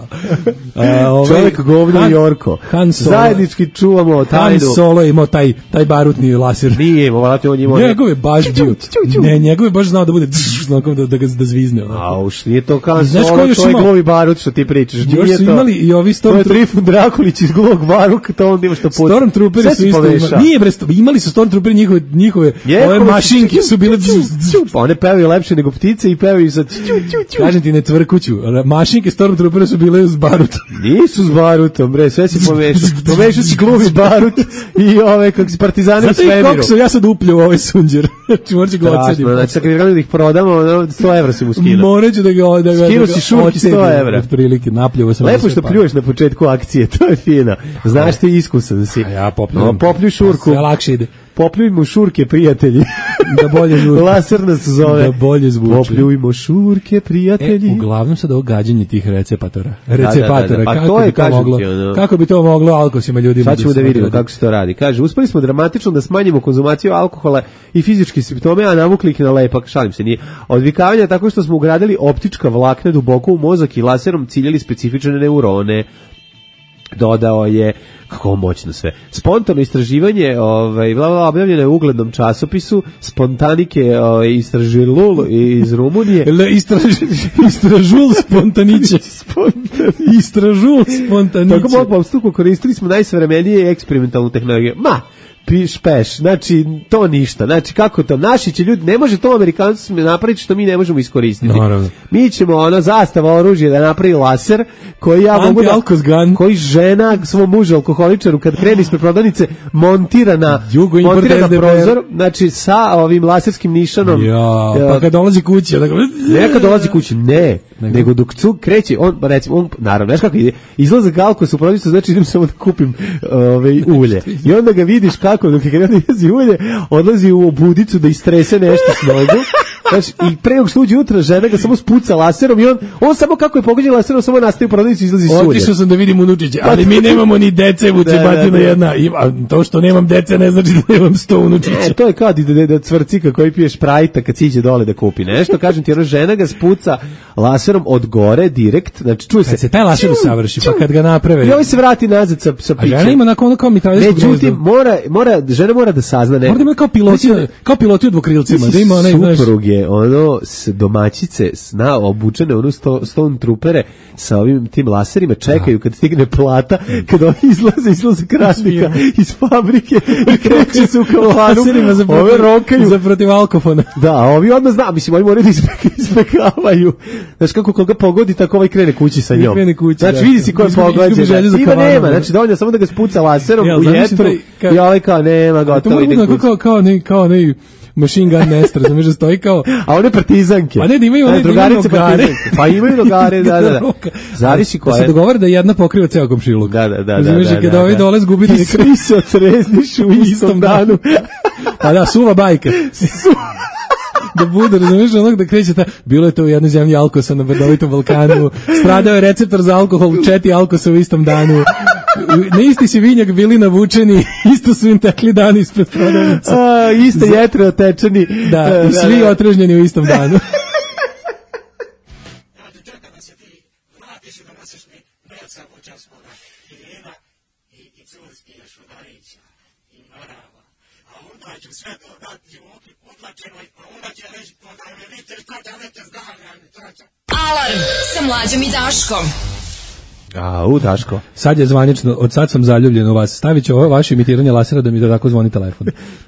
a, ovaj, Čovjek govno Han- i Jorko. Han Solo. Zajednički čuvamo Han tajnu. Solo je imao taj, taj barutni laser. Nije, morate on imao. Njegove baš bio. Ne, njegove baš znao da bude znakom da, da ga da zvizne. onako. A uš, nije to kao Znaš ko Solo, još to je imao? glovi barut što ti pričaš. Još Nije su to. imali i ovi To je Stormtro- Trifun Drakulić iz glovog baruka, to on ima što puca. Stormtrooperi Sve su si isto poveša. imali. Nije bre, sto- imali su Stormtrooperi njihove, njihove Njehove ove su- mašinke su bile... Pa one pevaju lepše nego ptice i pevaju sa ću, ću, ću. Kažem ti, ne cvrkuću. Mašinke Stormtroopera su bile uz barutom. Nisu s barutom, bre, sve si pomešao. Pomešao si gluvi barut i ove, kako si partizani u Zato i svemiru. kako sam ja sad upljio u ovaj sunđer. Znači, morat ću ga Strašno, ocenim. znači, sad kad gledam da ih prodamo, ono, sto evra si mu skinuo. Morat ću da ga, da ga, Skinuo da si ga šurki sto ocenim, evra. Otprilike, napljivo sam. Lepo za sve što pare. pljuješ na početku akcije, to je fina. Znaš ti, iskusan si. A ja popljujem. No, popljuj šurku. Sve lakše ide. Popljujmo šurke, prijatelji. Da bolje zvuči. Laser nas zove. Da bolje zvuči. Popljujmo šurke, E, prijatelji. uglavnom sad ovo gađanje tih recepatora. da, Recepatora. da. Pa kako to je, bi to kažem moglo, ti, ono. kako bi to moglo alkosima ljudima? Sad ćemo da se vidimo odradi? kako se to radi. Kaže, uspeli smo dramatično da smanjimo konzumaciju alkohola i fizičke simptome, a navukli ih na lepak, šalim se, nije. Odvikavanja tako što smo ugradili optička vlakna duboko u mozak i laserom ciljali specifične neurone. Dodao je, kako moćno sve, spontano istraživanje, ovaj, bla, bla, objavljeno je u uglednom časopisu, spontanike ovaj, istražilul iz Rumunije. Le, istraž, istražul spontaniće. Istražul spontaniće. Tako mogu obstuku koristili smo najsavremenije eksperimentalnu tehnologiju. Ma, piš peš, znači to ništa. Znači kako to, naši će ljudi, ne može to Amerikanci napraviti što mi ne možemo iskoristiti. Naravno. Mi ćemo ono zastava oružje da napravi laser koji ja mogu da, Anti-alkos gun. koji žena svom mužu alkoholičaru kad krene ispred prodavnice montira na, Jugo import montira na S D P R. prozor, znači sa ovim laserskim nišanom. Ja, e, pa kad dolazi kuća, da ga... Ne kad dolazi kući, ne, nego, nego dok cug kreće, on, recimo, on, naravno, znaš kako ide, izlazak alkosa u prodavnicu, znači idem samo da kupim ovaj, ulje. I onda ga vidiš kako, dok je kada izlazi ulje, odlazi u budicu da istrese nešto s nogu, znači, i pre nego što uđe unutra, žena ga samo spuca laserom i on, on samo kako je pogođen laserom, samo nastaje u prodavnicu i izlazi s ulje. Otišao sam da vidim unučiće, ali mi nemamo ni dece, vucebatina Da, da, da. jedna. Ima, to što nemam dece ne znači da nemam sto unučića. E, to je kao da, da, da cvrcika koji pije šprajta kad siđe dole da kupi nešto. Kažem ti, ona žena ga spuca laserom od gore, direkt, znači čuje se... Kad se taj laser usavrši, pa kad ga naprave... I ovaj se vrati nazad sa, sa A pićem. žena ima nakon ono kao mitraljsko Međutim, gnezdo. mora, mora, žena mora da sazna... Ne, Mora da ima kao piloti, kao piloti u dvokrilcima, da ima onaj, znaš... Suprug je ono s domaćice sna obučene ono sto, stone troopere sa ovim tim laserima čekaju kad stigne plata, kad oni izlaze izlaze krašnika iz fabrike i kreće se u kafanu ove rokaju za protiv alkofona. Da, a ovi odmah zna, mislim oni moraju da ispekavaju, znaš kako koga pogodi tako ovaj krene kući sa njom, kući, znači da. vidi si ko je pogođen, ima nema, znači dovoljno samo da ga spuca laserom ja, u jetru ka... i ovaj kao nema gotovo ide kući. Kao, kao, ne, kao ne machine gun nestra, znači da stoji kao... A one partizanke. A ne, da imaju one drugarice partizanke. Pa imaju nogare, da, da, da. Zavisi koja je. Da se dogovore da jedna pokriva ceo komšiluk. Da, da, da. da, znači, da, kada da, ovi da. dole zgubiti... I svi se otrezniš u istom danu. Pa da, suva bajka. Da bude, razumiješ, onog da kreće ta... Bilo je to u jednoj zemlji alkosa na brdovitom Balkanu, stradao je receptor za alkohol, četiri alkosa u istom danu, na isti si vinjak bili navučeni, isto su im tekli dani ispred prodavnice. A, iste jetre otečeni. Da, i svi otrežnjeni u istom danu. Alarm sa Mlađom i Daškom. A, u Daško. Sad je zvanično, od sad sam zaljubljen u vas. Stavit ću ovo vaše imitiranje lasera da mi da tako zvoni telefon.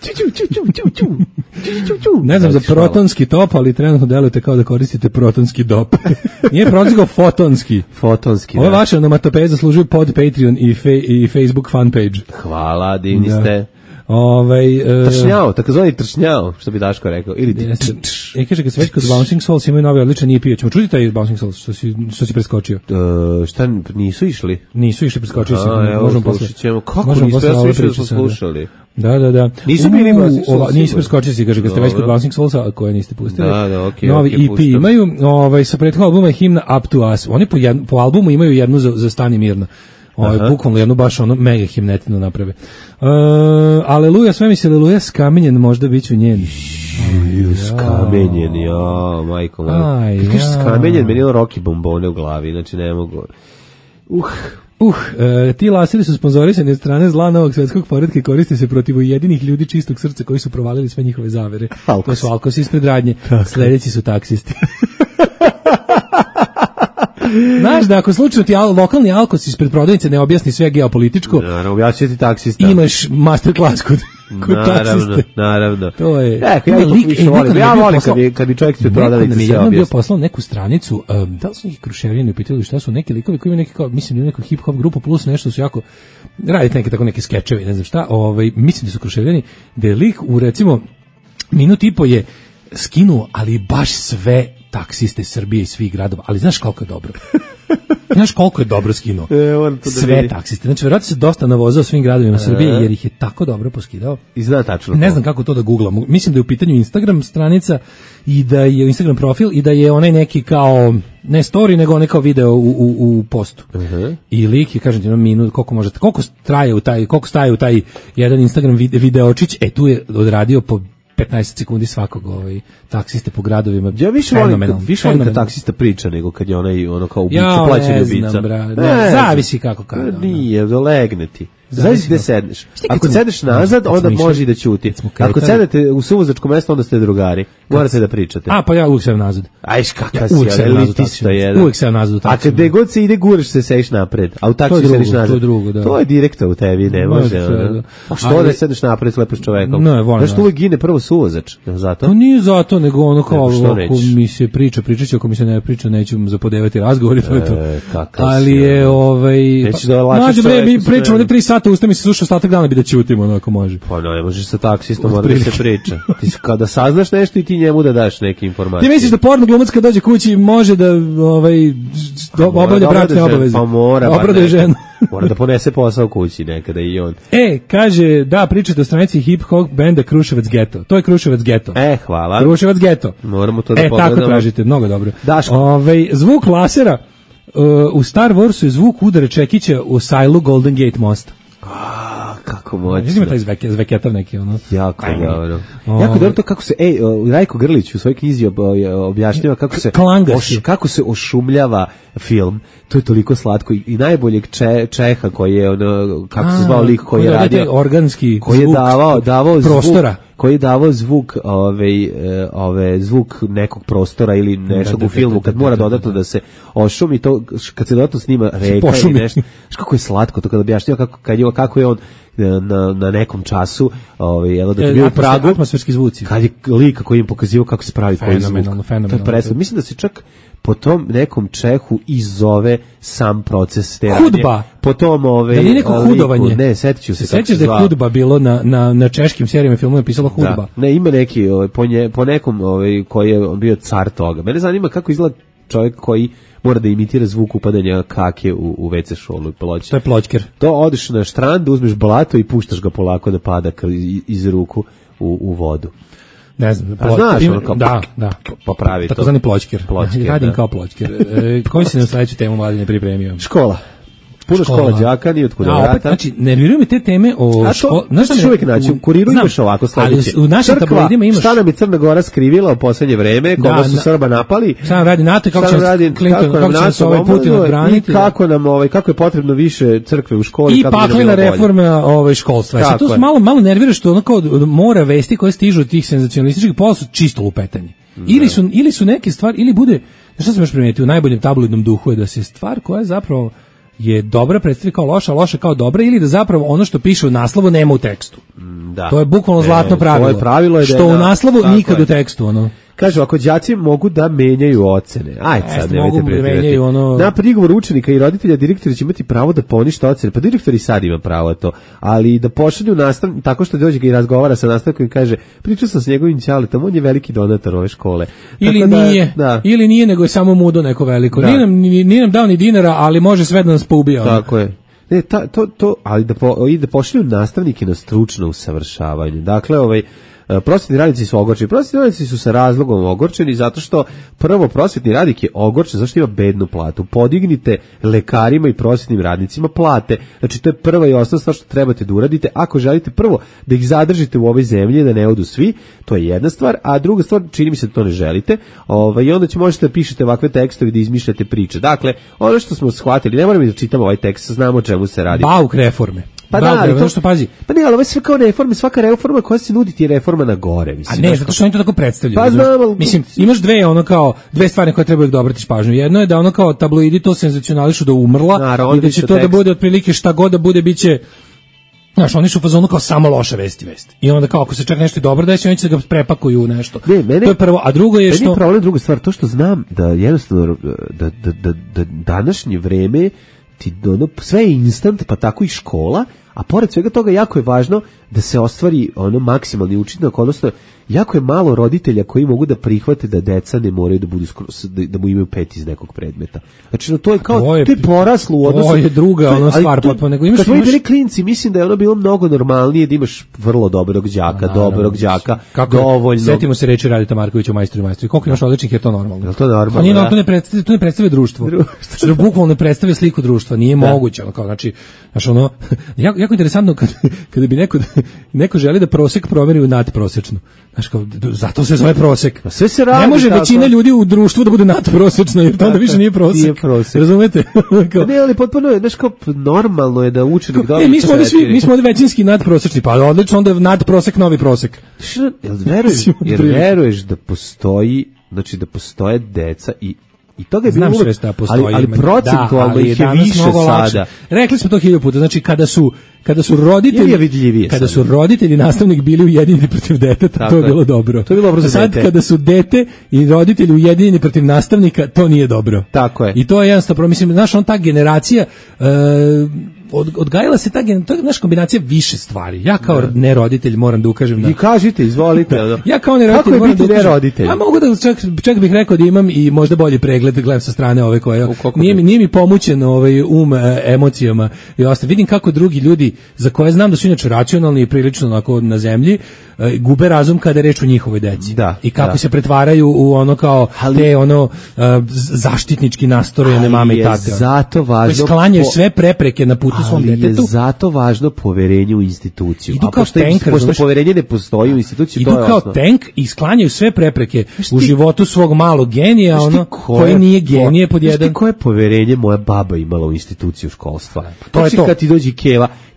Ne znam za protonski top, ali trenutno delujete kao da koristite protonski dop. Nije protonski, fotonski. Fotonski, ovo da. vaše onomatopeje zaslužuju pod Patreon i, fe, i Facebook fanpage. Hvala, divni da. ste. Ovaj uh, tršnjao, takozvani tršnjao, što bi Daško rekao, ili e kaže kad se već kod Bouncing Souls imaju novi odličan E P, ćemo čuti taj Bouncing Souls što si što si preskočio. Uh, šta nisu išli? Nisu išli, preskočio si. Možemo posle. Kako nisu išli, slušali? Da, da, da. Nisu bili Bouncing Souls. Nisu preskočili si, kaže kad ste već kod Bouncing Soulsa koje niste pustili. Da, da, okej. Novi E P imaju, ovaj sa prethodnog albuma je himna Up to Us. Oni po jednu, po albumu imaju jednu za, za Stani mirno. Ovaj bukvalno jednu baš ono mega himnetinu naprave. Uh, aleluja, sve mi se aleluja skamenjen, možda biću njen. Ju, skamenjen, ja, majko moja. Kad kažeš skamenjen, meni je Rocky bombone u glavi, znači ne mogu. Uh, Uh, e, ti laseri su sponzorisani od strane zla novog svetskog poretka i koriste se protiv ujedinih ljudi čistog srca koji su provalili sve njihove zavere. Alkos. To su alkosi ispred radnje, sledeći su taksisti. Znaš da ako slučajno ti al, lokalni alkos ispred prodavnice ne objasni sve geopolitičko, naravno, objasni ti taksista. Imaš master class kod, kod naravno, taksiste. Naravno, to je. E, ja, lik, e, volim. Ja volim kad bi, kad bi čovjek ispred prodavnice sve objasni. Bio poslao neku stranicu, um, da li su neki kruševljeni pitali šta su neki likovi koji imaju neki kao, mislim da neku hip hop grupu plus nešto su jako radite neke tako neke skečevi, ne znam šta, ovaj mislim da su kruševljeni, da je lik u recimo minut i po je skinuo, ali baš sve taksiste Srbije i svih gradova, ali znaš koliko je dobro. Znaš koliko je dobro skinuo. E, sve taksiste. Znači, vjerojatno se dosta navozao svim gradovima Srbije, jer ih je tako dobro poskidao. I zna tačno. Ne znam kako to da googlam. Mislim da je u pitanju Instagram stranica i da je Instagram profil i da je onaj neki kao, ne story, nego onaj kao video u, u, u postu. Uh-huh. I lik je, kažem ti, jednom minut, koliko možete, koliko traje u taj, koliko staje u taj jedan Instagram videočić, e tu je odradio po petnaest sekundi svakog ovaj taksiste po gradovima. Ja više volim kad, više volim kad taksista priča nego kad je onaj ono kao ubica, ja, plaćeni ubica. Ja, ne znam, ne, zavisi kako kada. Nije, da legne ti. Zavisi gde sedneš. Ako smo, sedeš nazad, onda može i da ćuti. Ako sedete u suvozačkom mjestu, onda ste drugari. Morate da pričate. A, pa ja uvijek sedem nazad. Ajš, kakav ja, si, uvijek sedem nazad. Uvijek sedem nazad. A kad god se ide, guraš se, sediš napred. A u taksiju sediš nazad. To je drugo, da. To je direktno u tebi, ne može. A što da sedeš napred, slepo s čovekom? Ne, volim. Znaš, tu uvijek gine prvo suvozač. Zato? To nije zato, nego ono kao, ako mi se priča, pričat ću, ako mi se ne priča, neću zapodevati razgovor, to je to. Ali je, ovaj... Mađo, bre, mi pričamo ne tri sata, usta mi se sluša ostatak dana bi da ćutimo, ono, ako može. Pa ne, možeš sa taksistom, mora da se priča. Ti kada saznaš nešto i ti njemu da daš neke informacije. Ti misliš da porno glumac kad dođe kući može da ovaj obavlja bračne obaveze? Pa mora, obrade ženu. Mora da ponese posao kući nekada i on. E, kaže, da, pričate o stranici hip hop benda Kruševac Geto. To je Kruševac Geto. E, hvala. Kruševac Geto. Moramo to da e, pogledamo. E, tako tražite, mnogo dobro. Daško. Ovaj zvuk lasera uh, u Star Warsu je zvuk udara čekića u sajlu Golden Gate mosta. A, kako moćno. Ima taj zveke, zveketav neki, ono. Jako dobro. Jako dobro to kako se, ej, Rajko Grlić u svojoj knjizi objašnjava kako se, oš, kako se ošumljava film. To je toliko slatko i najboljeg če, Čeha koji je, ono, kako se zvao lik koji je radio, organski koji je davao, davao prostora. Zvuk, koji je davao zvuk, ovaj, e, ove, zvuk nekog prostora ili nešto u filmu, kad mora dodatno da se ošumi, to, kad se dodatno snima reka ili nešto, znaš kako je slatko to kada objašnjava kako, kad je, kako je on na, na nekom času, ovaj, jel, da je bio u Pragu, atmosferski zvuci. Kad je lika koji im pokazivao kako se pravi koji zvuk. Fenomenalno. Mislim da se čak po tom nekom Čehu i zove sam proces te hudba. Po tom ove da nije neko liku, hudovanje. Ne, setit ću se. Se sećaš da je hudba bilo na, na, na češkim serijama i filmovima pisalo hudba. Da. Ne, ima neki ovaj, po, nje, po nekom ovaj, koji je bio car toga. Mene zanima kako izgleda čovjek koji mora da imitira zvuk upadanja kake u, u ve ce šolu i ploče. To je pločker. To odeš na štrand, uzmeš blato i puštaš ga polako da pada iz, iz ruku u, u vodu. Ne znam, plot, znaš, ono kao, da, da, pa pravi to. Takozvani pločker. Pločker, radim da. kao pločker. E, koji si nam sledeću temu Mladine pripremio? Škola. Puno škola, škola đaka, nije otkuda vrata. Opet, znači, nerviraju mi te teme o školi. Znaš što uvijek naći, u Kuriru imaš ovako sledeće. Ali u našim tabloidima imaš... Šta nam je Crna Gora skrivila u poslednje vreme, koga da, su na, Srba napali. Šta nam radi NATO i kako će nas ovaj Putin odbraniti. I kako, nam, ovaj, kako je potrebno više crkve u školi. I paklena reforma ovaj, školstva. Sad to se malo, malo nervira što ono kao mora vesti koje stižu od tih senzacionalističkih pola su čisto lupetanje. Ili su, ili su neke stvari, ili bude, šta sam još primetio, u najboljem tabloidnom duhu je da se stvar koja zapravo je dobra predstavi kao loša, loša kao dobra, ili da zapravo ono što piše u naslovu nema u tekstu. Da. To je bukvalno zlatno pravilo. To je pravilo je što da, u naslovu nikad je. U tekstu, ono. Kažu, ako đaci mogu da menjaju ocene, ajde sad, nemojte pretjerati. Ono... Na prigovor učenika i roditelja direktori će imati pravo da ponište ocene, pa direktori sad ima pravo to, ali da pošalju nastav, tako što dođe ga i razgovara sa nastavnikom i kaže, pričao sam s njegovim ćaletom, on je veliki donator ove škole. Ili da, nije, da. ili nije, nego je samo mudo neko veliko. Da. Nije, nam, nije nam dao ni dinara, ali može sve da nas poubija. Tako je. Ne, ta, to, to, ali da, po, i da pošalju nastavnike na stručno usavršavanje. Dakle, ovaj, prosvetni radnici su ogorčeni. Prosvetni radnici su sa razlogom ogorčeni zato što prvo prosvetni radnik je ogorčen zato što ima bednu platu. Podignite lekarima i prosvetnim radnicima plate. Znači to je prva i osnovna stvar što trebate da uradite. Ako želite prvo da ih zadržite u ovoj zemlji, da ne odu svi, to je jedna stvar, a druga stvar, čini mi se da to ne želite. Ovaj i onda će možete da pišete ovakve tekstove i da izmišljate priče. Dakle, ono što smo shvatili, ne moramo da čitamo ovaj tekst, znamo o čemu se radi. Bauk reforme. Pa da, ali to što pazi. Pa ne, ali ovo je sve kao reforme, svaka reforma koja se nudi ti je reforma na gore, mislim. A ne, zato što oni to tako predstavljaju. Pa znam, ali... Mislim, imaš dve, ono kao, dve stvari koje trebaju da obratiš pažnju. Jedno je da ono kao tabloidi to senzacionališu da umrla, naravno, i da će to tekst. Da bude otprilike šta god da bude, bit će... Znaš, oni su u fazonu kao samo loše vesti vesti. I onda kao ako se čak nešto dobro desi, oni će da ga prepakuju u nešto. Ne, mene, to je prvo, a drugo je što... Meni je problem druga stvar, to što znam da jednostavno da, da, da, da današnje vreme ti ono, sve je instant, pa tako i škola, a pored svega toga jako je važno da se ostvari ono maksimalni učinak, odnosno jako je malo roditelja koji mogu da prihvate da deca ne moraju da budu skroz, da, da mu imaju pet iz nekog predmeta. Znači, no, to je kao, to je, to je poraslo u odnosu... To je druga ono stvar, potpuno. Nego imaš, kad smo imaš... bili klinci, mislim da je ono bilo mnogo normalnije da imaš vrlo dobrog đaka, a, dobrog đaka, kako, dovoljno... Setimo se reči Radeta Markovića, majstori majstori. Koliko imaš odličnih, je to normalno? Je to normalno, a nije, da. To ne predstavlja, to ne predstavlja društvo. društvo. To bukvalno ne predstavlja sliku društva, nije da. Moguće. Ono, kao, znači, znaš, ono, jako, jako interesantno kad, kada bi neko, neko želi da prosek promeri u nadprosečno. Znaš, kao, zato se zove prosek. Sve se radi. Ne može tako. Većina ljudi u društvu da bude nadprosečno, jer to onda više nije prosek. Nije prosek. Razumete? Kao, ne, ali potpuno je, znaš, kao, normalno je da učenik dobro. E, mi smo ovdje svi, mi smo ovdje većinski nadprosečni, pa odlično, onda nadprosek, novi prosek. Što, jel veruješ, jer veruješ da postoji, znači da postoje deca i i toga je bilo uvek, ali, ali procentualno da, ih je više sada. Rekli smo to hiljadu puta, znači kada su kada su roditelji kada su roditelji nastavnik bili ujedinjeni protiv deteta, tako to je bilo dobro. To je bilo dobro za sad dete. Kada su dete i roditelji ujedinjeni protiv nastavnika, to nije dobro. Tako je. I to je jednostavno, mislim, znaš, on ta generacija e, od, odgajala se ta generacija, to je naš kombinacija više stvari. Ja kao ne, ne roditelj moram da ukažem na... I kažite, izvolite. Ja kao ne roditelj moram da ukažem. Roditelj? A mogu da, čak, čak bih rekao da imam i možda bolji pregled, gledam sa strane ove koje... Nije mi, nije mi pomućen ovaj um e, emocijama i ostalo. Vidim kako drugi ljudi, za koje znam da su inače racionalni i prilično onako na zemlji, e, gube razum kada je reč o njihovoj deci. Da, I kako da. se pretvaraju u ono kao ali, te ono uh, zaštitnički nastrojene mame i tate. Zato važno... Koji sklanjaju po... sve prepreke na putu svom detetu. Ali je zato važno poverenje u instituciju. Idu a kao pošto, tank, pošto poverenje ne postoji u instituciju, idu to je kao osnovno. tank i sklanjaju sve prepreke ti, u životu svog malog genija, ono koji nije genije pod jedan. Znaš ti koje poverenje moja baba imala u instituciju školstva? To je to. Kad ti dođe keva,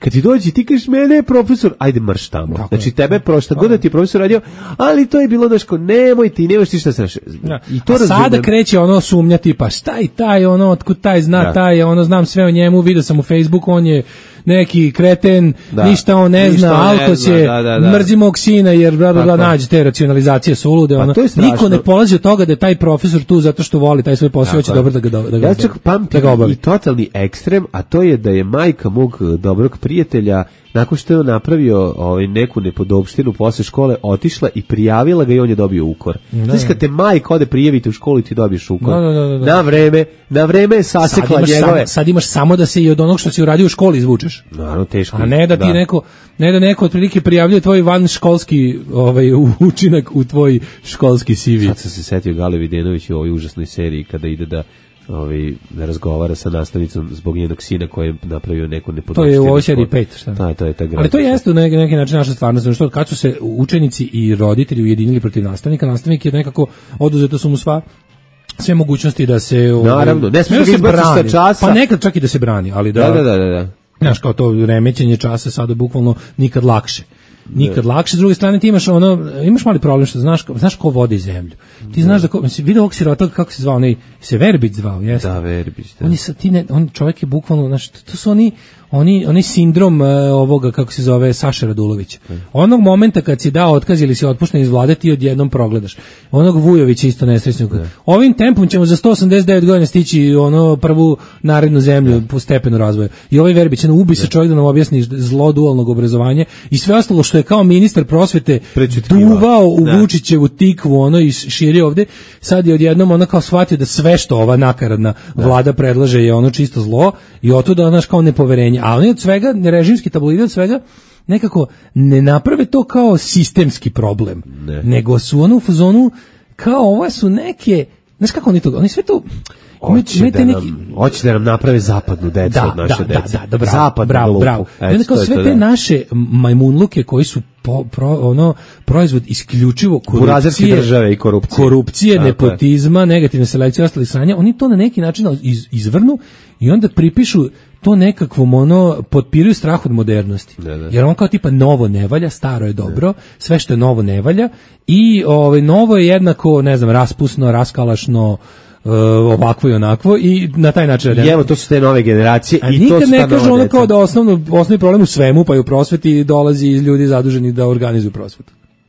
kad ti dođe ti kažeš mene je profesor, ajde marš tamo. Tako znači je. Tebe je prošta god da ti je profesor radio, ali to je bilo daško, nemoj ti, nemaš ti šta se naše. Ja. I to sada kreće ono sumnja tipa šta i taj ono, otkud taj zna da. Taj, ono znam sve o njemu, vidio sam u Facebooku, on je neki kreten, da. Ništa on ne ništa zna, alkos je, da, da, da. Mrzi mog sina jer bla bla bla, nađe te racionalizacije sulude, ono. Niko ne polazi od toga da je taj profesor tu zato što voli taj svoj posao, hoće dobro da ga da ga. Ja čak pamtim da i totalni ekstrem, a to je da je majka mog dobrog prijatelja nakon što je napravio ovaj neku nepodopštinu posle škole, otišla i prijavila ga i on je dobio ukor. Znači kad te majka ode prijaviti u školu i ti dobiješ ukor. Da, da, da, da. Na vreme, na vreme je sasekla sad njegove. Sad, sad imaš samo da se i od onog što si uradio u školi izvučeš. Naravno, teško. A ne da ti da. neko, ne da neko otprilike prijavljuje tvoj van školski ovaj učinak u tvoj školski C V. Sad sam se setio Gale Videnović u ovoj užasnoj seriji kada ide da ovaj da razgovara sa nastavnicom zbog njenog sina koji je napravio neku nepodopštinu. To je u ovoj seriji pet, šta? Da, to je ta. Ali to jeste na neki, neki način naša stvarnost, zato što kad su se učenici i roditelji ujedinili protiv nastavnika, nastavnik je nekako oduzeto su mu sva sve mogućnosti da se naravno, ne smije da se brani, časa. Pa nekad čak i da se brani, ali da. Da, da, da, da. Znaš, kao to remećenje časa sada bukvalno nikad lakše. Nikad lakše, s druge strane ti imaš ono, imaš mali problem što znaš, znaš ko vodi zemlju. Ti znaš da ko, mislim, vidio ovog sirota kako se zvao, onaj, se Verbić zvao, jeste? Da, Verbić, da. On je, ti ne, on čovjek je bukvalno, znaš, to su oni, oni, oni sindrom uh, ovoga, kako se zove, Saša Radulovića. Mm. Onog momenta kad si dao otkaz ili si otpušten iz vlade, ti odjednom progledaš. Onog Vujovića isto nesrećnog. Mm. Ovim tempom ćemo za sto osamdeset devet godina stići ono prvu narednu zemlju mm. po stepenu razvoja. I ovaj Verbić, no, ubi se čovjek da nam objasni zlo dualnog obrazovanja i sve ostalo što je kao ministar prosvete duvao u da. Vučićevu tikvu ono i širio ovde, sad je odjednom ono kao shvatio da sve što ova nakaradna da. Vlada predlaže je ono čisto zlo i otuda onaš kao nepoverenje. A oni od svega, režimski tabloidi od svega, nekako ne naprave to kao sistemski problem, ne. Nego su ono u fazonu kao ovo su neke, znaš kako oni to, oni sve to hoće da, neki... hoće da nam naprave zapadnu decu da, od naše da, dece. Da, da, da, bravo, zapadnu bravo, lupu. bravo. Eto, onda kao sve to, te da. naše majmunluke koji su po, pro, ono, proizvod isključivo korupcije, države i korupcije, korupcije nepotizma, je. Negativne selekcije, ostalih sranja, oni to na neki način iz, izvrnu i onda pripišu to nekakvom ono, potpiruju strah od modernosti. Da, da. Jer on kao tipa novo ne valja, staro je dobro, da. Sve što je novo ne valja i ovaj, novo je jednako, ne znam, raspusno, raskalašno, Uh, ovakvo i onakvo i na taj način i evo to su te nove generacije a i to su ne kaže ono kao da osnovno, osnovni problem u svemu pa i u prosveti dolazi iz ljudi zaduženi da organizuju prosvetu.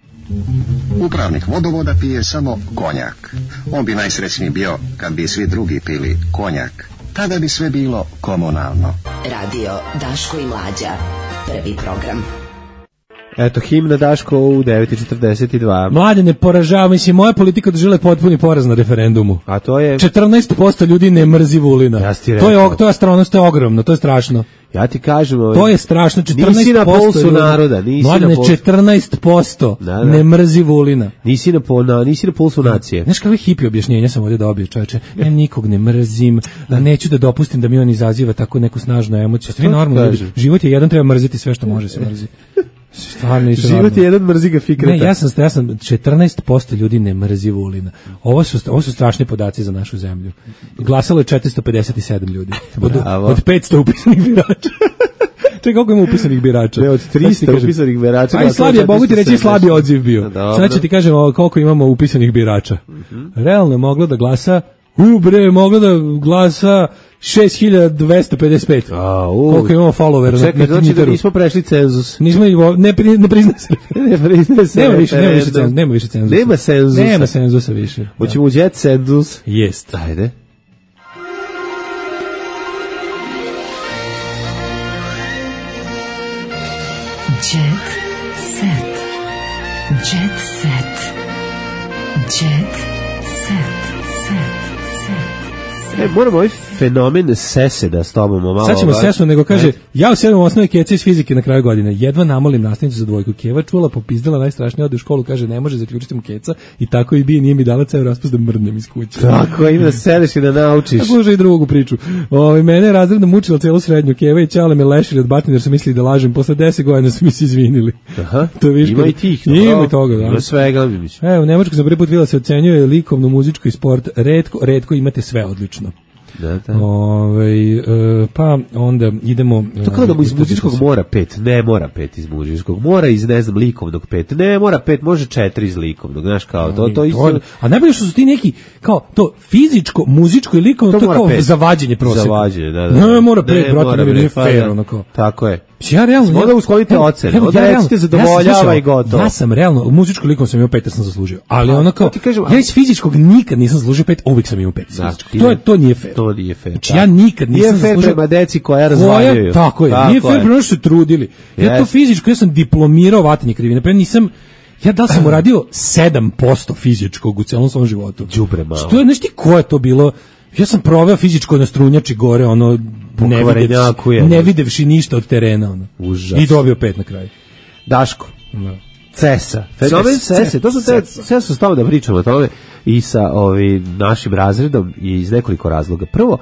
Upravnik vodovoda pije samo konjak. On bi najsrećniji bio kad bi svi drugi pili konjak. Tada bi sve bilo komunalno. Radio Daško i Mlađa, prvi program. Eto, himna Daško u devet i četrdeset dva. Mlade ne poražava, mislim, moja politika doživjela potpuni poraz na referendumu. A to je... četrnaest posto ljudi ne mrzi Vulina. Ja ti to je to je astronomsko, to je ogromno, to je strašno. Ja ti kažem... Ovaj, to je strašno, četrnaest posto nisi na pulsu ljudi, naroda, nisi mlade, na pulsu... četrnaest posto da, da. Ne mrzi Vulina. Nisi na, na, nisi na pulsu nacije. Znaš kakve hipi objašnjenja sam ovdje dobio, čoveče. Ja nikog ne mrzim, da. Neću da dopustim da mi on izaziva tako neku snažnu emociju. Svi normalno, ljudi, život je jedan, treba mrziti sve što može se mrzi. Stvarno je život je jedan, mrzi ga fikreta. Ne, ja sam, ja sam četrnaest posto ljudi ne mrzi Vulina. Ovo su, ovo su strašni podaci za našu zemlju. Glasalo je četiristo pedeset sedam ljudi. Od, od petsto upisanih birača. Čekaj, koliko ima upisanih birača? Ne, od trista upisanih birača. Aj, slabije, mogu ti reći slabiji odziv bio. Sad ću ti kažem koliko imamo upisanih birača. Uh-huh. Realno je moglo da glasa, u bre, moglo da glasa šest hiljada dvesta pedeset pet. A, koliko imamo followera. Čekaj, znači da nismo prešli cenzus. Nismo, ne, ne priznaje se. Ne priznaje se. Nema više, nema više cenzusa. Nema više cenzusa. Nema cenzusa. Nema cenzusa više. Hoćemo u jet cenzus. Jest. Ajde. Jet set. Jet set. Jet set. E, moramo ovaj fenomen sese da s tobom malo... Sad ćemo sesu, nego kaže, ja u sedmom osnovi Kece iz fizike na kraju godine, jedva namolim nastavnicu za dvojku. Keva čula, popizdala najstrašnije, ode u školu, kaže, ne može, zaključiti mu Keca i tako i bi, nije mi dala ceo raspust da mrdnem iz kuće. Tako, ima da sedeš i da naučiš. Tako može i drugu priču. Ove, mene je razredno mučila celu srednju, Keva i Ćale me lešili od batine jer su mislili da lažem, posle deset godina su mi se izvinili. Aha, to viš, ima i tih. Ima i toga, da. Ima svega, mi mislim. Evo, u Nemačkoj sam prvi put videla se ocenjuje likovno, muzičko i sport, retko, retko imate sve odlično. Da, da. Ove, e, pa onda idemo... To kao da mu iz muzičkog mora pet, ne mora pet iz muzičkog, mora iz, ne znam, likovnog pet, ne mora pet, može četiri iz likovnog, znaš, kao, to, to isto... A najbolje što su ti neki, kao, to fizičko, muzičko i likovno, to, to kao pet. Zavađenje prosjeka. Zavađenje, da, da. Ne, mora pet, brate, ne bi nije fair, onako. Tako je. Ja realno... Onda usklonite ocene, onda ja recite zadovoljava ja i gotovo. Ja sam realno, u muzičkom likom sam imao pet, sam zaslužio. Ali a, ono kao, kažem, ja iz fizičkog nikad nisam zaslužio pet, uvijek sam imao pet. Da, to, je, to nije fair. To nije fair. Znači, ja nikad nisam zaslužio... Nije fair prema deci koja razvaljuju. Tako je, tako nije fair prema što su trudili. Ja yes. to fizičko, ja sam diplomirao vatanje krivine, pre nisam... Ja da sam uradio sedam posto fizičkog u celom svom životu. Đubre malo. Što je, nešto ko je to bilo? Ja sam proveo fizičko na strunjači gore, ono, ne, videvši, ne videvši ništa od terena. Ono. Užas. I dobio pet na kraju. Daško. No. Cesa. Fenomen Cese. To su te, sve su stavno da pričamo o tome i sa ovim našim razredom i iz nekoliko razloga. Prvo,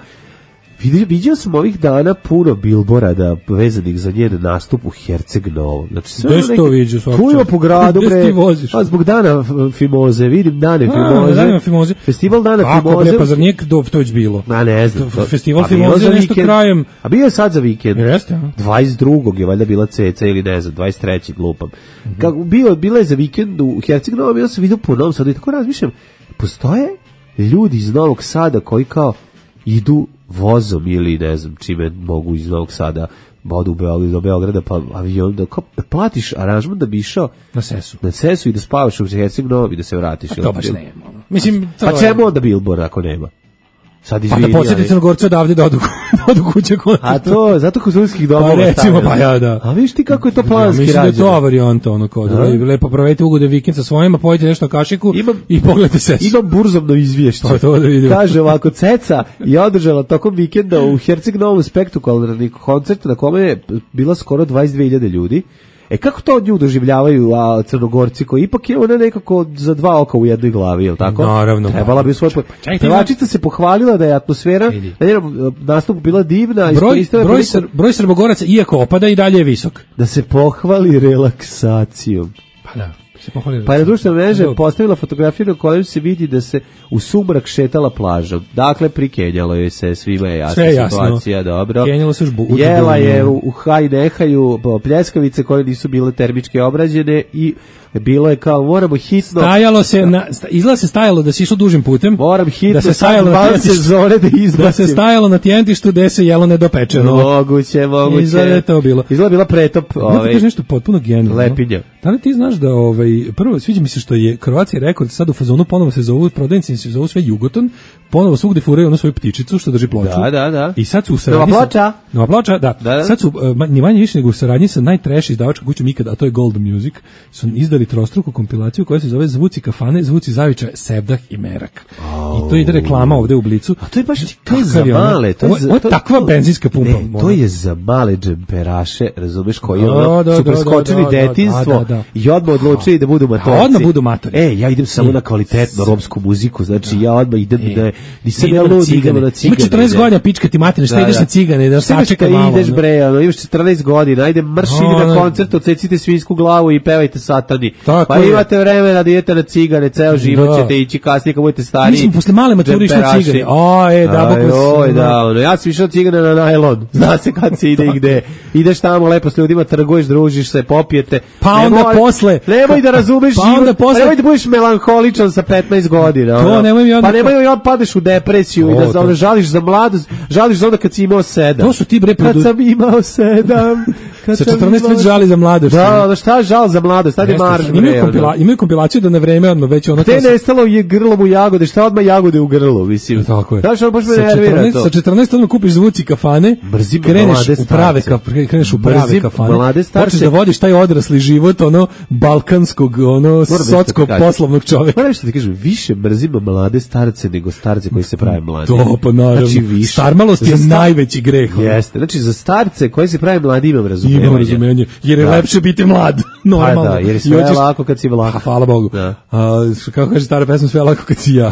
vidio sam ovih dana puno bilborada vezanih za njen nastup u Herceg Novom. Znači, sve što viđu svakako. Čujemo po gradu, bre. A zbog dana Fimoze, vidim dane Fimoze. Dana Fimoze. Festival dana Ako, Fimoze. Ako, pa zar nije to već bilo? Ma ne znam. To, Festival Fimoze je nešto krajem. A bio je sad za vikend. Jeste. dvadeset drugog je valjda bila ceca ili ne znam, dvadeset trećeg glupam. Mm-hmm. Kako bio, bila je za vikend u Herceg Novom, ja sam vidio po Novom Sadu i tako razmišljam. Postoje ljudi iz Novog Sada koji kao idu vozom ili ne znam čime mogu iz Novog Sada bodu u Beograd, do Beograda pa avion da, kao, da platiš aranžman da bi išao na Sesu na Sesu i da spavaš u Herceg Novom i da se vratiš. A to baš nema. Ono. Mislim, to pa čemu onda Bilbor ako nema? Sad izvini, pa da podsjeti Crnogorce odavde da odu, da odu kuće koncerta. A to, zato konzulskih domova pa recimo, pa ja da. A viš ti kako je to planski rađeno? Ja, mislim da je to varijanta, ono kao da lepo provedete ugode vikend sa svojima, pojete nešto na kašiku imam, i pogledajte Sesu. Imam burzovno izvješće. Pa to da vidimo. Kaže ovako, Ceca je održala tokom vikenda u Herceg Novom spektakularni koncert na kome je bila skoro dvadeset dve hiljade ljudi. E kako to od nju doživljavaju a, Crnogorci koji ipak je ona nekako za dva oka u jednoj glavi, je li tako? Naravno. Trebala bi u svoj... Pevačica se pohvalila da je atmosfera na njenom nastupu bila divna. Broj, broj, sr, broj Srbogoraca, iako opada, i dalje je visok. Da se pohvali relaksacijom. Pa da. Pa je na društvenoj mreži postavila fotografiju na kojoj se vidi da se u sumrak šetala plažom. Dakle, prikenjalo je se, svima je jasna sve situacija, jasno. Dobro. Kenjalo se žbu, jela je u, u haj nehaju pljeskavice koje nisu bile termički obrađene i bilo je kao, moramo hitno... Stajalo se, na, izgleda se stajalo da se išlo dužim putem. Moram hitno, da se stajalo na sezone da izbacim. Da se stajalo na tijentištu gde se jelo nedopečeno. Moguće, moguće. Izgleda je to bilo. Izgleda bila pretop. Ovaj, da ti kažeš nešto potpuno genijalno. Lepinja. Da li ti znaš da, ovaj, prvo, sviđa mi se što je Croatia rekord, sad u fazonu ponovo se zovu, prodavnici se zovu sve Jugoton, ponovo svugde furaju ono svoju ptičicu što drži ploču. Da, da, da. I sad su u saradnji... Nova ploča. Nova ploča, da. da, da. Sad su, uh, ni manje više nego u saradnji sa najtrash izdavačkom kućom ikad, a to je Gold Music, su izdali trostruku kompilaciju koja se zove Zvuci kafane, Zvuci zavičaja, Sevdah i Merak. Oh. I to ide reklama ovde u Blicu. A to je baš to je za male. To je, ovo je to, takva to, benzinska pumpa. Ne, to je za male džemperaše, razumeš, koji ono, da, su preskočili da, da, detinjstvo da, da, da. i odmah odlučili da budu matorci. A odmah budu matori. E, ja idem samo na kvalitetnu romsku muziku, znači ja odmah idem da nisam ja lud, idemo na cigane. Ima četrnaest godina pička ti matine, šta ideš na cigane, da sačeka malo. Ideš bre, ono, imaš četrnaest godina, ajde marš idi na koncert, odsecite svinsku glavu i pevajte Satani. Pa imate vremena da idete na cigane, ceo život ćete ići kasnije kad budete stari. Mislim, posle male mature išli cigane. O, e, da, bok Oj, da, ono, ja sam išao cigane na najlon. Zna se kad se ide i gde. Ideš tamo lepo s ljudima, trguješ, družiš se, popijete. Pa onda posle. Nemoj da razumeš život. Nemoj da budeš melanholičan sa petnaest godina. To nemoj mi onda. Pa nemoj da padeš u depresiju i da ono žališ za mladost, žališ za onda kad si imao sedam. To su ti bre kad sam imao sedam. Sa četrnaest već žali za mladost. Da, da, šta žal za mladost? Sad je marš. Imaju kompilaciju da na vreme odmah već ono. Te nestalo je grlom u jagode, šta odmah jagode u grlu, mislim. Tako je. Znaš, ono baš me nervira to. Sa četrnaest odmah kupiš Zvuci kafane, Mrzim kreneš u prave kafane, kreneš u prave kafane, počneš da vodiš taj odrasli život, ono, balkanskog, ono, socskog poslovnog čoveka. Moram što ti kažem, više mrzim mlade starce nego starce koji se prave mladi. To, pa naravno. Znači, starmalost je najveći greh. Jeste, znači za starce koji se prave mladi imam razumevanje. Imam razumevanje, jer je lepše biti mlad, normalno. Pa da, jer je sve lako kad si vlak. Hvala Bogu. A, kako kaže stara pesma, sve lako kad si ja.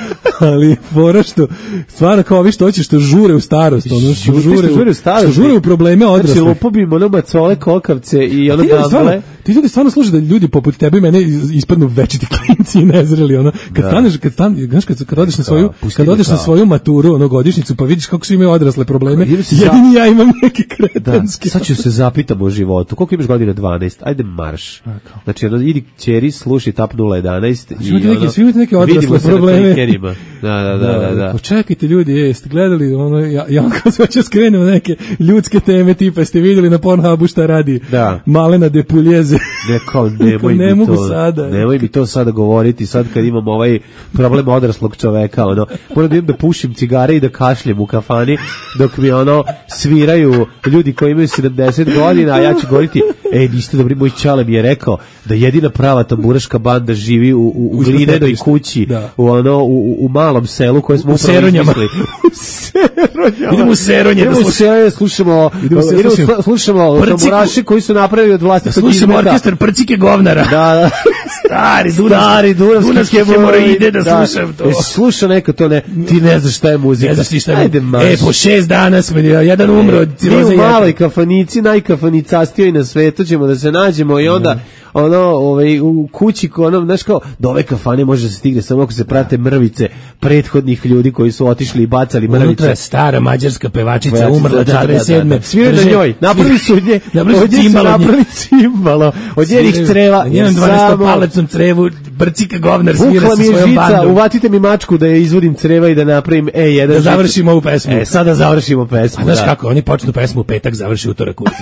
ali fora što stvarno kao vi što hoće što žure u starost, ono što žure, žure u starost, što žure u probleme odraslih. Znači lupobimo ono macole, kokavce i ono gambale. Ti ljudi stvarno služe da ljudi poput tebe i mene ispadnu večiti klinci i nezreli, ono. Kad da. staneš, kad stan, znaš, kad, kad odeš na svoju, da, kad odeš na svoju maturu, ono, godišnjicu, pa vidiš kako svi imaju odrasle probleme, jedini ja imam neke kretenske. Da, sad ću se zapitam o životu. Koliko imaš godina? dvanaest. Ajde marš. Znači, ono, idi ćeri, sluši tap nula jedanaest i ono, svi imate neke odrasle probleme. Da, da, da, da, da. Počekajte ljudi, jeste gledali, ono, ja, ja kao sve ću skrenuo neke ljudske teme, tipa, ste vidjeli na Pornhubu šta radi da. Malena de Puljeze. Neko, nemoj ne mi mogu to, sada. Nemoj mi to sada govoriti, sad kad imam ovaj problem odraslog čoveka, ono, moram da idem da pušim cigare i da kašljem u kafani, dok mi, ono, sviraju ljudi koji imaju sedamdeset godina, a ja ću govoriti, ej, niste dobri, moj čale mi je rekao da jedina prava tamburaška banda živi u, u, u glinenoj kući, da. u, ono, u, u malom selu koje smo u upravo izmislili. U Seronjama. Idemo u Seronje. Idemo u Seronje, slušamo, idemo slušamo, slušamo tamburaše koji su napravili od vlastitog izmeta. Slušamo orkestar Prcike govnara. Da, da. Stari, Stari, Dunavske hemoroide da, da slušam to. E, sluša neko to, ne, ti ne znaš šta je muzika. Ne znaš ti šta je muzika. E, po šest dana smo, jedan umro od ciroze. Mi u maloj kafanici, najkafanicastijoj na svetu ćemo da se nađemo i onda ono, ovaj, u kući, ono, znaš kao, do ove kafane može da se stigne samo ako se prate mrvice prethodnih ljudi koji su otišli i bacali mrvice. Unutra je stara mađarska pevačica, umrla četrdeset sedme. Sviraju na njoj, napravili su od nje, od nje su napravili cimbalo, od njenih creva. Na njenom dvanaestopalečnom crevu Brcika govnar svira sa svojom bandom. Uvatite mi mačku da je izvodim creva i da napravim E jedan. Da završimo ovu pesmu. E, sada završimo pesmu. A znaš kako, oni počnu pesmu u petak, završi utorak ujutru.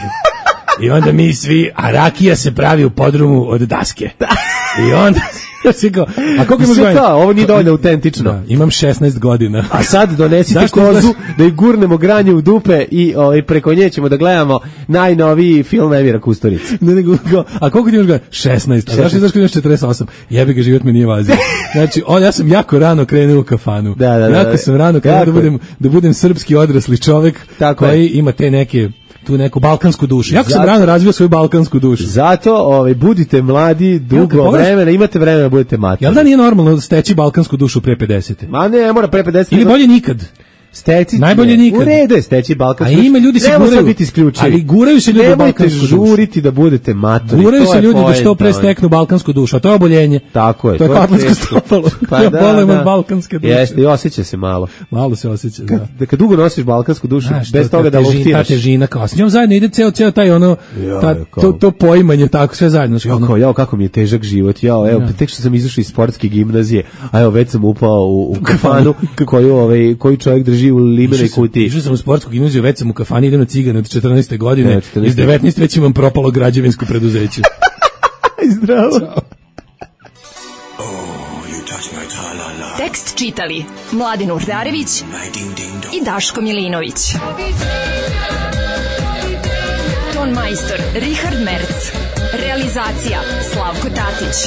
I onda mi svi, a rakija se pravi u podrumu od daske. I onda se kao, a koliko imaš godina? Ovo nije dovoljno autentično. Da, imam šesnaest godina. A sad donesite kozu da ih gurnemo granje u dupe i ovaj, preko nje ćemo da gledamo najnoviji film Emira Kusturice. Ne, nego, a koliko ti imaš godina? šesnaest. A znaš li znaš kada imaš četrdeset osam? Jebi ga, život mi nije vazio. Znači, on, ja sam jako rano krenuo u kafanu. Da, da, da, jako sam rano krenuo da budem, da budem srpski odrasli čovek koji je. Ima te neke tu neku balkansku dušu. Jako zato, sam rano razvio svoju balkansku dušu. Zato ovaj, budite mladi dugo ja, vremena, imate vremena da budete materi. Jel da nije normalno steći balkansku dušu pre pedesete? Ma ne, mora pre pedesete. Ili bolje nikad? Steci, najbolje nikad. U redu je steći balkansku. A ima ljudi se guraju, biti isključivi. Ali guraju se ljudi balkansku dušu. Nemojte žuriti da budete matori. Guraju se ljudi da što pre steknu balkansku dušu, a to je oboljenje. Tako je. To je karpatsko stopalo. Pa ja bolem od balkanske duše. Jeste, i osjeća se malo. Malo se osjeća, da. Kad, kad dugo nosiš balkansku dušu, znaš, bez toga da luftiraš. Ta težina, kao s njom zajedno ide ceo, ceo taj ono, ta, to, to poimanje, tako sve zajedno. Jo, kao, jao, kako mi je težak život, jao, evo, tek što sam izašao iz sportske gimnazije, a evo, već sam upao u, u kafanu koju, ovaj, koji čovjek drži u limenoj kutiji. Išao sam u sportsku gimnaziju, već sam u kafani, idem na cigane od četrnaeste godine, iz devetnaeste već imam propalo građevinsko preduzeće. Zdravo. Ćao. Tekst čitali Mladin Urdarević i Daško Milinović. Ton majstor Richard Merc. Realizacija Slavko Tatić.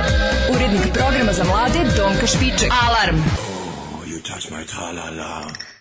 Urednik programa za mlade Donka Špiček. Alarm! Oh, you touch my tra-la-la.